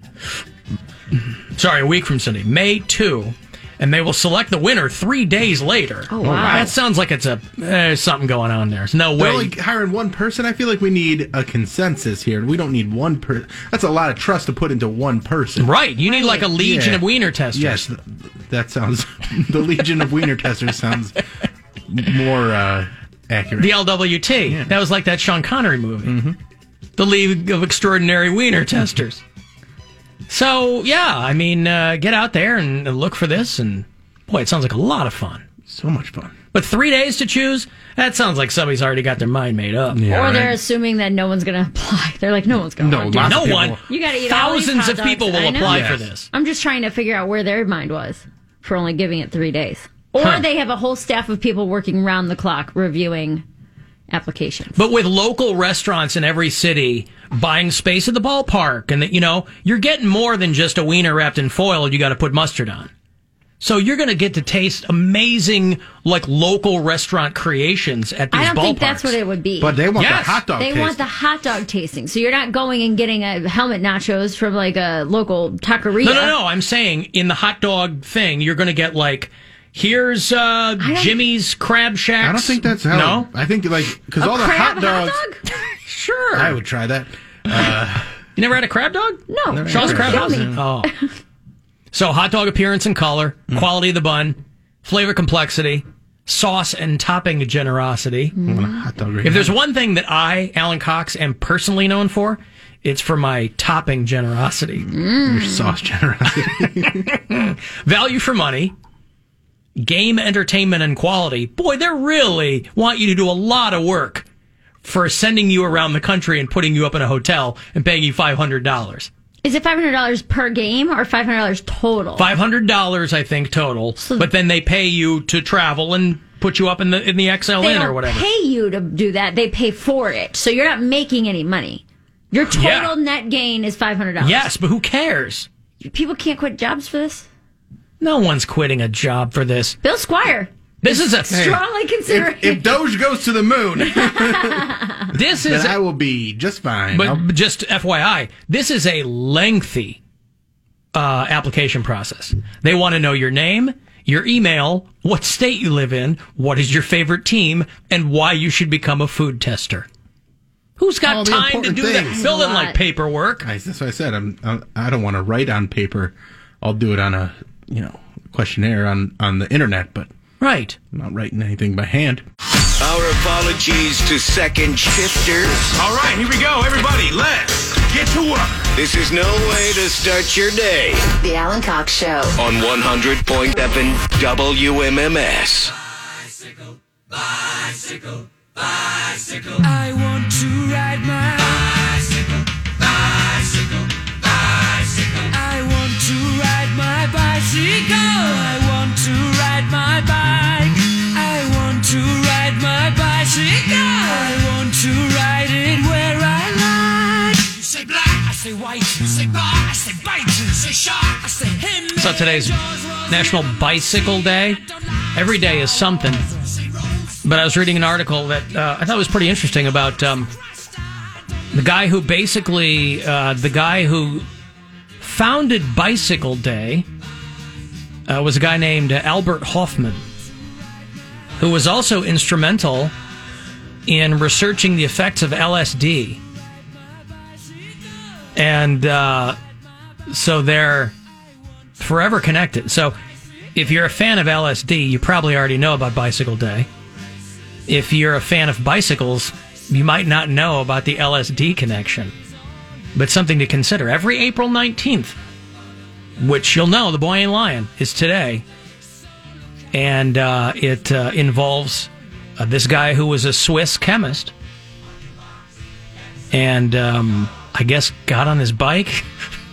Sorry, a week from Sunday, May second. And they will select the winner three days later. Oh, wow. That sounds like it's a there's something going on there. There's no They're way. only hiring one person. I feel like we need a consensus here. We don't need one person. That's a lot of trust to put into one person. Right. You need like a legion Yeah. of wiener testers. Yes, th- that sounds. The Legion of Wiener Testers sounds more uh, accurate. The L W T. That was like that Sean Connery movie. Mm-hmm. The League of Extraordinary Wiener Testers. So, yeah, I mean, uh, get out there and look for this. And, boy, it sounds like a lot of fun. So much fun. But three days to choose? That sounds like somebody's already got their mind made up. or they're assuming that no one's going to apply. They're like, no one's going to No, want to do lots this. of No people- one. You got to eat all these Thousands hot of dogs. people will I know. apply for this. I'm just trying to figure out where their mind was for only giving it three days. Or Huh. they have a whole staff of people working round the clock reviewing applications. But with local restaurants in every city buying space at the ballpark, and that, you know, you're getting more than just a wiener wrapped in foil you got to put mustard on. So you're going to get to taste amazing, like, local restaurant creations at these I don't ballparks. think that's what it would be. But they want Yes. the hot dog They taste. want the hot dog tasting. So you're not going and getting a helmet nachos from like a local taqueria. No, no, no. I'm saying in the hot dog thing, you're going to get, like, here's uh, Jimmy's Crab Shacks. I don't think that's how. No? I think like because A all the crab hot dogs. hot Sure. I would try that. Uh, You never had a crab dog? No. Never Shaw's had Crab crab House? dogs. Oh. So hot dog appearance and color, quality of the bun, flavor complexity, sauce and topping generosity. I want a hot dog right If there's now. one thing that I, Alan Cox, am personally known for, it's for my topping generosity. Your sauce generosity. Value for money, game entertainment and quality. Boy, they really want you to do a lot of work for sending you around the country and putting you up in a hotel and paying you five hundred dollars. Is it five hundred dollars per game or five hundred dollars total? five hundred dollars, I think, total. But then they pay you to travel and put you up in the in the X L They N don't or whatever. pay you to do that. They pay for it. So you're not making any money. Your total Yeah. net gain is five hundred dollars. Yes, but who cares? People can't quit jobs for this. No one's quitting a job for this. Bill Squire. This is a strongly considering. If, if Doge goes to the moon, this is then I will be just fine. But I'll- just F Y I, this is a lengthy uh, application process. They want to know your name, your email, what state you live in, what is your favorite team, and why you should become a food tester. Who's got All the time to important do things. that? Fill in like paperwork. I, that's what I said. I'm, I'm. I don't want to write on paper. I'll do it on a you know questionnaire on, on the internet, but right, I'm not writing anything by hand. Our apologies to second shifters. All right, here we go, everybody. Let's get to work. This is no way to start your day. The Alan Cox Show. On one hundred point seven W M M S. Bicycle, bicycle, bicycle. I want to ride my bicycle, bicycle, bicycle. I want to ride my bicycle. I want to ride my bike. I want to ride my bicycle. I want to ride it where I like. You say black, I say white. You say bar, I say bite. You say shark, I say him. So today's National Bicycle Day. Every day is something. But I was reading an article that uh, I thought was pretty interesting about um, the guy who basically, uh, the guy who founded Bicycle Day uh, was a guy named Albert Hoffman, who was also instrumental in researching the effects of L S D. And uh, so they're forever connected. So if you're a fan of L S D, you probably already know about Bicycle Day. If you're a fan of bicycles, you might not know about the L S D connection. But something to consider. Every April nineteenth, which you'll know, the boy ain't lying, is today. And uh, it uh, involves uh, this guy who was a Swiss chemist. And um, I guess got on his bike.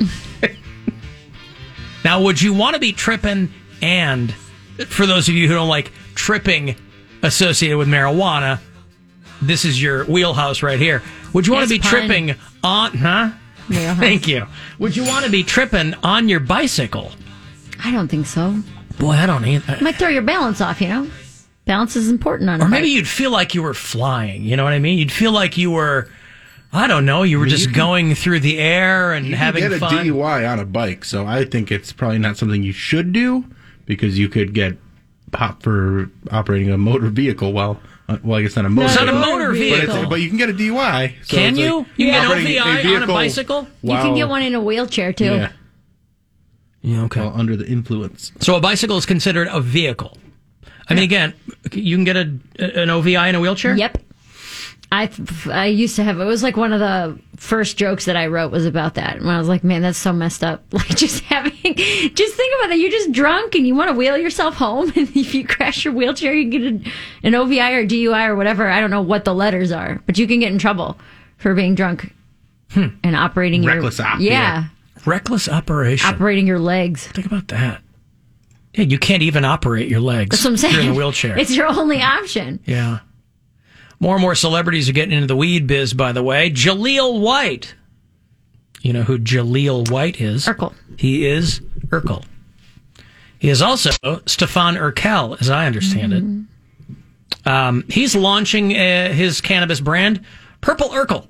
Now, would you want to be tripping and, for those of you who don't like tripping associated with marijuana, this is your wheelhouse right here. Would you want to be pun. tripping on, huh? Wheelhouse. Thank you. Would you want to be tripping on your bicycle? I don't think so. Boy, I don't either. It might throw your balance off, you know? Balance is important on a Or maybe bike. you'd feel like you were flying, you know what I mean? You'd feel like you were, I don't know, you were I mean, just you can- going through the air and You having can get fun. a D U I on a bike, so I think it's probably not something you should do because you could get popped for operating a motor vehicle while, uh, well, I guess not a motor. It's not a motor But, vehicle. it's, but you can get a D U I. So Can it's you? like You can get operating O V I on a vehicle bicycle? You can while- get one in a wheelchair, too. Yeah. Yeah, okay. While under the influence. So a bicycle is considered a vehicle. I mean, again, you can get a an O V I in a wheelchair? Yep. I I used to have, it was like one of the first jokes that I wrote was about that. And I was like, man, that's so messed up. Like just having, just think about that. You're just drunk and you want to wheel yourself home. And if you crash your wheelchair, you get a, an O V I or D U I or whatever. I don't know what the letters are, but you can get in trouble for being drunk Hmm. and operating Reckless your, op, yeah. yeah. Reckless operation. Operating your legs. Think about that. Yeah, you can't even operate your legs. That's what I'm saying. You're in a wheelchair. It's your only option. Yeah. More and more celebrities are getting into the weed biz, by the way. Jaleel White. You know who Jaleel White is? Urkel. He is Urkel. He is also Stefan Urkel, as I understand Mm-hmm. it. Um, he's launching uh, his cannabis brand, Purple Urkel.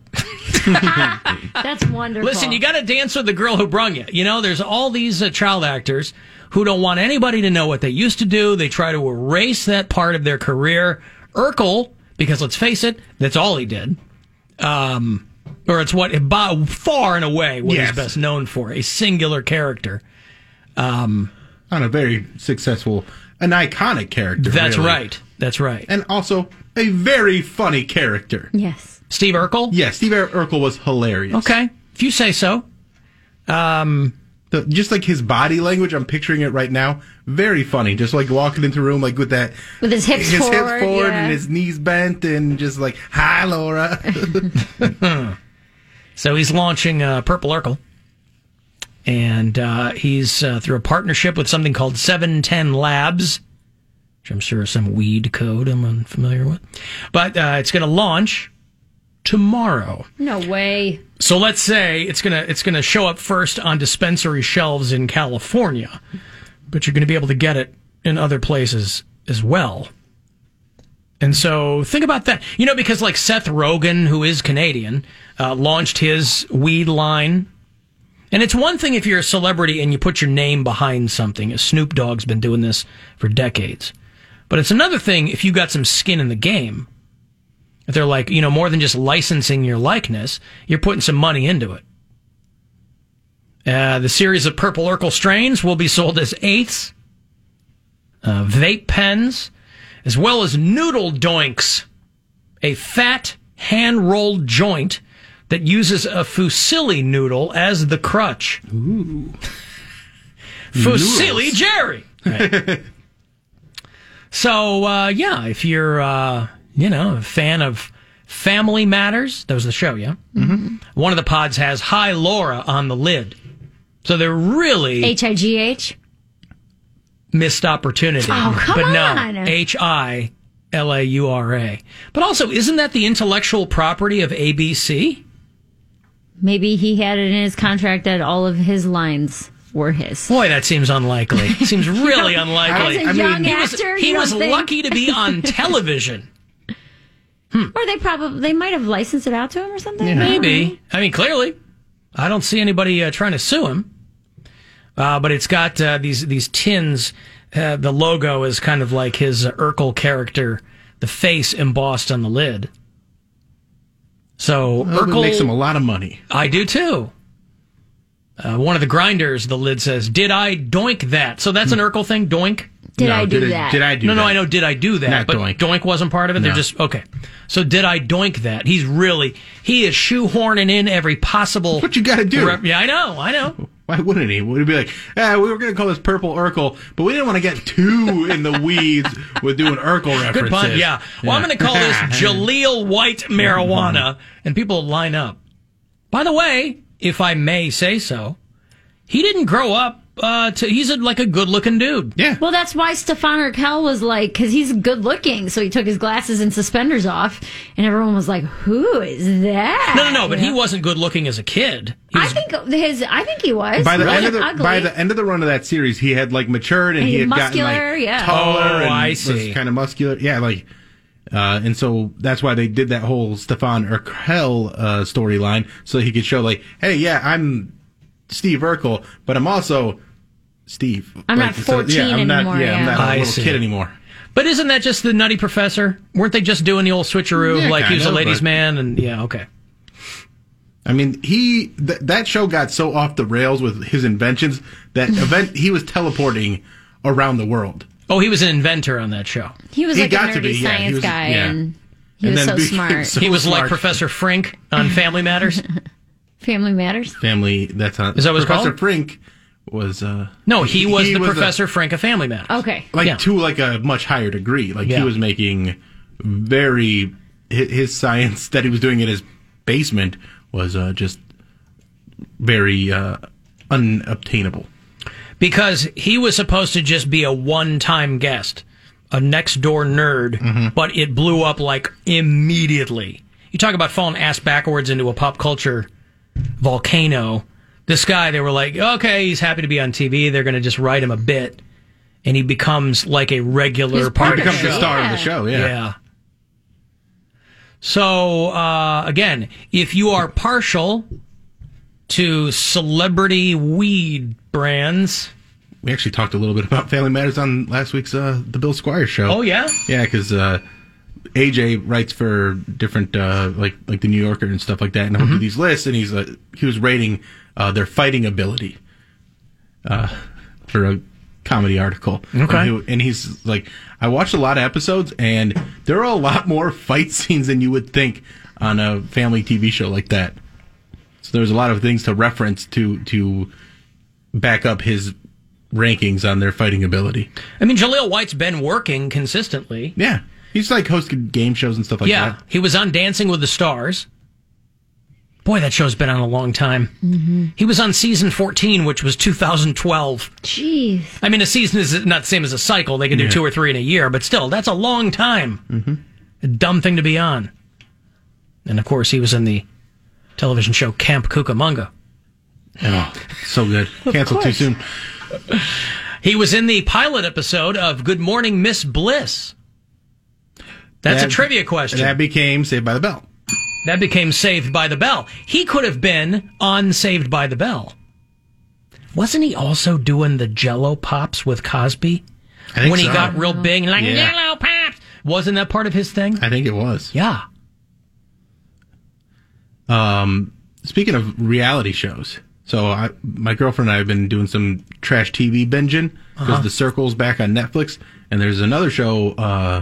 That's wonderful. Listen, you got to dance with the girl who brung you. You know, there's all these uh, child actors who don't want anybody to know what they used to do. They try to erase that part of their career. Urkel, because let's face it, that's all he did. Um, or it's what, by far and away, what Yes. he's best known for. A singular character. Um, On a very successful, an iconic character. That's really. right. That's right. And also a very funny character. Yes. Steve Urkel? Yes, Steve Urkel was hilarious. Okay, if you say so. Um, the, just like his body language, I'm picturing it right now. Very funny. Just like walking into a room, like with that, With his hips his forward, hips forward yeah. and his knees bent, and just like, "Hi, Laura." So he's launching uh, Purple Urkel. And uh, he's uh, through a partnership with something called seven ten Labs, which I'm sure is some weed code I'm unfamiliar with. But uh, it's going to launch tomorrow. No way. So let's say it's gonna it's gonna show up first on dispensary shelves in California, but you're gonna be able to get it in other places as well. And so think about that. You know, because like Seth Rogen, who is Canadian, uh, launched his weed line. And it's one thing if you're a celebrity and you put your name behind something. Snoop Dogg's been doing this for decades. But it's another thing if you got some skin in the game. If they're like, you know, more than just licensing your likeness, you're putting some money into it. Uh, the series of Purple Urkel strains will be sold as eighths uh, vape pens, as well as noodle doinks, a fat hand-rolled joint that uses a fusilli noodle as the crutch. Ooh. Fusilli Jerry. Right. So, uh, yeah, if you're, uh, you know, a fan of Family Matters, that was the show, yeah? Mm-hmm. One of the pods has Hi Laura on the lid. So they're really... H I G H? Missed opportunity. Oh, come but on. no, H I L A U R A. But also, isn't that the intellectual property of A B C? Maybe he had it in his contract that all of his lines were his. Boy, that seems unlikely. Seems really unlikely. As a young he was, actor, he you was don't think? lucky to be on television. Or they probably they might have licensed it out to him or something. Yeah. Maybe. I mean, clearly, I don't see anybody uh, trying to sue him. Uh, but it's got uh, these these tins. Uh, the logo is kind of like his uh, Urkel character, the face embossed on the lid. So Well, Urkel it makes him a lot of money. I do too. Uh, one of the grinders, the lid says, "Did I doink that?" So that's an Urkel thing, doink. Did No, I do did I- that? did I do no, No, that? I know. Did I do that? Not but doink. doink wasn't part of it. They're No. just okay. So did I doink that? He's really he is shoehorning in every possible. What you got to do? rep- yeah, I know. I know. Why wouldn't he? Would he be like, eh, we were going to call this Purple Urkel, but we didn't want to get too in the weeds with doing Urkel references. Good pun. Yeah. Well, I'm going to call this Jaleel White marijuana, and people line up. By the way, if I may say so, he didn't grow up. Uh, to, he's a, like a good-looking dude. Yeah. Well, that's why Stefan Urkel was like, because he's good looking, so he took his glasses and suspenders off, and everyone was like, "Who is that?" No, no, no. But You he know? wasn't good looking as a kid. He I was, think his. I think he was. By the really end of the ugly. by the end of the run of that series, he had like matured and And he had muscular, gotten like yeah. taller Oh, and I was see. kind of muscular. Yeah, like uh, and so that's why they did that whole Stefan Urkel uh, storyline so he could show like, hey, yeah, I'm Steve Urkel, but I'm also Steve. I'm Like, not so, fourteen yeah, I'm not, anymore, Yeah, I'm yeah. not a I little see. kid anymore. but isn't that just the Nutty Professor? Weren't they just doing the old switcheroo? Yeah, like he was kind a of, ladies' but- man, and yeah, okay. I mean, he th- that show got so off the rails with his inventions that event he was teleporting around the world. Oh, he was an inventor on that show. He was He like got a to nerdy be, yeah, he science was- guy, yeah. and he And was then so became smart. so- He was like smart. Professor Frink on Family Matters. Family Matters. Family. That's not. Is that what it's Professor called? Frink was. Uh, No, he was the a- Professor Frink of Family Matters. Okay. like Yeah. to like a much higher degree. Like Yeah. he was making very his, his science that he was doing in his basement was uh, just very uh, unobtainable. Because he was supposed to just be a one-time guest, a next-door nerd, but it blew up, like, immediately. You talk about falling ass backwards into a pop culture volcano. This guy, they were like, okay, he's happy to be on T V. They're going to just write him a bit, and he becomes, like, a regular He's part part of of the Becomes show. the star of Yeah. the show. Yeah. Yeah. So, uh, again, if you are partial to celebrity weed brands... We actually talked a little bit about Family Matters on last week's uh, the Bill Squire show. Oh, yeah? Yeah, because uh, A J writes for different uh, like like the New Yorker and stuff like that, and he'll Mm-hmm. do these lists, and he's uh, he was rating uh, their fighting ability uh, for a comedy article. Okay. and, he, and he's like, I watched a lot of episodes, and there are a lot more fight scenes than you would think on a family T V show like that. So there's a lot of things to reference to to back up his rankings on their fighting ability. I mean, Jaleel White's been working consistently. Yeah. He's like hosted game shows and stuff like yeah, that. he was on Dancing with the Stars. Boy, that show's been on a long time. Mm-hmm. He was on season fourteen, which was two thousand twelve. Jeez. I mean, a season is not the same as a cycle. They can do Yeah. two or three in a year, but still, that's a long time. Mm-hmm. A dumb thing to be on. And of course, he was in the television show Camp Cucamonga. Oh, so good. Canceled too course. soon. He was in the pilot episode of Good Morning, Miss Bliss. That's That- a trivia question. That became Saved by the Bell. That became Saved by the Bell. He could have been on Saved by the Bell. Wasn't he also doing the Jello Pops with Cosby? I think when he so. got real big, like, Yeah. Jello Pops! Wasn't that part of his thing? I think it was. Yeah. Um, speaking of reality shows, So I, my girlfriend and I have been doing some trash T V binging because Uh-huh. The Circle's back on Netflix, and there's another show. Uh,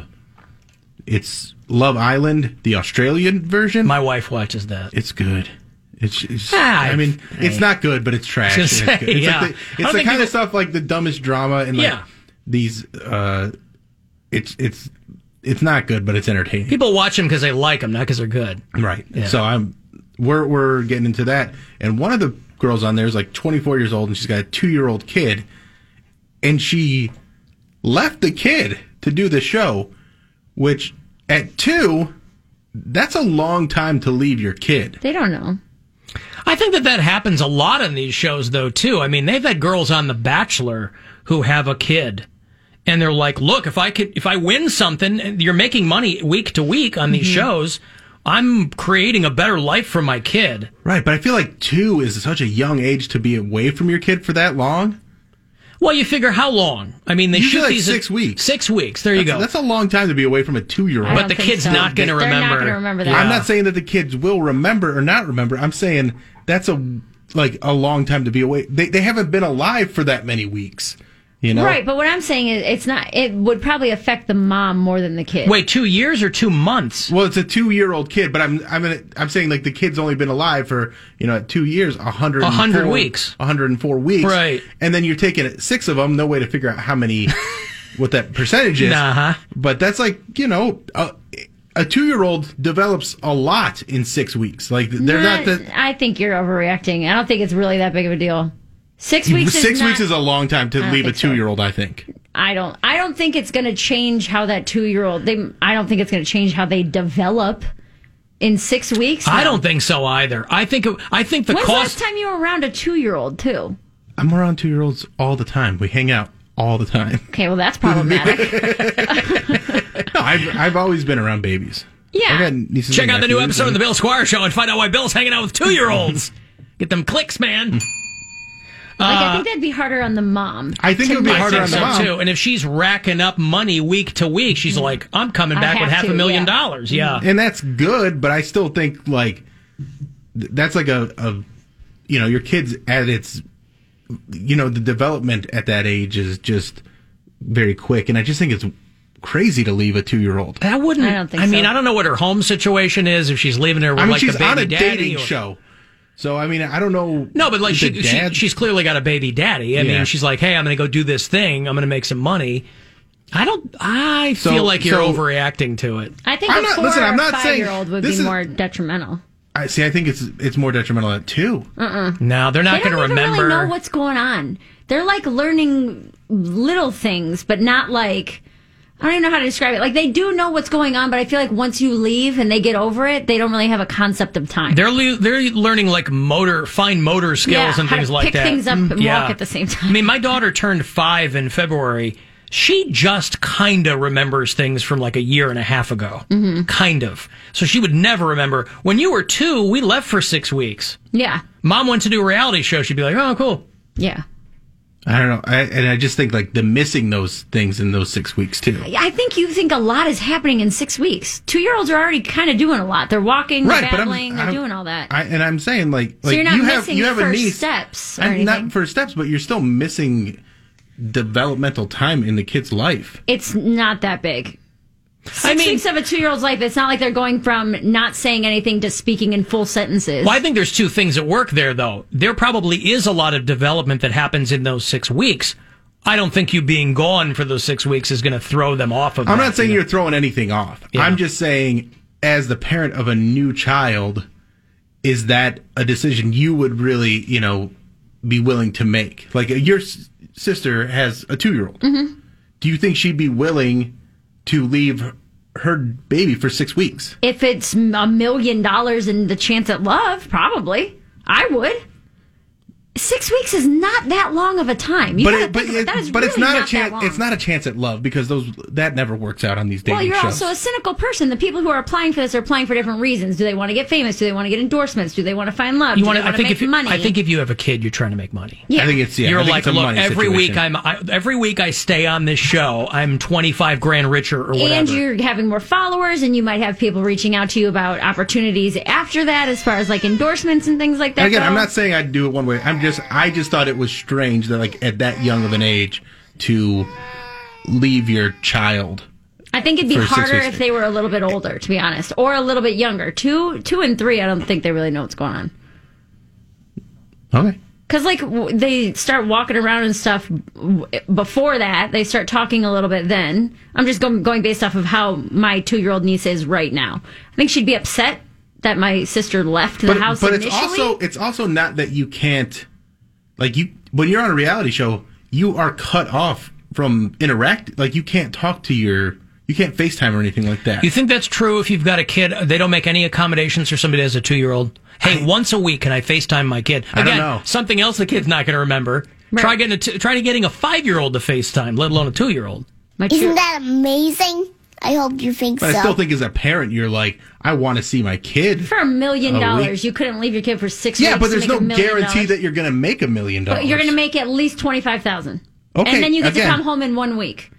it's Love Island, the Australian version. My wife watches that. It's good. It's, it's Ah, I mean, hey. it's not good, but it's trash. I was and gonna it's good. say, It's yeah. like the, I it's don't the think kind of people- stuff like the dumbest drama and like Yeah. these. Uh, it's it's it's not good, but it's entertaining. People watch them because they like them, not because they're good. Right. Yeah. So I'm we're we're getting into that, and one of the girls on there is like twenty-four years old, and she's got a two-year-old kid, and she left the kid to do the show, which at two, that's a long time to leave your kid. They don't know. I think that that happens a lot on these shows, though, too. I mean, they've had girls on The Bachelor who have a kid, and they're like, "Look, if I could, if I win something, and you're making money week to week on these Mm-hmm. shows, I'm creating a better life for my kid." Right, but I feel like two is such a young age to be away from your kid for that long. Well, you figure how long? I mean, they Usually shoot like these six at, weeks. Six weeks. There you That's, go. That's a long time to be away from a two-year-old. I But don't the think kid's so. not going to They're remember. not going to remember that. I'm not saying that the kids will remember or not remember. I'm saying that's a like a long time to be away. They they haven't been alive for that many weeks. You know, Right, but what I'm saying is it's not. It would probably affect the mom more than the kid. Wait, two years or two months? Well, it's a two-year-old kid, but I'm I'm gonna, I'm saying like the kid's only been alive for you know two years, a hundred, A hundred weeks, a hundred and four weeks, Right. And then you're taking six of them. No way to figure out how many, what that percentage is. Nah. But that's like you know. A, a two-year-old develops a lot in six weeks. Like they're not the I think you're overreacting. I don't think it's really that big of a deal. Six weeks. Six is not, weeks is a long time to I don't leave a think so. two-year-old. I think. I don't. I don't think it's going to change how that two-year-old. They. I don't think it's going to change how they develop in six weeks. I no. don't think so either. I think I think the When's the cost. last time you were around a two-year-old too? I'm around two-year-olds all the time. We hang out all the time. Okay, well that's problematic. No, I've I've always been around babies. Yeah. I got nieces Check and out the new nephews episode of and- the Bill Squire Show and find out why Bill's hanging out with two-year-olds. Get them clicks, man. like I think that'd be harder on the mom. I think to it would be not- harder I on think the so mom. too. And if she's racking up money week to week, she's like, "I'm coming I back with have half a to, million yeah. dollars." Yeah. and that's good, but I still think like th- that's like a, a you know your kids at its you know the development at that age is just very quick, and I just think it's crazy to leave a two-year-old. That wouldn't. I don't think I mean, so. I don't know what her home situation is. If she's leaving her with I mean, like she's the baby on a daddy dating or- show, so I mean, I don't know. No, but like the she, she dad- she's clearly got a baby daddy. I Yeah. mean, she's like, "Hey, I'm going to go do this thing. I'm going to make some money." I don't. I So- feel like you're so- overreacting to it. I think I'm a not- four listen, I'm or not saying- five-year-old would this be is- more detrimental. I see. I think it's it's more detrimental at two. Uh-uh. No, they're not They going to don't even remember. really know what's going on. They're like learning little things, but not like I don't even know how to describe it. Like they do know what's going on, but I feel like once you leave and they get over it, they don't really have a concept of time. They're le- they're learning like motor, fine motor skills Yeah, and how things to like pick that. things up and walk Yeah. at the same time. I mean, my daughter turned five in February. She just kind of remembers things from like a year and a half ago. Mm-hmm. Kind of. So she would never remember. When you were two, we left for six weeks. Yeah, Mom went to do a reality show. She'd be like, "Oh, cool." yeah. I don't know, I, and I just think like the missing those things in those six weeks too. I think you think a lot is happening in six weeks. Two-year-olds are already kind of doing a lot. They're walking, they're Right, but I'm- babbling, they're I'm- doing all that. I, and I'm saying like, So like you're not you have missing you have a first niece. steps or I'm anything. not first steps, but you're still missing developmental time in the kid's life. It's not that big. Six I mean- weeks of a two-year-old's life, it's not like they're going from not saying anything to speaking in full sentences. Well, I think there's two things at work there, though. There probably is a lot of development that happens in those six weeks. I don't think you being gone for those six weeks is going to throw them off of I'm that, not saying you know? you're throwing anything off. Yeah. I'm just saying, as the parent of a new child, is that a decision you would really, you know, be willing to make? Like your s- sister has a two-year-old. Mm-hmm. Do you think she'd be willing to leave her baby for six weeks? If it's a million dollars and the chance at love, probably. I would. Six weeks is not that long of a time. You but gotta it, but, think about- it, that is but it's really not, a that chance. long. It's not a chance at love because those that never works out on these dating Well, you're shows. also a cynical person. The people who are applying for this are applying for different reasons. Do they want to get famous? Do they want to get endorsements? Do they want to find love? You Do want they to? I want to think make if you, money? I think if you have a kid, you're trying to make money. Yeah. I think it's yeah. You're I think like, it's a look, money every situation. week I'm I, every week I stay on this show. I'm twenty-five grand richer or whatever. And you're having more followers, and you might have people reaching out to you about opportunities after that, as far as like endorsements and things like that. And again, go. I'm not saying I'd do it one way. I'm just I just thought it was strange that like at that young of an age to leave your child. I think it'd be for six harder weeks. if they were a little bit older, to be honest, or a little bit younger. Two, two and three, I don't think they really know what's going on. Okay. Because, like, w- they start walking around and stuff w- before that. They start talking a little bit then. I'm just going, going based off of how my two-year-old niece is right now. I think she'd be upset that my sister left the But, house but it's initially. also it's also not that you can't like you when you're on a reality show, you are cut off from interact. Like you can't talk to your you can't FaceTime or anything like that. You think that's true if you've got a kid? They don't make any accommodations for somebody that has a two-year-old? Hey, once a week, can I FaceTime my kid? I don't Again, know. something else the kid's not going to remember. Try getting a t- try getting a five-year-old to FaceTime, let alone a two-year-old. Isn't that amazing? I hope you think But so. I still think as a parent, you're like, I want to see my kid. For a million a dollars, week. you couldn't leave your kid for six Yeah, weeks. but to there's make no a million guarantee dollars. that you're going to make a million dollars. But you're going to make at least twenty-five thousand dollars. Okay, And then you get again. to come home in one week.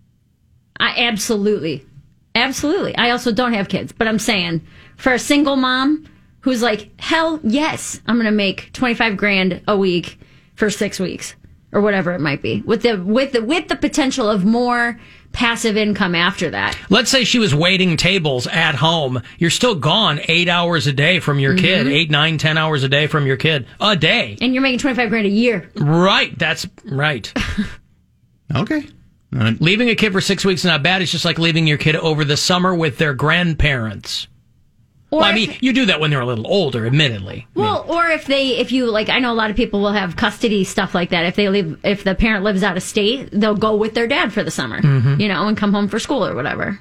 I absolutely. Absolutely. I also don't have kids, but I'm saying for a single mom who's like, hell yes, I'm going to make twenty-five grand a week for six weeks or whatever it might be with the, with the, with the potential of more passive income after that. Let's say she was waiting tables at home. You're still gone eight hours a day from your kid, Mhm. eight, nine, ten hours a day from your kid. A day. And you're making twenty-five grand a year. Right. That's right. Okay. Leaving a kid for six weeks is not bad. It's just like leaving your kid over the summer with their grandparents. Or well, I if- mean, you do that when they're a little older, admittedly. Well, or if they, if you like, I know a lot of people will have custody stuff like that. If they live, if the parent lives out of state, they'll go with their dad for the summer, Mhm. you know, and come home for school or whatever.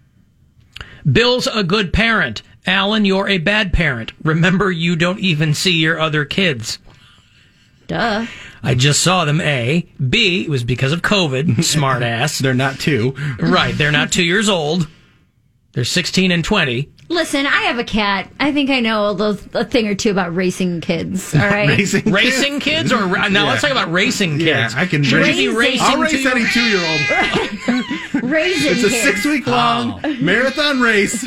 Bill's a good parent. Alan, you're a bad parent. Remember, you don't even see your other kids. Duh. I just saw them, A. B, it was because of COVID, smart ass. They're not two. Right, they're not two years old. They're sixteen and twenty. Listen, I have a cat. I think I know a, little, a thing or two about racing kids. All right, Racing kids? Racing kids or- now let's talk about racing kids. Yeah, I can Should race. you be racing I'll race two-year- any two-year-old. Raising It's a kids. six-week long marathon race.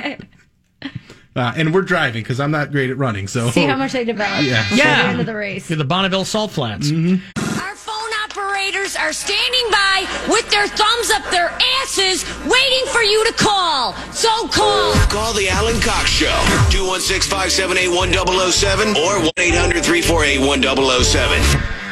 Uh, and we're driving because I'm not great at running. So See how much they develop. Yeah. before Yeah. the end of the race. You're the Bonneville Salt Flats. Our phone operators are standing by with their thumbs up their asses, waiting for you to call. So call. Call the Alan Cox Show. two one six, five seven eight, one zero zero seven or one eight hundred, three four eight, one zero zero seven.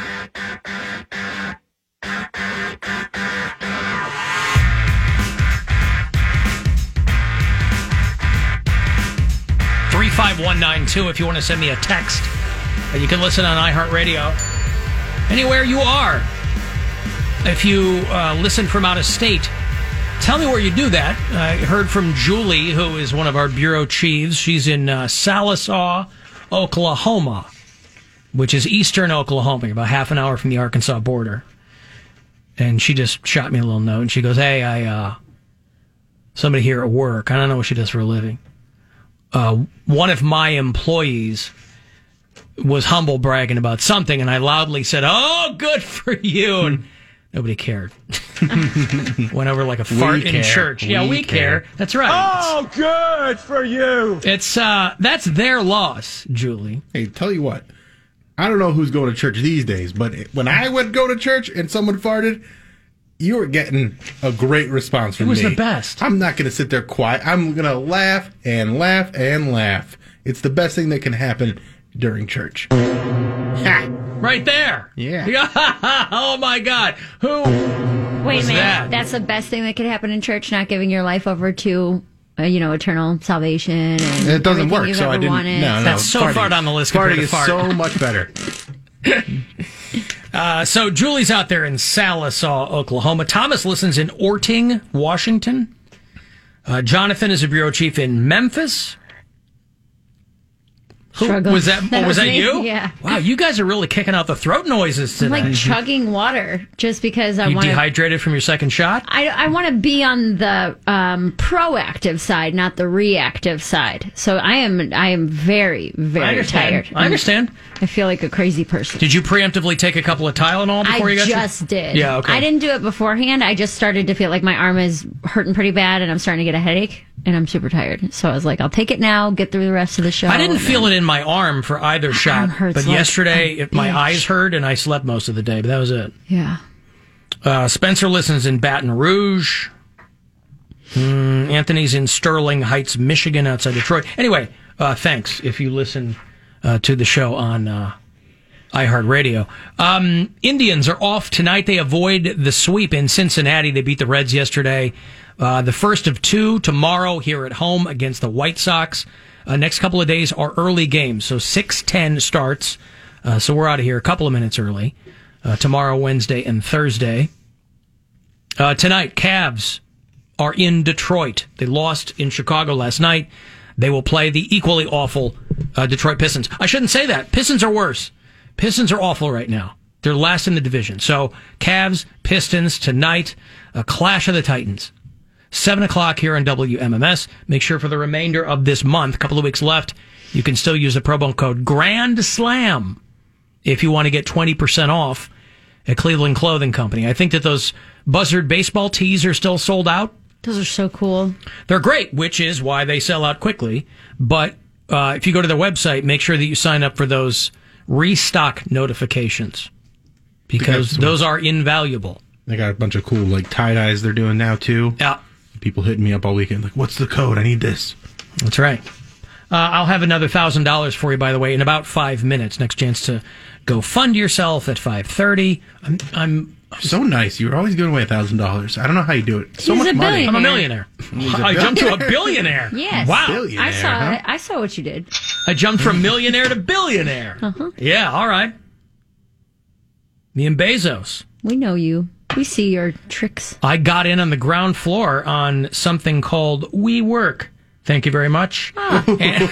three five one nine two if you want to send me a text. Uh, You can listen on iHeartRadio anywhere you are. If you uh, listen from out of state, tell me where you do that. I heard from Julie, who is one of our bureau chiefs. She's in uh, Salisaw, Oklahoma, which is eastern Oklahoma, about half an hour from the Arkansas border. And she just shot me a little note, and she goes, hey, I, uh, somebody here at work, I don't know what she does for a living. Uh, one of my employees was humble bragging about something, and I loudly said, oh, good for you. And nobody cared. Went over like a fart We in care. church. Yeah, We we care. care. That's right. Oh, good for you. It's, uh, that's their loss, Julie. Hey, tell you what. I don't know who's going to church these days, but when I would go to church and someone farted, you were getting a great response from It was me. the best. I'm not going to sit there quiet. I'm going to laugh and laugh and laugh. It's the best thing that can happen during church. Right there. Yeah. Oh, my God. Who Wait was a minute. that? That's the best thing that could happen in church, not giving your life over to, uh, you know, eternal salvation. And It doesn't everything work, you've so ever I didn't. wanted. No, no, That's so farting- far down the list compared Farting to is fart. so much better. Uh, so Julie's out there in Salisaw, Oklahoma. Thomas listens in Orting, Washington. Uh, Jonathan is a bureau chief in Memphis. Who, Struggle. was that? That oh, was was that me, you? yeah. Wow, you guys are really kicking out the throat noises I'm today. like chugging water just because I you want to. dehydrated from your second shot? I, I want to be on the um, proactive side, not the reactive side. So I am I am very I very understand. tired. I understand. I feel like a crazy person. Did you preemptively take a couple of Tylenol before I you got just to... did. Yeah, okay. I didn't do it beforehand. I just started to feel like my arm is hurting pretty bad, and I'm starting to get a headache, and I'm super tired. So I was like, I'll take it now, get through the rest of the show. I didn't feel it in my arm for either shot, hurts but like yesterday a it, my bitch. eyes hurt and I slept most of the day, but that was it. Yeah. Uh, Spencer listens in Baton Rouge. Mm, Anthony's in Sterling Heights, Michigan, outside Detroit. Anyway, uh, thanks if you listen uh, to the show on uh, iHeartRadio. Um, Indians are off tonight. They avoid the sweep in Cincinnati. They beat the Reds yesterday. Uh, the first of two tomorrow here at home against the White Sox. Uh, next couple of days are early games, so six ten starts. Uh, so we're out of here a couple of minutes early. Uh, tomorrow, Wednesday, and Thursday. Uh, tonight, Cavs are in Detroit. They lost in Chicago last night. They will play the equally awful uh, Detroit Pistons. I shouldn't say that. Pistons are worse. Pistons are awful right now. They're last in the division. So, Cavs, Pistons tonight, a clash of the Titans. seven o'clock here on W M M S. Make sure for the remainder of this month, a couple of weeks left, you can still use the promo code Grand Slam if you want to get twenty percent off at Cleveland Clothing Company. I think that those Buzzard baseball tees are still sold out. Those are so cool. They're great, which is why they sell out quickly. But uh, if you go to their website, make sure that you sign up for those restock notifications because those are invaluable. They got a bunch of cool like tie-dyes they're doing now, too. Yeah. People hitting me up all weekend like, what's the code? I need this. That's right. Uh, I'll have another one thousand dollars for you, by the way, in about five minutes. Next chance to go fund yourself at five thirty. I'm, I'm so nice. You're always giving away one thousand dollars. I don't know how you do it. So He's much a money. I'm a millionaire. He's a I jumped to a billionaire. billionaire. Yes. Wow. Billionaire, I saw huh? it. I saw what you did. I jumped from millionaire to billionaire. Uh-huh. Yeah, all right. Me and Bezos. We know you. We see your tricks. I got in on the ground floor on something called WeWork. Thank you very much. Ah. And,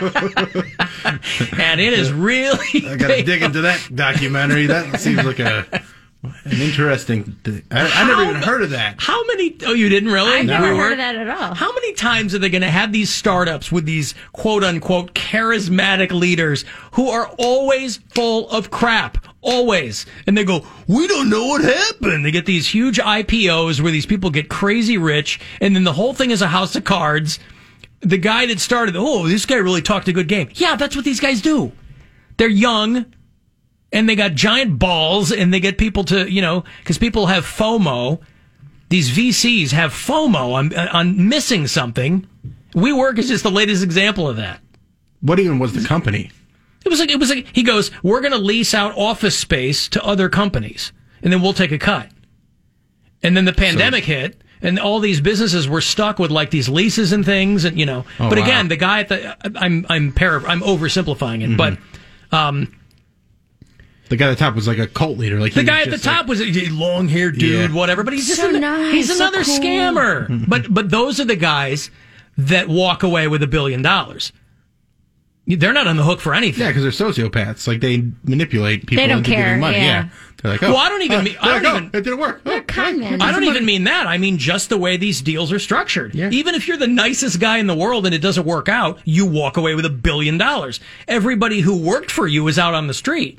and it is really. I got to dig into that documentary. That seems like a an interesting thing. I, I never even heard of that. How many? Oh, you didn't really? I've never WeWork? heard of that at all. How many times are they going to have these startups with these quote unquote charismatic leaders who are always full of crap? Always. And they go, we don't know what happened. They get these huge I P Os where these people get crazy rich, and then the whole thing is a house of cards. The guy that started, oh, this guy really talked a good game. Yeah, that's what these guys do. They're young, and they got giant balls, and they get people to, you know, because people have FOMO. These V Cs have FOMO on, on missing something. WeWork is just the latest example of that. What even was the company? It was like, it was like, he goes, we're going to lease out office space to other companies, and then we'll take a cut. And then the pandemic so, hit, and all these businesses were stuck with like these leases and things, and you know. Oh, but wow. again, the guy at the, I'm, I'm para, I'm oversimplifying it, mm-hmm. but, um, the guy at the top was like a cult leader. Like the he guy at was the top like, was a long-haired dude, yeah. whatever. But he's just so an, nice, he's so another cool. scammer. but but those are the guys that walk away with a billion dollars. They're not on the hook for anything. Yeah, because they're sociopaths. Like they manipulate people They don't into care, giving money. yeah. Yeah. They're like, oh, well, I don't even uh, mean. I don't like, even. Oh, it didn't work. They're Oh, con men. I don't even mean that. I mean just the way these deals are structured. Yeah. Even if you're the nicest guy in the world and it doesn't work out, you walk away with a billion dollars. Everybody who worked for you is out on the street.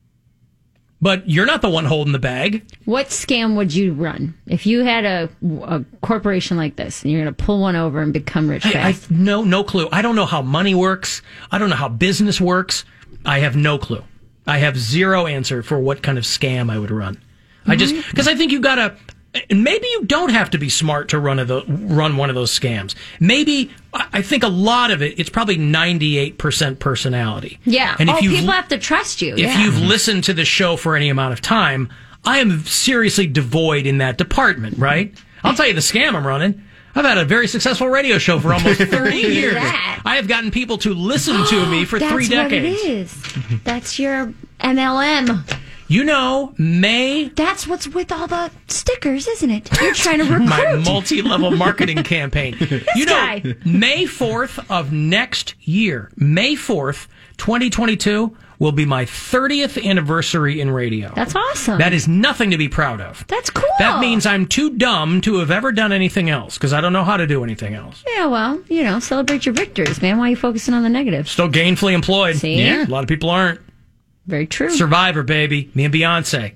But you're not the one holding the bag. What scam would you run if you had a, a corporation like this and you're going to pull one over and become rich I, I fast? no no clue. I don't know how money works. I don't know how business works. I have no clue. I have zero answer for what kind of scam I would run. I just because I think you gotta. And maybe you don't have to be smart to run a the, run one of those scams. Maybe I think a lot of it. It's probably ninety-eight percent personality. Yeah. And if oh, you've- people have to trust you. If yeah. you've listened to the show for any amount of time, I am seriously devoid in that department, right? I'll tell you the scam I'm running. I've had a very successful radio show for almost thirty years. That. I have gotten people to listen to me for That's three decades. What it is. That's your M L M. You know, May... That's what's with all the stickers, isn't it? You're trying to recruit. My multi-level marketing campaign. This You know, guy. May fourth of next year, May fourth, twenty twenty-two, will be my thirtieth anniversary in radio. That's awesome. That is nothing to be proud of. That's cool. That means I'm too dumb to have ever done anything else, because I don't know how to do anything else. Yeah, well, you know, celebrate your victories, man. Why are you focusing on the negatives? Still gainfully employed. See? Yeah. A lot of people aren't. Very true. Survivor, baby. Me and Beyonce.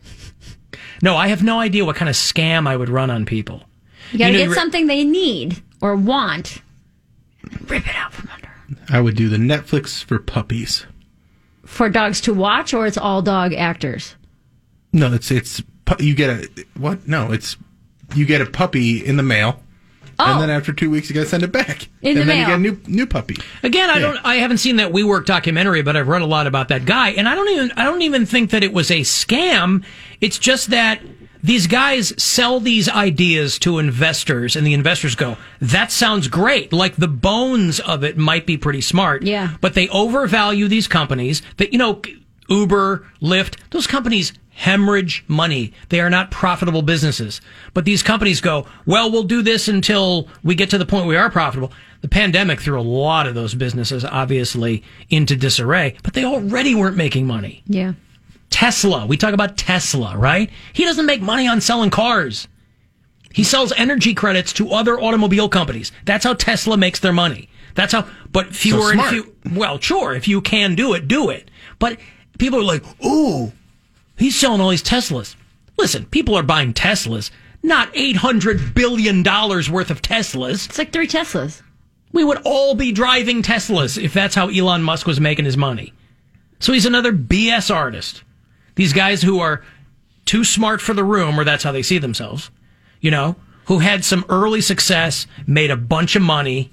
No, I have no idea what kind of scam I would run on people. You got to know, get you re- something they need or want and then rip it out from under. I would do the Netflix for puppies. For dogs to watch, or it's all dog actors? No, it's it's pu- you get a what? No, it's you get a puppy in the mail, Oh. and then after two weeks you got to send it back, In and the then mail. you get a new new puppy. Again, I Yeah. don't. I haven't seen that WeWork documentary, but I've read a lot about that guy, and I don't even. I don't even think that it was a scam. It's just that these guys sell these ideas to investors, and the investors go, "That sounds great." Like the bones of it might be pretty smart. Yeah. But they overvalue these companies. That you know, Uber, Lyft, those companies hemorrhage money. They are not profitable businesses. But these companies go, well, we'll do this until we get to the point we are profitable. The pandemic threw a lot of those businesses, obviously, into disarray, but they already weren't making money. Yeah. Tesla, we talk about Tesla, right? He doesn't make money on selling cars. He sells energy credits to other automobile companies. That's how Tesla makes their money. That's how, but fewer So and smart. few, well, sure, if you can do it, do it. But people are like, ooh, he's selling all these Teslas. Listen, people are buying Teslas, not eight hundred billion dollars worth of Teslas. It's like three Teslas. We would all be driving Teslas if that's how Elon Musk was making his money. So he's another B S artist. These guys who are too smart for the room, or that's how they see themselves, you know, who had some early success, made a bunch of money,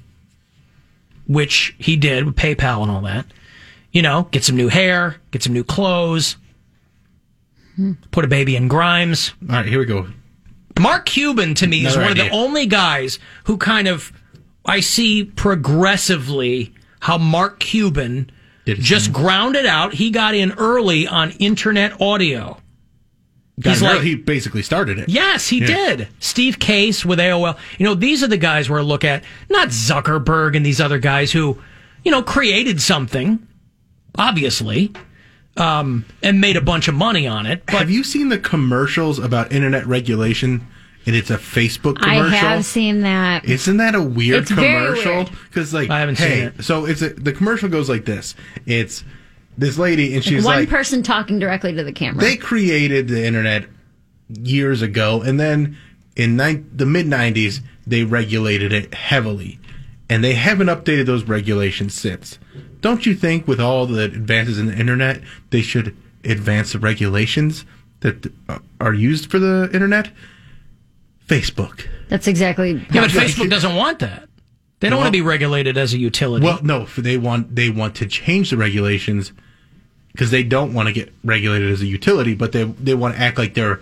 which he did with PayPal and all that. You know, get some new hair, get some new clothes, put a baby in Grimes. All right, here we go. Mark Cuban, to me, is Another one of idea. the only guys who kind of, I see progressively how Mark Cuban just grounded out. He got in early on internet audio. Got He's an early- like- he basically started it. Yes, he Yeah. did. Steve Case with A O L. You know, these are the guys where I look at, not Zuckerberg and these other guys who, you know, created something, obviously, um, and made a bunch of money on it. Have you seen the commercials about internet regulation? And it's a Facebook commercial. I have seen that. Isn't that a weird It's very commercial? weird. Because like, I haven't hey, seen it. so it's a, the commercial goes like this. It's this lady, and she's One like, person talking directly to the camera. they created the internet years ago, and then in ni- the mid nineties, they regulated it heavily, and they haven't updated those regulations since. Don't you think, with all the advances in the internet, they should advance the regulations that uh, are used for the internet? Facebook. That's exactly. Yeah, but Facebook doesn't want that. They don't want to be regulated as a utility. Well, no, they want they want to change the regulations because they don't want to get regulated as a utility, but they they want to act like they're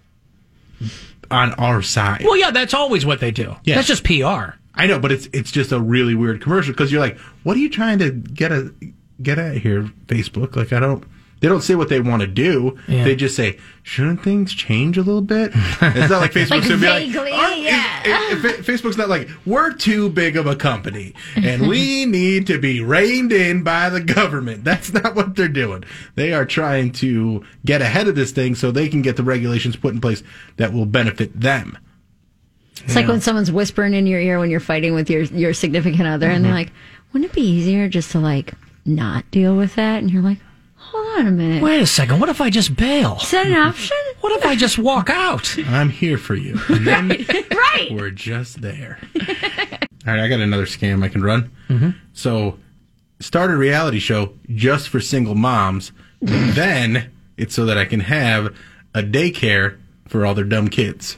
on our side. Well, yeah, that's always what they do. Yeah. That's just P R. I know, but it's it's just a really weird commercial because you're like, what are you trying to get a get at here, Facebook? Like, I don't. They don't say what they want to do. Yeah. They just say, shouldn't things change a little bit? It's not like Facebook's Like going to be like, vaguely, "Aren't- yeah." if- if- if Facebook's not like, we're too big of a company and we need to be reined in by the government. That's not what they're doing. They are trying to get ahead of this thing so they can get the regulations put in place that will benefit them. It's like when someone's whispering in your ear when you're fighting with your, your significant other, and they're like, wouldn't it be easier just to, like, not deal with that? And you're like, hold on a minute. Wait a second. What if I just bail? Is that an option? What if I just walk out? I'm here for you. And then Right. we're just there. All right, I got another scam I can run. Mm-hmm. So, start a reality show just for single moms. But then it's so that I can have a daycare for all their dumb kids.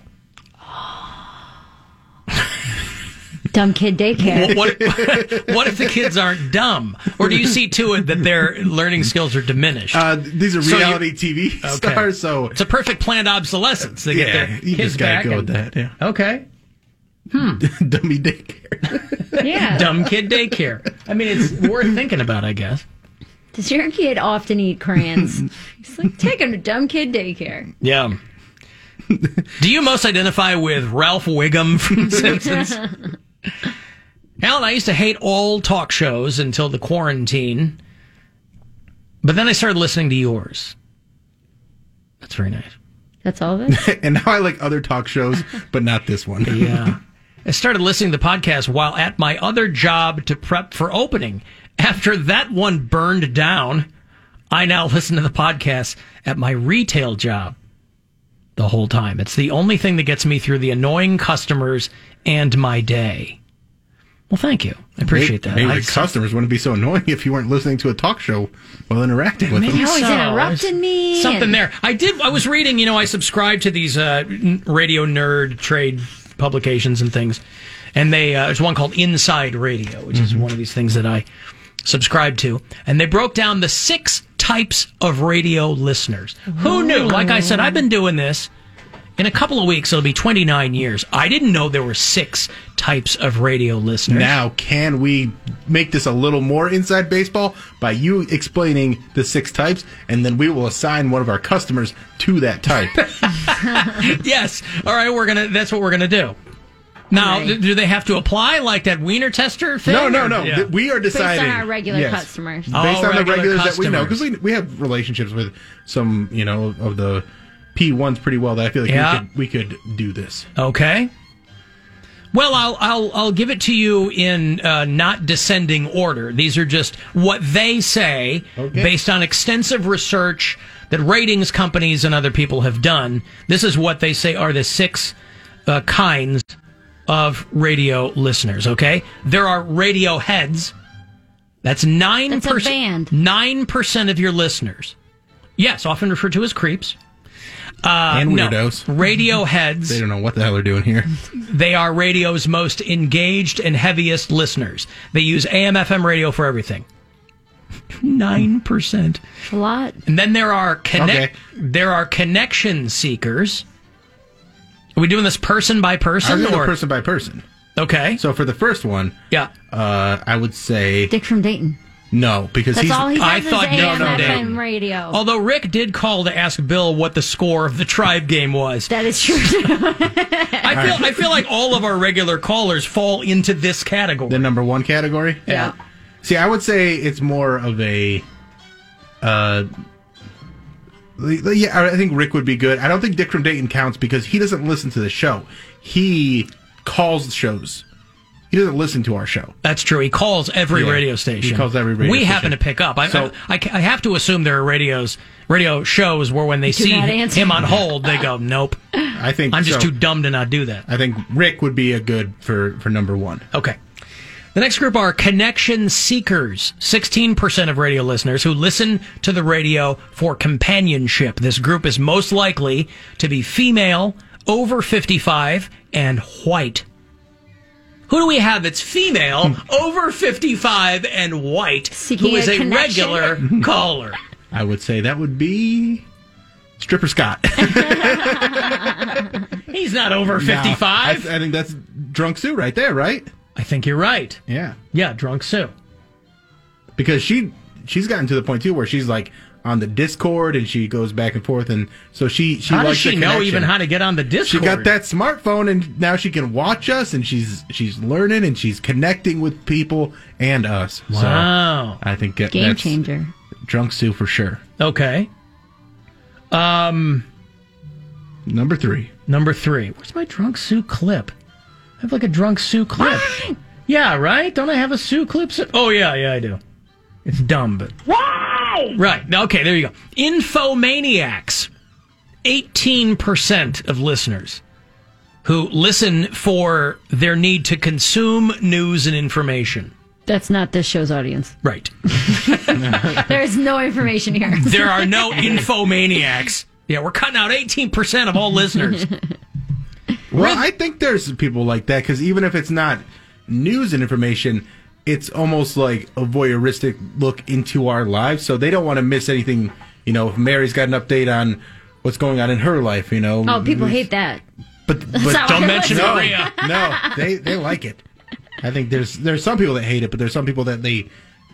Dumb kid daycare. What, what, what if the kids aren't dumb? Or do you see to it that their learning skills are diminished? Uh, these are So you- reality T V stars, so it's a perfect planned obsolescence. They yeah, get their you kids just gotta back go and- with that. Yeah. Okay. Dummy daycare. Yeah. Dumb kid daycare. I mean, it's worth thinking about, I guess. Does your kid often eat crayons? He's like, take him to dumb kid daycare. Yeah. Do you most identify with Ralph Wiggum from Simpsons? Alan, I used to hate all talk shows until the quarantine, but then I started listening to yours. That's very nice. That's all of it? And now I like other talk shows, but not this one. Yeah. I started listening to the podcast while at my other job to prep for opening. After that one burned down, I now listen to the podcast at my retail job the whole time. It's the only thing that gets me through the annoying customers and my day. Well, thank you. I appreciate maybe, that. Maybe I, the customers wouldn't be so annoying if you weren't listening to a talk show while interacting with Maybe them. Oh, he's so. interrupting me. Something and- there. I did. I was reading. You know, I subscribe to these uh, radio nerd trade publications and things, and they uh, there's one called Inside Radio, which is one of these things that I subscribe to, and they broke down the six types of radio listeners. Who knew? Like I said, I've been doing this. In a couple of weeks, it'll be twenty-nine years. I didn't know there were six types of radio listeners. Now, can we make this a little more inside baseball by you explaining the six types, and then we will assign one of our customers to that type? Yes. All right, we're gonna. That's what we're gonna do. Now, Right. th- do they have to apply like that wiener tester thing? No, no, or- no. Yeah. Th- We are Based deciding. on our regular Yes. customers. Oh, Based on the regular regulars that we know, because customers. we, we have relationships with some, you know, of the P ones pretty well that I feel like Yeah. we, could, we could do this. Okay. Well, I'll I'll I'll give it to you in uh, not descending order. These are just what they say Okay. based on extensive research that ratings companies and other people have done. This is what they say are the six uh, kinds of radio listeners. Okay, there are radio heads. That's nine That's a percent. band. Nine percent of your listeners. Yes, often referred to as creeps. Uh, And no, weirdos. radio heads. They don't know what the hell they're doing here. They are radio's most engaged and heaviest listeners. They use A M F M radio for everything. Nine percent. A lot. And then there are connect. Okay. There are connection seekers. Are we doing this person by I'm person going or person by person. okay? So for the first one, Yeah. uh, I would say Dick from Dayton. no, because That's he's. all he does I is thought A no, M no, F M no. radio. Although Rick did call to ask Bill what the score of the Tribe game was. That is true. I feel I feel like all of our regular callers fall into this category. the number one category. Yeah. See, I would say it's more of a. Uh, yeah, I think Rick would be good. I don't think Dick from Dayton counts because he doesn't listen to the show. He calls shows. He doesn't listen to our show. That's true. He calls every Yeah, radio station. he calls every radio We station. happen to pick up. I, So- I, I, I have to assume there are radios, radio shows where when they Do see not answer. him on hold, they go, "Nope, I think I'm just so. too dumb to not do that." I think Rick would be a good for, for number one. Okay. The next group are connection seekers. sixteen percent of radio listeners who listen to the radio for companionship. This group is most likely to be female, over fifty-five, and white. Who do we have that's female, over fifty-five, and white, Seeking who is a a connection. regular caller? I would say that would be Stripper Scott. He's not over No, fifty-five. I, I think that's Drunk Sue right there, right? I think you're right. Yeah. Yeah, Drunk Sue. Because she she's gotten to the point too where she's like on the Discord and she goes back and forth, and so she she How does likes she the know connection. even how to get on the She Discord? got that smartphone and now she can watch us, and she's she's learning and she's connecting with people and us. Wow. So I think that- Game that's changer. Drunk Sue for sure. Okay. Um, Number three. number three. Where's my Drunk Sue clip? I have like a Drunk Sue clip. Yeah, right? Don't I have a Sue clip? Oh, yeah, yeah, I do. It's dumb, but... Why? Right. Okay, there you go. Infomaniacs. eighteen percent of listeners who listen for their need to consume news and information. That's not this show's audience. Right. There's no information here. There are no infomaniacs. Yeah, we're cutting out eighteen percent of all listeners. Well, I think there's people like that because even if it's not news and information, it's almost like a voyeuristic look into our lives. So they don't want to miss anything. You know, if Mary's got an update on what's going on in her life, you know. Oh, people hate that. But, That's but not don't what mention it was. no, Maria. no, they they like it. I think there's there's some people that hate it, but there's some people that they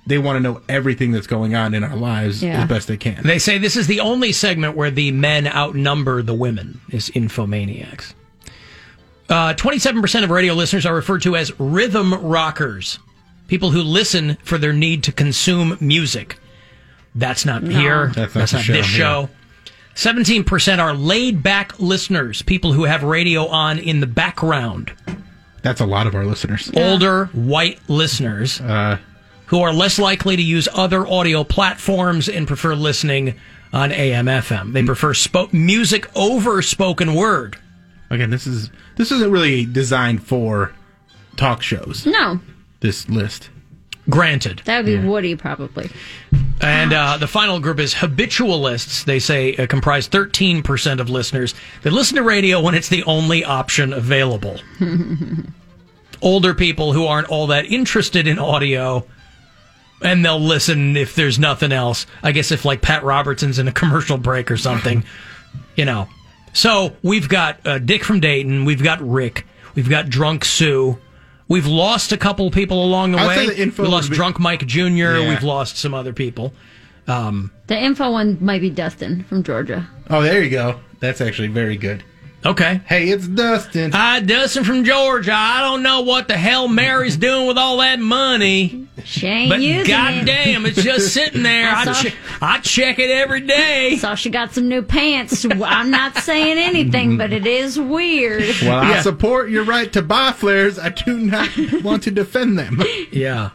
they want to know everything that's going on in our lives Yeah. as best they can. They say this is the only segment where the men outnumber the women, is Infomaniacs. Uh, twenty-seven percent of radio listeners are referred to as rhythm rockers, people who listen for their need to consume music. That's not No. here. That's That's, not not the this show, show. seventeen percent are laid-back listeners, people who have radio on in the background. That's a lot of our listeners. Older, white listeners uh, who are less likely to use other audio platforms and prefer listening on A M F M. They prefer spo- music over spoken word. Again, this is this isn't really designed for talk shows. No. This list. Granted. That would be Woody, probably. And uh, the final group is habitualists. They say uh, comprise thirteen percent of listeners that listen to radio when it's the only option available. Older people who aren't all that interested in audio, and they'll listen if there's nothing else. I guess if, like, Pat Robertson's in a commercial break or something, you know. So we've got uh, Dick from Dayton. We've got Rick. We've got Drunk Sue. We've lost a couple of people along the I'd way. say the info We lost would be- Drunk Mike Junior Yeah. We've lost some other people. Um, The info one might be Dustin from Georgia. Oh, there you go. That's actually very good. Okay. Hey, it's Dustin. Hi, Dustin from Georgia. I don't know what the hell Mary's doing with all that money. She ain't But using it. goddamn, it's just sitting there. I I, saw- che- I check it every day. Saw she got some new pants. I'm not saying anything, but it is weird. Well, I support your right to buy flares. I do not want to defend them. Yeah.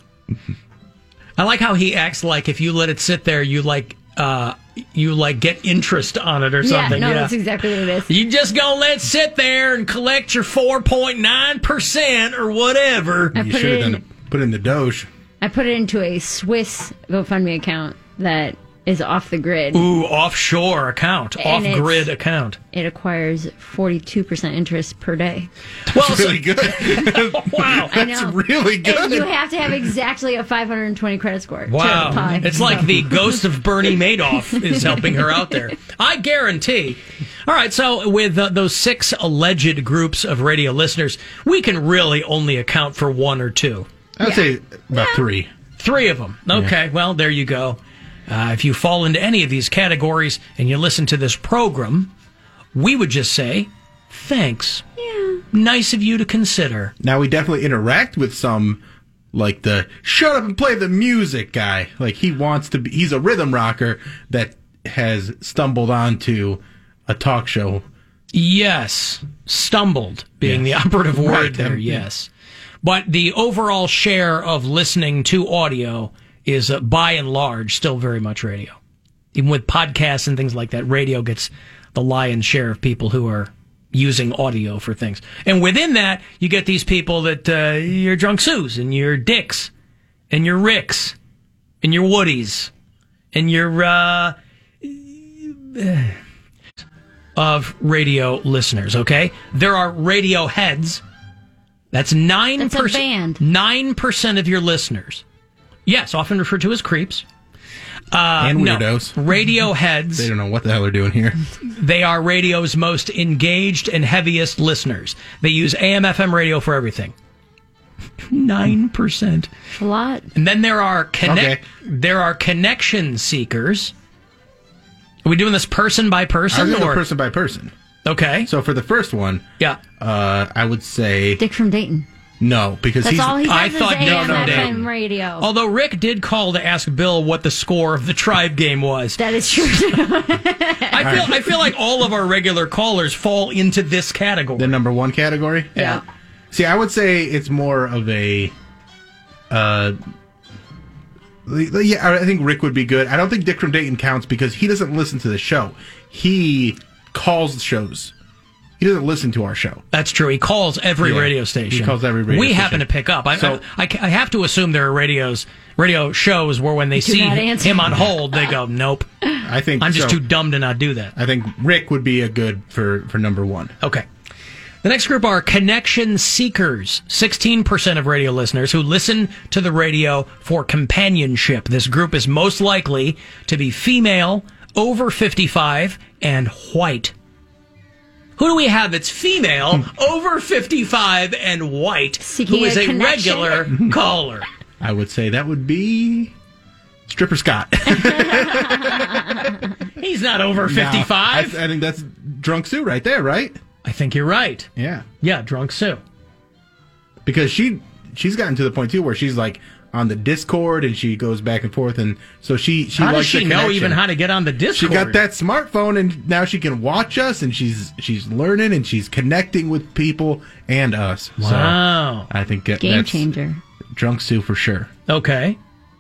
I like how he acts like if you let it sit there, you like uh, you like get interest on it or something. Yeah, no, that's exactly what it is. You just gonna let it sit there and collect your four point nine percent or whatever. I You put should it have in- done it. Put in the Doge. I put it into a Swiss GoFundMe account that is off the grid. Ooh, offshore account, And it's- off-grid account. It acquires forty-two percent interest per day. Well, really good. Wow, I know. really good. And you have to have exactly a five hundred twenty credit score. to Wow. apply. It's like So- the ghost of Bernie Madoff is helping her out there. I guarantee. All right, so with uh, those six alleged groups of radio listeners, we can really only account for one or two. I would say about three. Three of them. Okay, well, there you go. Uh, if you fall into any of these categories and you listen to this program, we would just say, thanks. Yeah. Nice of you to consider. Now, we definitely interact with some, like the shut up and play the music guy. Like, he wants to be, he's a rhythm rocker that has stumbled onto a talk show. Yes. Stumbled being Yes. the operative word Right, there, um, yes. But the overall share of listening to audio is, uh, by and large, still very much radio. Even with podcasts and things like that, radio gets the lion's share of people who are using audio for things. And within that, you get these people that uh, you're Drunk Sues and you're Dicks and you're Ricks and you're Woodies and you're uh, of radio listeners, okay? There are radio heads. That's nine That's a percent. band. Nine percent of your listeners. Yes, often referred to as creeps. Uh, And no, weirdos. radio heads. They don't know what the hell they're doing here. They are radio's most engaged and heaviest listeners. They use A M F M radio for everything. Nine percent. A lot. And then there are connect. Okay. There are connection seekers. Are we doing this person by I person was doing or person by person. Okay. So for the first one, yeah, uh, I would say Dick from Dayton. no because That's he's. all he does I is thought A no, M no, F no. M radio. Although Rick did call to ask Bill what the score of the Tribe game was. That is true. I feel I feel like all of our regular callers fall into this category. The number one category. Yeah. See, I would say it's more of a. Uh, yeah, I think Rick would be good. I don't think Dick from Dayton counts because he doesn't listen to the show. He calls shows. He doesn't listen to our show. That's true. He calls every Yeah, radio station. he calls every radio We station. happen to pick up. I, So- I, I, I have to assume there are radios, radio shows where when they Do see not answer. him on hold, they go, "Nope." I think I'm just so. too dumb to not do that. I think Rick would be a good for, for number one. Okay. The next group are connection seekers. sixteen percent of radio listeners who listen to the radio for companionship. This group is most likely to be female, over fifty-five, and white. Who do we have that's female, over fifty-five, and white, Seeking who is a a connection? regular caller? I would say that would be Stripper Scott. He's not over fifty-five. No, I, I think that's Drunk Sue right there, right? I think you're right. Yeah. Yeah, Drunk Sue. Because she she's gotten to the point, too, where she's like on the Discord and she goes back and forth. And so she, she How does likes she the know connection. even how to get on the Discord? She got that smartphone and now she can watch us and she's she's learning and she's connecting with people and us. Wow. So I think that, Game that's changer. Drunk Sue for sure. Okay.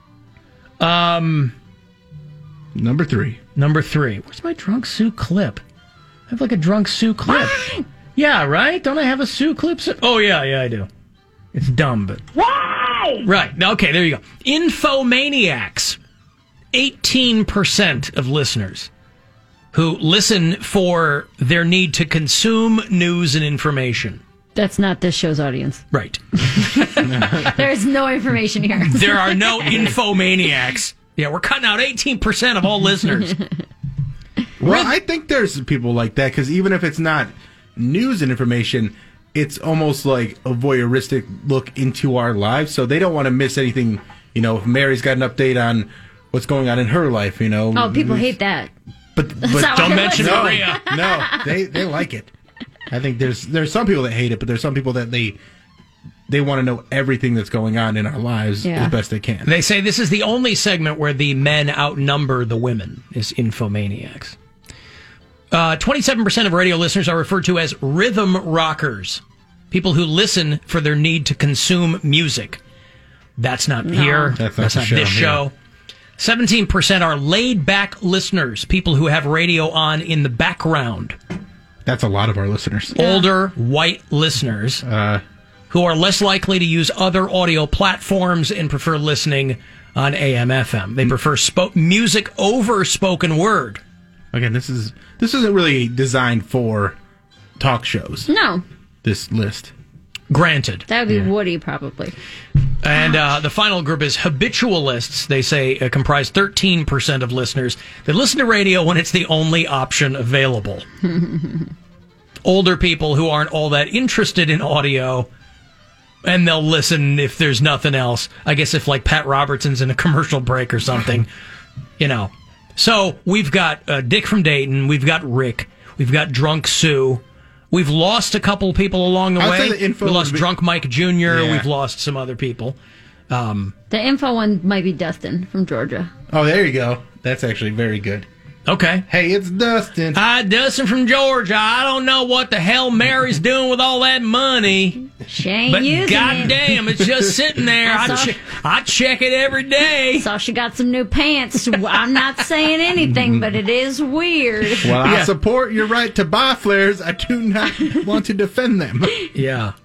Um, Number three. Number three. Where's my Drunk Sue clip? I have like a Drunk Sue clip. Yeah, right? Don't I have a Sue clip? Oh, yeah, yeah, I do. It's dumb, but... Why? Right. Okay, there you go. Infomaniacs. eighteen percent of listeners who listen for their need to consume news and information. That's not this show's audience. Right. There is no information here. There are no infomaniacs. Yeah, we're cutting out eighteen percent of all listeners. Well, I think there's people like that because even if it's not news and information, it's almost like a voyeuristic look into our lives. So they don't want to miss anything. You know, if Mary's got an update on what's going on in her life, you know. Oh, people hate that. But, That's but not don't why mention they're Maria. No, they they like it. I think there's there's some people that hate it, but there's some people that they they want to know everything that's going on in our lives Yeah. as best they can. They say this is the only segment where the men outnumber the women, is infomaniacs. Uh, twenty-seven percent of radio listeners are referred to as rhythm rockers, people who listen for their need to consume music. That's not No. here. That's That's, not not the this show, show. seventeen percent are laid-back listeners, people who have radio on in the background. That's a lot of our listeners. Older, white listeners Uh, who are less likely to use other audio platforms and prefer listening on A M F M. They prefer spo- music over spoken word. again, this is this isn't really designed for talk shows. No, This list. Granted. that would be Woody probably. And uh, the final group is habitualists. They say uh, comprise thirteen percent of listeners that listen to radio when it's the only option available. Older people who aren't all that interested in audio, and they'll listen if there's nothing else. I guess if, like, Pat Robertson's in a commercial break or something, you know. So we've got uh, Dick from Dayton. We've got Rick. We've got Drunk Sue. We've lost a couple people along the I'd way. say the info We lost would be- Drunk Mike Junior Yeah. We've lost some other people. Um, The info one might be Dustin from Georgia. Oh, there you go. That's actually very good. okay. Hey, it's Dustin. Hi, Dustin from Georgia. I don't know what the hell Mary's doing with all that money, She ain't but using it. goddamn, it's just sitting there. I I, saw- che- I check it every day. Saw she got some new pants. I'm not saying anything, but it is weird. Well, I Yeah. support your right to buy flares. I do not want to defend them. Yeah.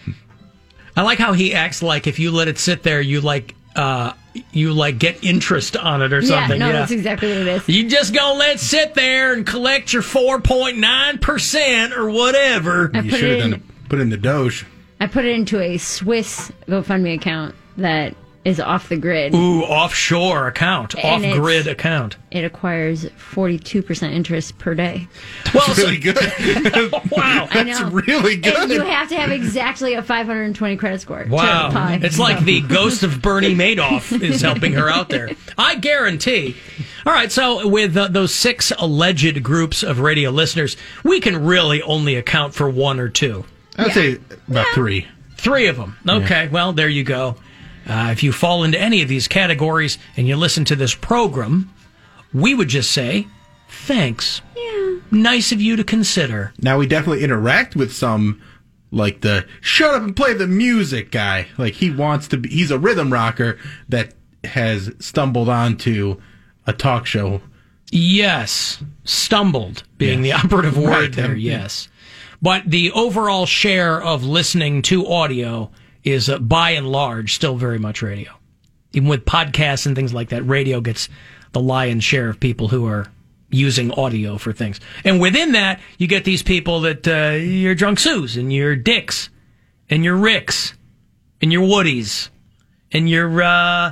I like how he acts like if you let it sit there, you like uh, you like get interest on it or Yeah, something. no, that's exactly what it is. You just gonna let it sit there and collect your four point nine percent or whatever. I You put should it have in. done it, put in the Doge. I put it into a Swiss GoFundMe account that is off the grid. Ooh, offshore account, And it's- off-grid account. It acquires forty-two percent interest per day. Well, That's really good. wow. I That's know. really good. And you have to have exactly a five hundred twenty credit score. Wow. To apply. It's like the ghost of Bernie Madoff is helping her out there. I guarantee. All right, so with uh, those six alleged groups of radio listeners, we can really only account for one or two. I would say about three. Three of them. Okay, well, there you go. Uh, if you fall into any of these categories and you listen to this program, we would just say, thanks. Yeah. Nice of you to consider. Now, we definitely interact with some, like the shut up and play the music guy. Like, he wants to be, he's a rhythm rocker that has stumbled onto a talk show. Yes. Stumbled being Yes. the operative word Right, there, um, yes. But the overall share of listening to audio is, uh, by and large, still very much radio. Even with podcasts and things like that, radio gets the lion's share of people who are using audio for things. And within that, you get these people that uh, you're Drunk Sues and you're Dicks and you're Ricks and you're Woodies and you're... Uh,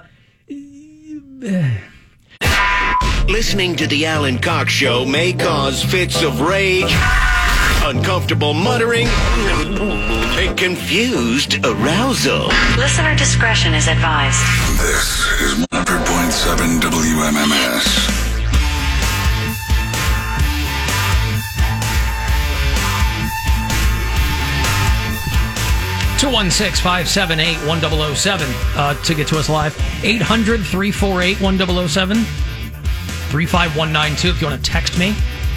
Listening to the Alan Cox Show may cause fits of rage, uncomfortable muttering, and confused arousal. Listener discretion is advised. This is one hundred point point seven W M M S. two one six, five seven eight, one zero zero seven uh, to get to us live. eight hundred, three four eight, one zero zero seven. three five one nine two if you want to text me.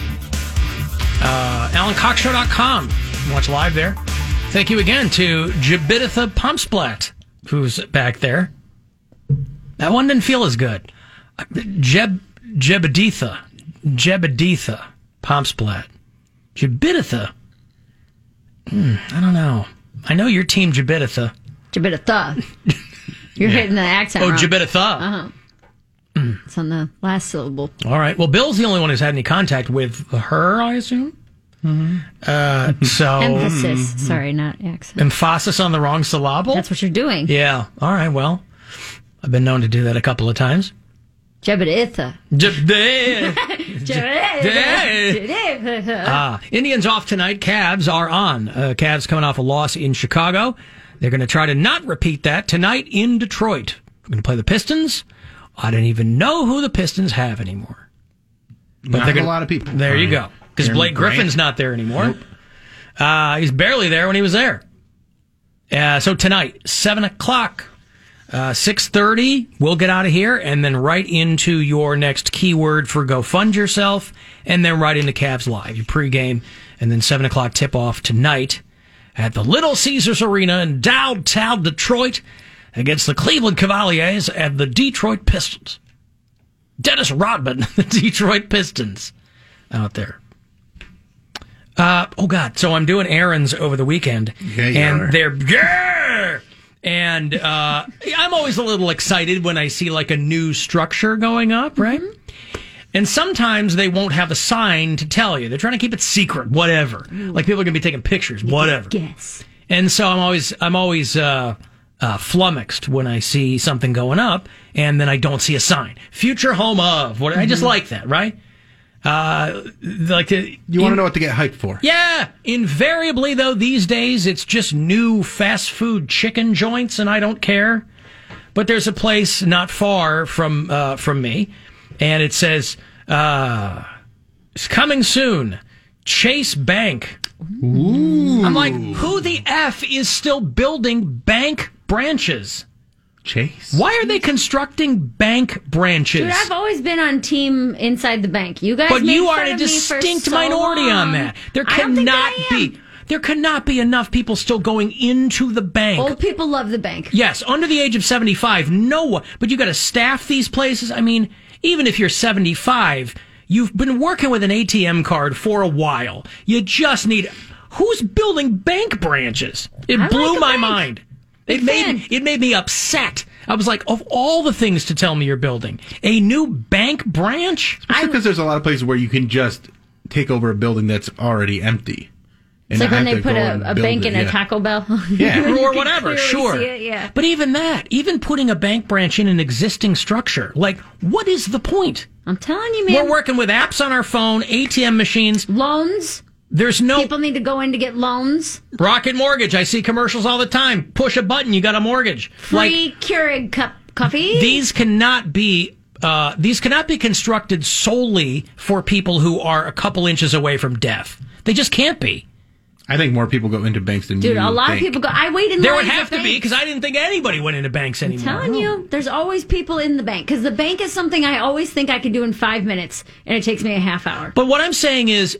Uh, alan cox show dot com. Watch live there. Thank you again to Jebeditha Pumpsplat, who's back there. That one didn't feel as good. Jeb Jebeditha. Jebeditha Pumpsplat. Jebeditha. Hmm, I don't know. I know you're Team Jebeditha. Jebeditha. You're Yeah. hitting the accent Oh, wrong. Jebeditha. Uh-huh. It's on the last syllable. All right. Well, Bill's the only one who's had any contact with her, I assume. Mm-hmm. Uh, so Emphasis. Sorry, not accent. Emphasis on the wrong syllable. That's what you're doing. Yeah. All right. Well, I've been known to do that a couple of times. Jebeditha. Jebeditha. Jebeditha. Ah, Indians off tonight. Cavs are on. Uh, Cavs coming off a loss in Chicago. They're going to try to not repeat that tonight in Detroit. We're going to play the Pistons. I don't even know who the Pistons have anymore. But they're not gonna, a lot of people. There you Uh, go. Because Jeremy Blake Grant. Griffin's not there anymore. Nope. Uh, he's barely there when he was there. Uh, so tonight, seven o'clock, uh, six thirty, we'll get out of here, and then right into your next keyword for Go Fund Yourself, and then right into Cavs Live, your pregame, and then seven o'clock tip-off tonight at the Little Caesars Arena in downtown Detroit against the Cleveland Cavaliers and the Detroit Pistons. Dennis Rodman, the Detroit Pistons, out there. Uh, oh, God. So I'm doing errands over the weekend. Yeah, you and are. they're... Yeah! And uh, I'm always a little excited when I see, like, a new structure going up, right? And sometimes they won't have a sign to tell you. They're trying to keep it secret, whatever. Like, people are going to be taking pictures, whatever. Guess. And so I'm always I'm always uh, uh, flummoxed when I see something going up, and then I don't see a sign. Future home of. What, I just like that, right? Uh, like to, You want to know what to get hyped for. Yeah. Invariably, though, these days it's just new fast food chicken joints, and I don't care. But there's a place not far from uh, from me, and it says uh, it's coming soon. Chase Bank. Ooh. I'm like, who the F is still building bank branches? Chase. Why are they constructing bank branches? Dude, I've always been on team inside the bank. You guys but made you fun are a of me for distinct so minority long. on that. There I don't think cannot I am. be. There cannot be enough people still going into the bank. Old people love the bank. Yes, under the age of seventy-five, no one. But you got to staff these places. I mean, even if you're seventy-five, you've been working with an A T M card for a while. You just need. Who's building bank branches? It I blew like a my bank. mind. It Big made fan. it made me upset. I was like, of all the things to tell me you're building, a new bank branch? Especially because there's a lot of places where you can just take over a building that's already empty. It's and like when not they have to put go and a, a build bank it, in a yeah. Taco Bell. Yeah. When you Or can whatever, clearly sure. see it, yeah. But even that, even putting a bank branch in an existing structure, like, what is the point? I'm telling you, man. We're working with apps on our phone, A T M machines. Loans. There's no People need to go in to get loans. Rocket Mortgage. I see commercials all the time. Push a button, you got a mortgage. Free Keurig cup coffee. These cannot be uh, these cannot be constructed solely for people who are a couple inches away from death. They just can't be. I think more people go into banks than Dude, you a lot think. of people go. I wait in There lines would at have to be, banks. because I didn't think anybody went into banks I'm anymore. telling you, there's always people in the bank because the bank is something I always think I can do in five minutes, and it takes me a half hour. But what I'm saying is,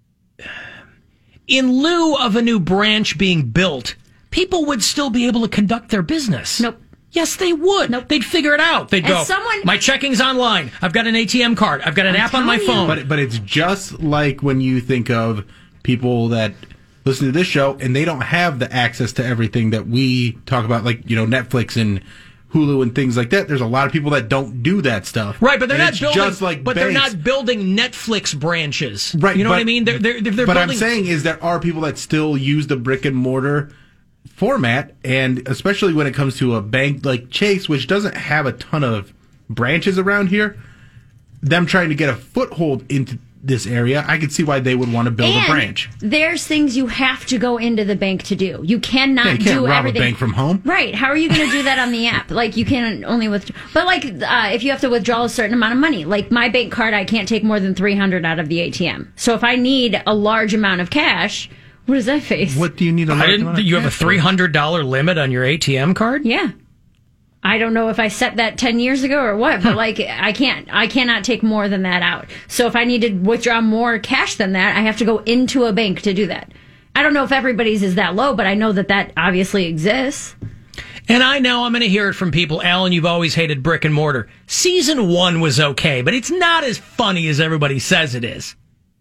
in lieu of a new branch being built, people would still be able to conduct their business. Nope. Yes, they would. Nope. They'd figure it out. They'd As go, someone- my checking's online. I've got an A T M card. I've got an I'm app on my telling you. phone. But but it's just like when you think of people that listen to this show and they don't have the access to everything that we talk about, like, you know, Netflix and Hulu and things like that. There's a lot of people that don't do that stuff. Right, but they're And not it's building. just like but they're banks. not building Netflix branches. Right, You know but- what I mean? They're they're, they're but building. I'm saying is there are people that still use the brick and mortar format, and especially when it comes to a bank like Chase, which doesn't have a ton of branches around here, them trying to get a foothold into this area, I could see why they would want to build And a branch. There's things you have to go into the bank to do. You cannot Yeah, you can't do rob everything. a bank from home. Right. How are you going to do that on the app? Like, you can only withdraw. But, like, uh, if you have to withdraw a certain amount of money, like my bank card, I can't take more than three hundred dollars out of the A T M. So if I need a large amount of cash, what does that face? What do you need a I large didn't. amount of You have a cash for? three hundred dollar limit on your A T M card? Yeah. I don't know if I set that ten years ago or what, but like I can't, I cannot take more than that out. So if I need to withdraw more cash than that, I have to go into a bank to do that. I don't know if everybody's is that low, but I know that that obviously exists. And I know I'm going to hear it from people. Alan, you've always hated brick and mortar. Season one was okay, but it's not as funny as everybody says it is.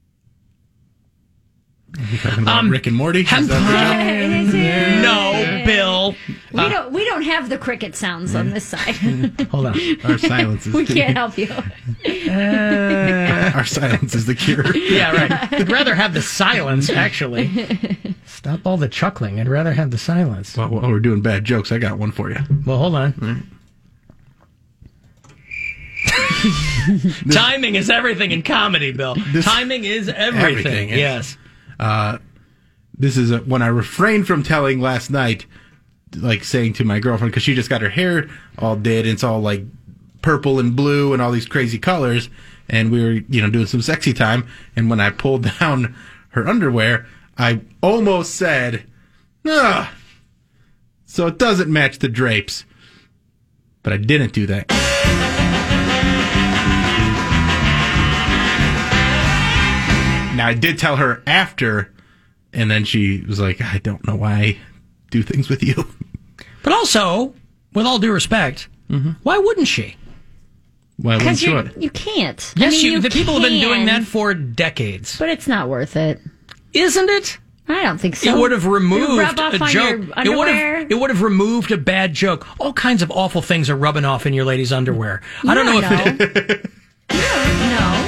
You talking about Rick and Morty? Is that No, Bill. We Uh, don't, we don't have the cricket sounds on this side. Hold on. Our silence is we the- can't help you. Our silence is the cure. Yeah, right. I'd rather have the silence, actually. Stop all the chuckling. I'd rather have the silence. Well, while we're doing bad jokes, I got one for you. Well, hold on. Timing is everything in comedy, Bill. Timing is everything. Everything is. Yes. Uh, this is a, when I refrained from telling last night, like saying to my girlfriend, because she just got her hair all did, and it's all like purple and blue and all these crazy colors, and we were, you know, doing some sexy time, and when I pulled down her underwear, I almost said, "Ah, so it doesn't match the drapes," but I didn't do that. Now, I did tell her after, and then she was like, I don't know why I do things with you. But also, with all due respect, why wouldn't she? Why Because wouldn't you you? you can't. Yes, I mean, you, you the people have been doing can, that for decades. but it's not worth it. Isn't it? I don't think so. It would have removed Rub off a on joke. your It would underwear. have. It would have removed a bad joke. All kinds of awful things are rubbing off in your lady's underwear. I don't know Yeah, if it. no.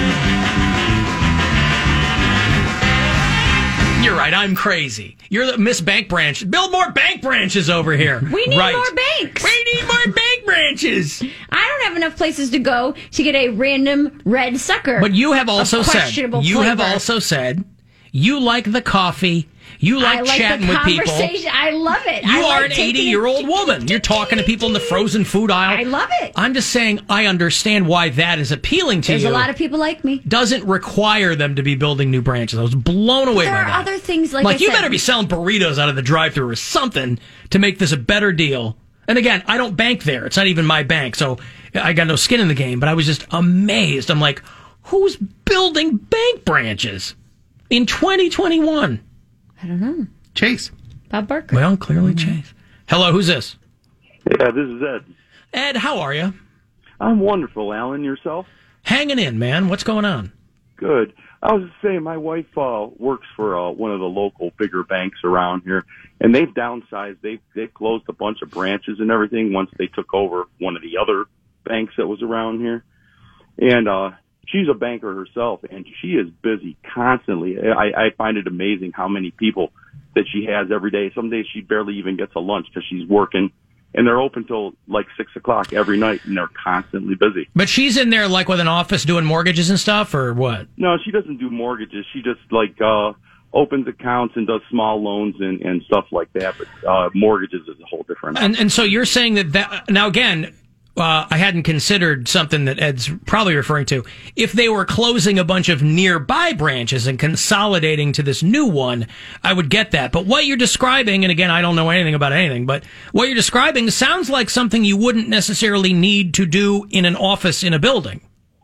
You're right. I'm crazy. You're the Miss Bank Branch. Build more bank branches over here. We need right. more banks. We need more bank branches. I don't have enough places to go to get a random red sucker. But you have of also said. questionable You have flavor. also said you like the coffee. You like, I like chatting the with people. conversation. I love it. You I are like an taking eighty-year-old it- woman. You're talking to people in the frozen food aisle. I love it. I'm just saying I understand why that is appealing to There's you. a lot of people like me. Doesn't require them to be building new branches. I was blown away There by are that. other things like, like I you said, better be selling burritos out of the drive-thru or something to make this a better deal. And again, I don't bank there. It's not even my bank, so I got no skin in the game. But I was just amazed. I'm like, who's building bank branches in twenty twenty-one? I don't know. Chase. Bob Barker. Well, clearly Chase. Hello, who's this? Yeah, this is Ed. Ed, how are you? I'm wonderful, Alan. Yourself? Hanging in, man. What's going on? Good. I was just saying, my wife uh, works for uh, one of the local bigger banks around here, and they've downsized. They've, they've closed a bunch of branches and everything once they took over one of the other banks that was around here. And uh, she's a banker herself, and she is busy constantly. I, I find it amazing how many people that she has every day. Some days she barely even gets a lunch because she's working, and they're open till like six o'clock every night, and they're constantly busy. But she's in there like with an office doing mortgages and stuff, or what? No, she doesn't do mortgages. She just like uh opens accounts and does small loans and, and stuff like that. But uh mortgages is a whole different. And and so you're saying that that now again, uh, I hadn't considered something that Ed's probably referring to. If they were closing a bunch of nearby branches and consolidating to this new one, I would get that. But what you're describing, and again, I don't know anything about anything, but what you're describing sounds like something you wouldn't necessarily need to do in an office in a building.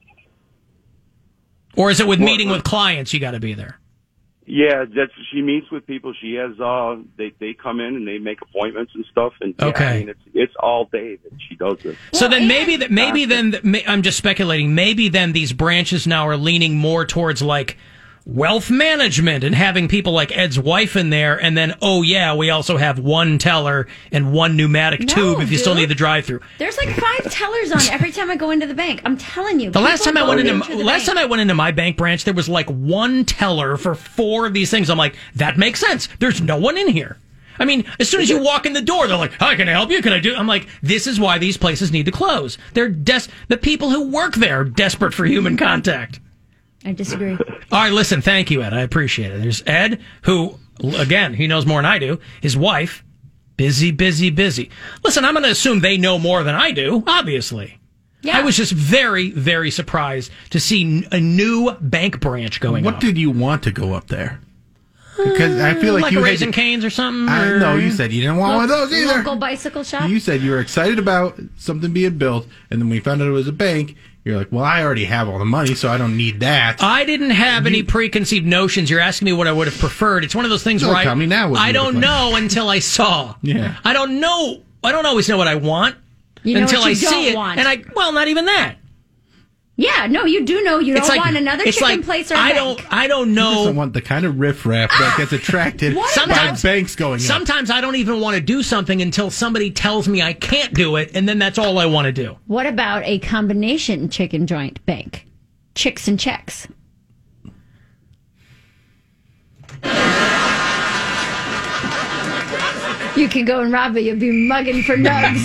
Or is it with Well, meeting with clients you got to be there? Yeah, that's she meets with people. She has uh they they come in and they make appointments and stuff. And yeah, Okay. I mean, it's it's all day that she does this. So then maybe that maybe then may- I'm just speculating. Maybe then these branches now are leaning more towards like wealth management and having people like Ed's wife in there, and then oh yeah, we also have one teller and one pneumatic No, tube if you still dude. need the drive-through. There's like five tellers on every time I go into the bank. I'm telling you. The last people time I went go into the last bank. time I went into my bank branch, there was like one teller for four of these things. I'm like, that makes sense. There's no one in here. I mean, as soon as you walk in the door, they're like, "Hi, can I help you? Can I do?" I'm like, "This is why these places need to close." They're des- the people who work there are desperate for human contact. I disagree. All right, listen, thank you, Ed. I appreciate it. There's Ed, who, again, he knows more than I do. His wife, busy, busy, busy. Listen, I'm going to assume they know more than I do, obviously. Yeah. I was just very, very surprised to see a new bank branch going What up. did you want to go up there? Because I feel like, like you Raising had, Canes or something? I or- know, you said you didn't want one of those either. Local bicycle shop? You said you were excited about something being built, and then when you found out it was a bank, you're like, well, I already have all the money, so I don't need that. I didn't have any preconceived notions. You're asking me what I would have preferred. It's one of those things No, where I, tell me now what you I would don't have know until I saw. Yeah. I don't know. I don't always know what I want You know until what you I see don't it. want. And I, well, not even that. Yeah, no, you do know you It's don't like- want another it's chicken like, place or a I bank. don't. I don't You know. doesn't want the kind of riffraff that gets attracted by Sometimes- banks going up. Sometimes I don't even want to do something until somebody tells me I can't do it, and then that's all I want to do. What about a combination chicken joint bank? Chicks and checks. You can go and rob it. You'll be mugging for nugs.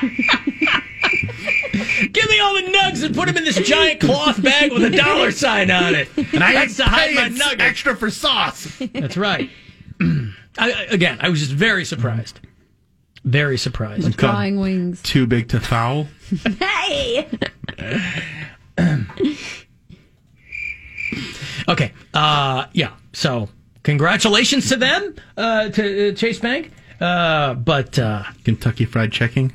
Give me all the nugs and put them in this giant cloth bag with a dollar sign on it. And I That's to hide my pay nuggets. extra for sauce. That's right. I, again, I was just very surprised. Very surprised. With drawing wings. Too big to foul. Hey! Okay. Uh, yeah. So, congratulations to them, uh, to uh, Chase Bank. Uh, but uh, Kentucky Fried Checking.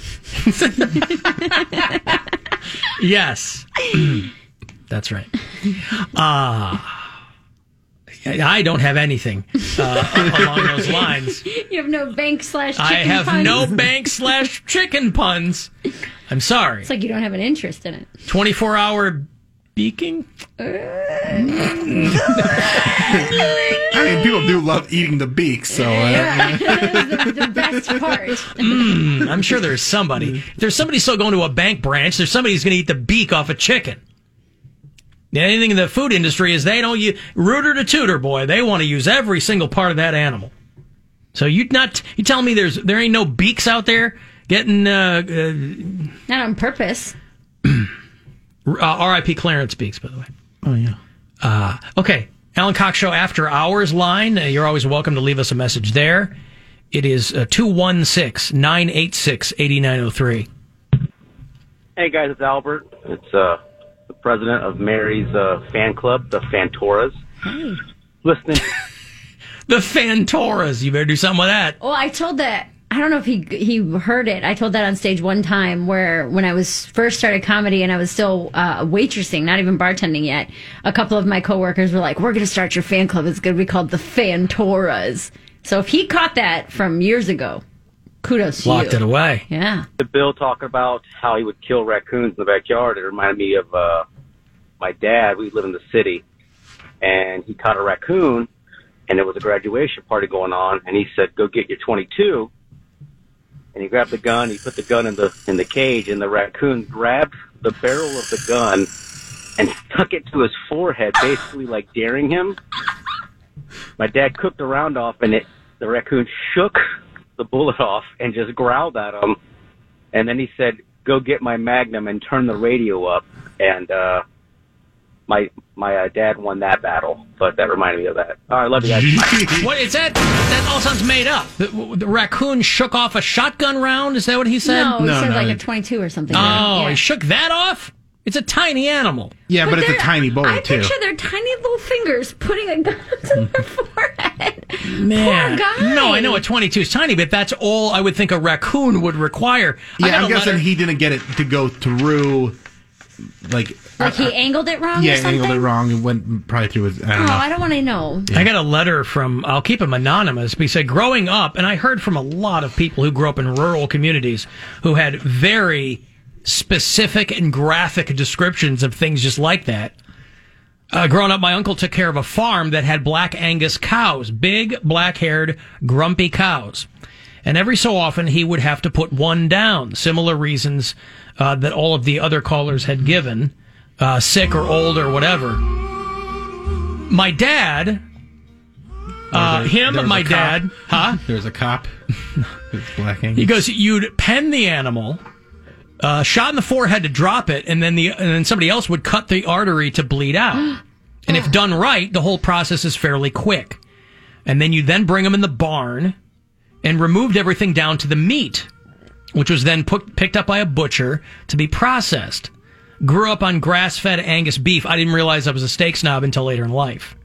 Yes. That's right. Uh, I don't have anything uh, along those lines. You have no bank slash chicken I have puns. no bank slash chicken puns. I'm sorry. It's like you don't have an interest in it. twenty-four hour beaking? I mean, people do love eating the beaks, so. Uh, Yeah, that is the, the best part. Mm, I'm sure there's somebody. If there's somebody still going to a bank branch, there's somebody who's going to eat the beak off a chicken. Anything in the food industry is they don't use rooter to tutor, boy. They want to use every single part of that animal. So you not you telling me there's there ain't no beaks out there getting uh, uh, Not on purpose. uh, R I P Clarence Beaks, by the way. Oh yeah. Uh, okay, Alan Cox Show After Hours line. Uh, you're always welcome to leave us a message there. It is uh, two one six, nine eight six, eight nine zero three. Hey guys, it's Albert. It's uh, the president of Mary's uh, fan club, the Fantoras. Hey. Listening. The Fantoras. You better do something with that. Well, I told that. I don't know if he he heard it. I told that on stage one time where when I was first started comedy and I was still uh, waitressing, not even bartending yet. A couple of my coworkers were like, "We're going to start your fan club. It's going to be called the Fantoras." So if he caught that from years ago, kudos to you. Locked it away. Yeah. The Bill talking about how he would kill raccoons in the backyard. It reminded me of uh, my dad. We live in the city, and he caught a raccoon, and there was a graduation party going on, and he said, "Go get your twenty-two." And he grabbed the gun, he put the gun in the in the cage, and the raccoon grabbed the barrel of the gun and stuck it to his forehead, basically like daring him. My dad cooked the round off, and it the raccoon shook the bullet off and just growled at him. And then he said, "Go get my Magnum and turn the radio up." And uh, my my uh, dad won that battle, but that reminded me of that. All right, love you guys. What is that? That all sounds made up. The, the raccoon shook off a shotgun round. Is that what he said? No, he said like a twenty-two or something. Oh, Yeah. he shook that off? It's a tiny animal. Yeah, but, it's a they're- tiny bullet, I too. picture their tiny little fingers putting a gun to their forehead. Man. Poor guy. No, I know a twenty-two is tiny, but that's all I would think a raccoon would require. I Yeah, got I'm a guessing letter- he didn't get it to go through, like... Like he angled it wrong yeah, or something? angled it wrong and went probably through his... I don't Oh, know. I don't want to know. I got a letter from, I'll keep him anonymous, but he said, growing up, and I heard from a lot of people who grew up in rural communities who had very specific and graphic descriptions of things just like that. Uh, growing up, my uncle took care of a farm that had black Angus cows, big, black-haired, grumpy cows. And every so often, he would have to put one down. Similar reasons uh, that all of the other callers had given, uh, sick or old or whatever. My dad, uh, There's a- him, there's my a cop. dad, huh? There's a cop. It's black Angus. He goes, you'd pen the animal, uh, shot in the forehead to drop it, and then the and then somebody else would cut the artery to bleed out. And if done right, the whole process is fairly quick. And then you then bring them in the barn and removed everything down to the meat, which was then put, picked up by a butcher to be processed. Grew up on grass-fed Angus beef. I didn't realize I was a steak snob until later in life.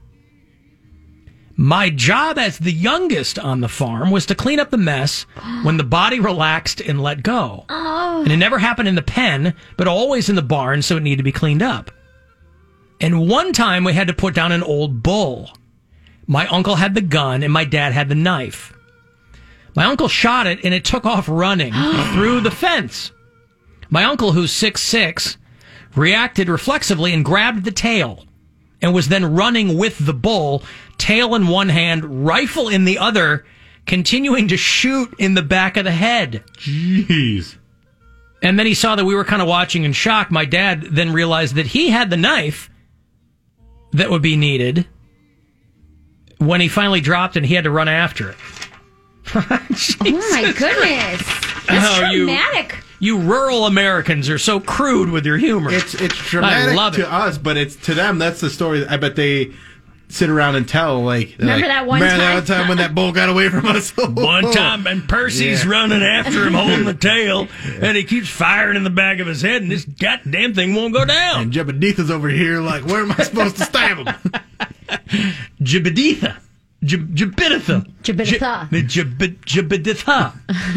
My job as the youngest on the farm was to clean up the mess when the body relaxed and let go. Oh. And it never happened in the pen, but always in the barn, so it needed to be cleaned up. And one time we had to put down an old bull. My uncle had the gun and my dad had the knife. My uncle shot it and it took off running through the fence. My uncle, who's six foot six, reacted reflexively and grabbed the tail and was then running with the bull, tail in one hand, rifle in the other, continuing to shoot in the back of the head. Jeez. And then he saw that we were kind of watching in shock. My dad then realized that he had the knife that would be needed when he finally dropped and he had to run after it. Oh, my goodness. That's Oh, you- traumatic. You rural Americans are so crude with your humor. It's it's traumatic I love to it. us, but it's to them. That's the story. I bet they sit around and tell. Like, they're Remember like, that one "Man, time?" that time when that bull got away from us. One time, and Percy's Yeah. running after him, holding the tail, and he keeps firing in the back of his head, and this goddamn thing won't go down. And Jebediah's over here, like, where am I supposed to stab him? Jebediah. Jeb- Jebediah. Jebediah. Jeb- Jebediah.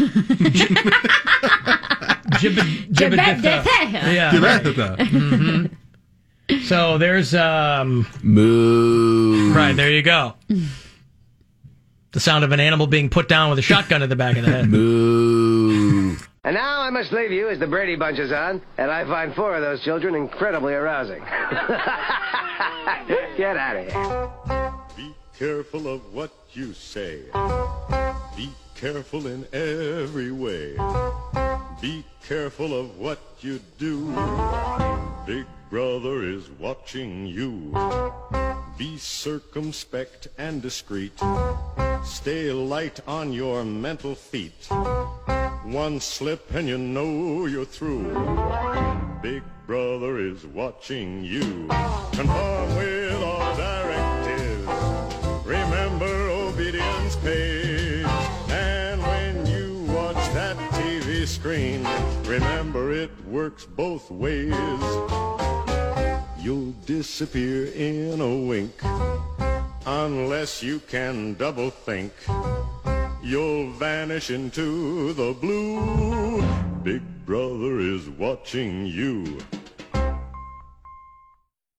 Jeb- Jebediah. Yeah. Jebediah. Mhm. So there's um Moo. right there you go. The sound of an animal being put down with a shotgun in the back of the head. Moo. And now I must leave you as the Brady Bunch is on, and I find four of those children incredibly arousing. Get out of here. Be careful of what you say. Be careful in every way. Be careful of what you do. Big Brother is watching you. Be circumspect and discreet. Stay light on your mental feet. One slip and you know you're through. Big Brother is watching you. Conform with all directives. Remember obedience pays. And when you watch that T V screen, remember it works both ways. You'll disappear in a wink unless you can double think. You'll vanish into the blue. Big Brother is watching you.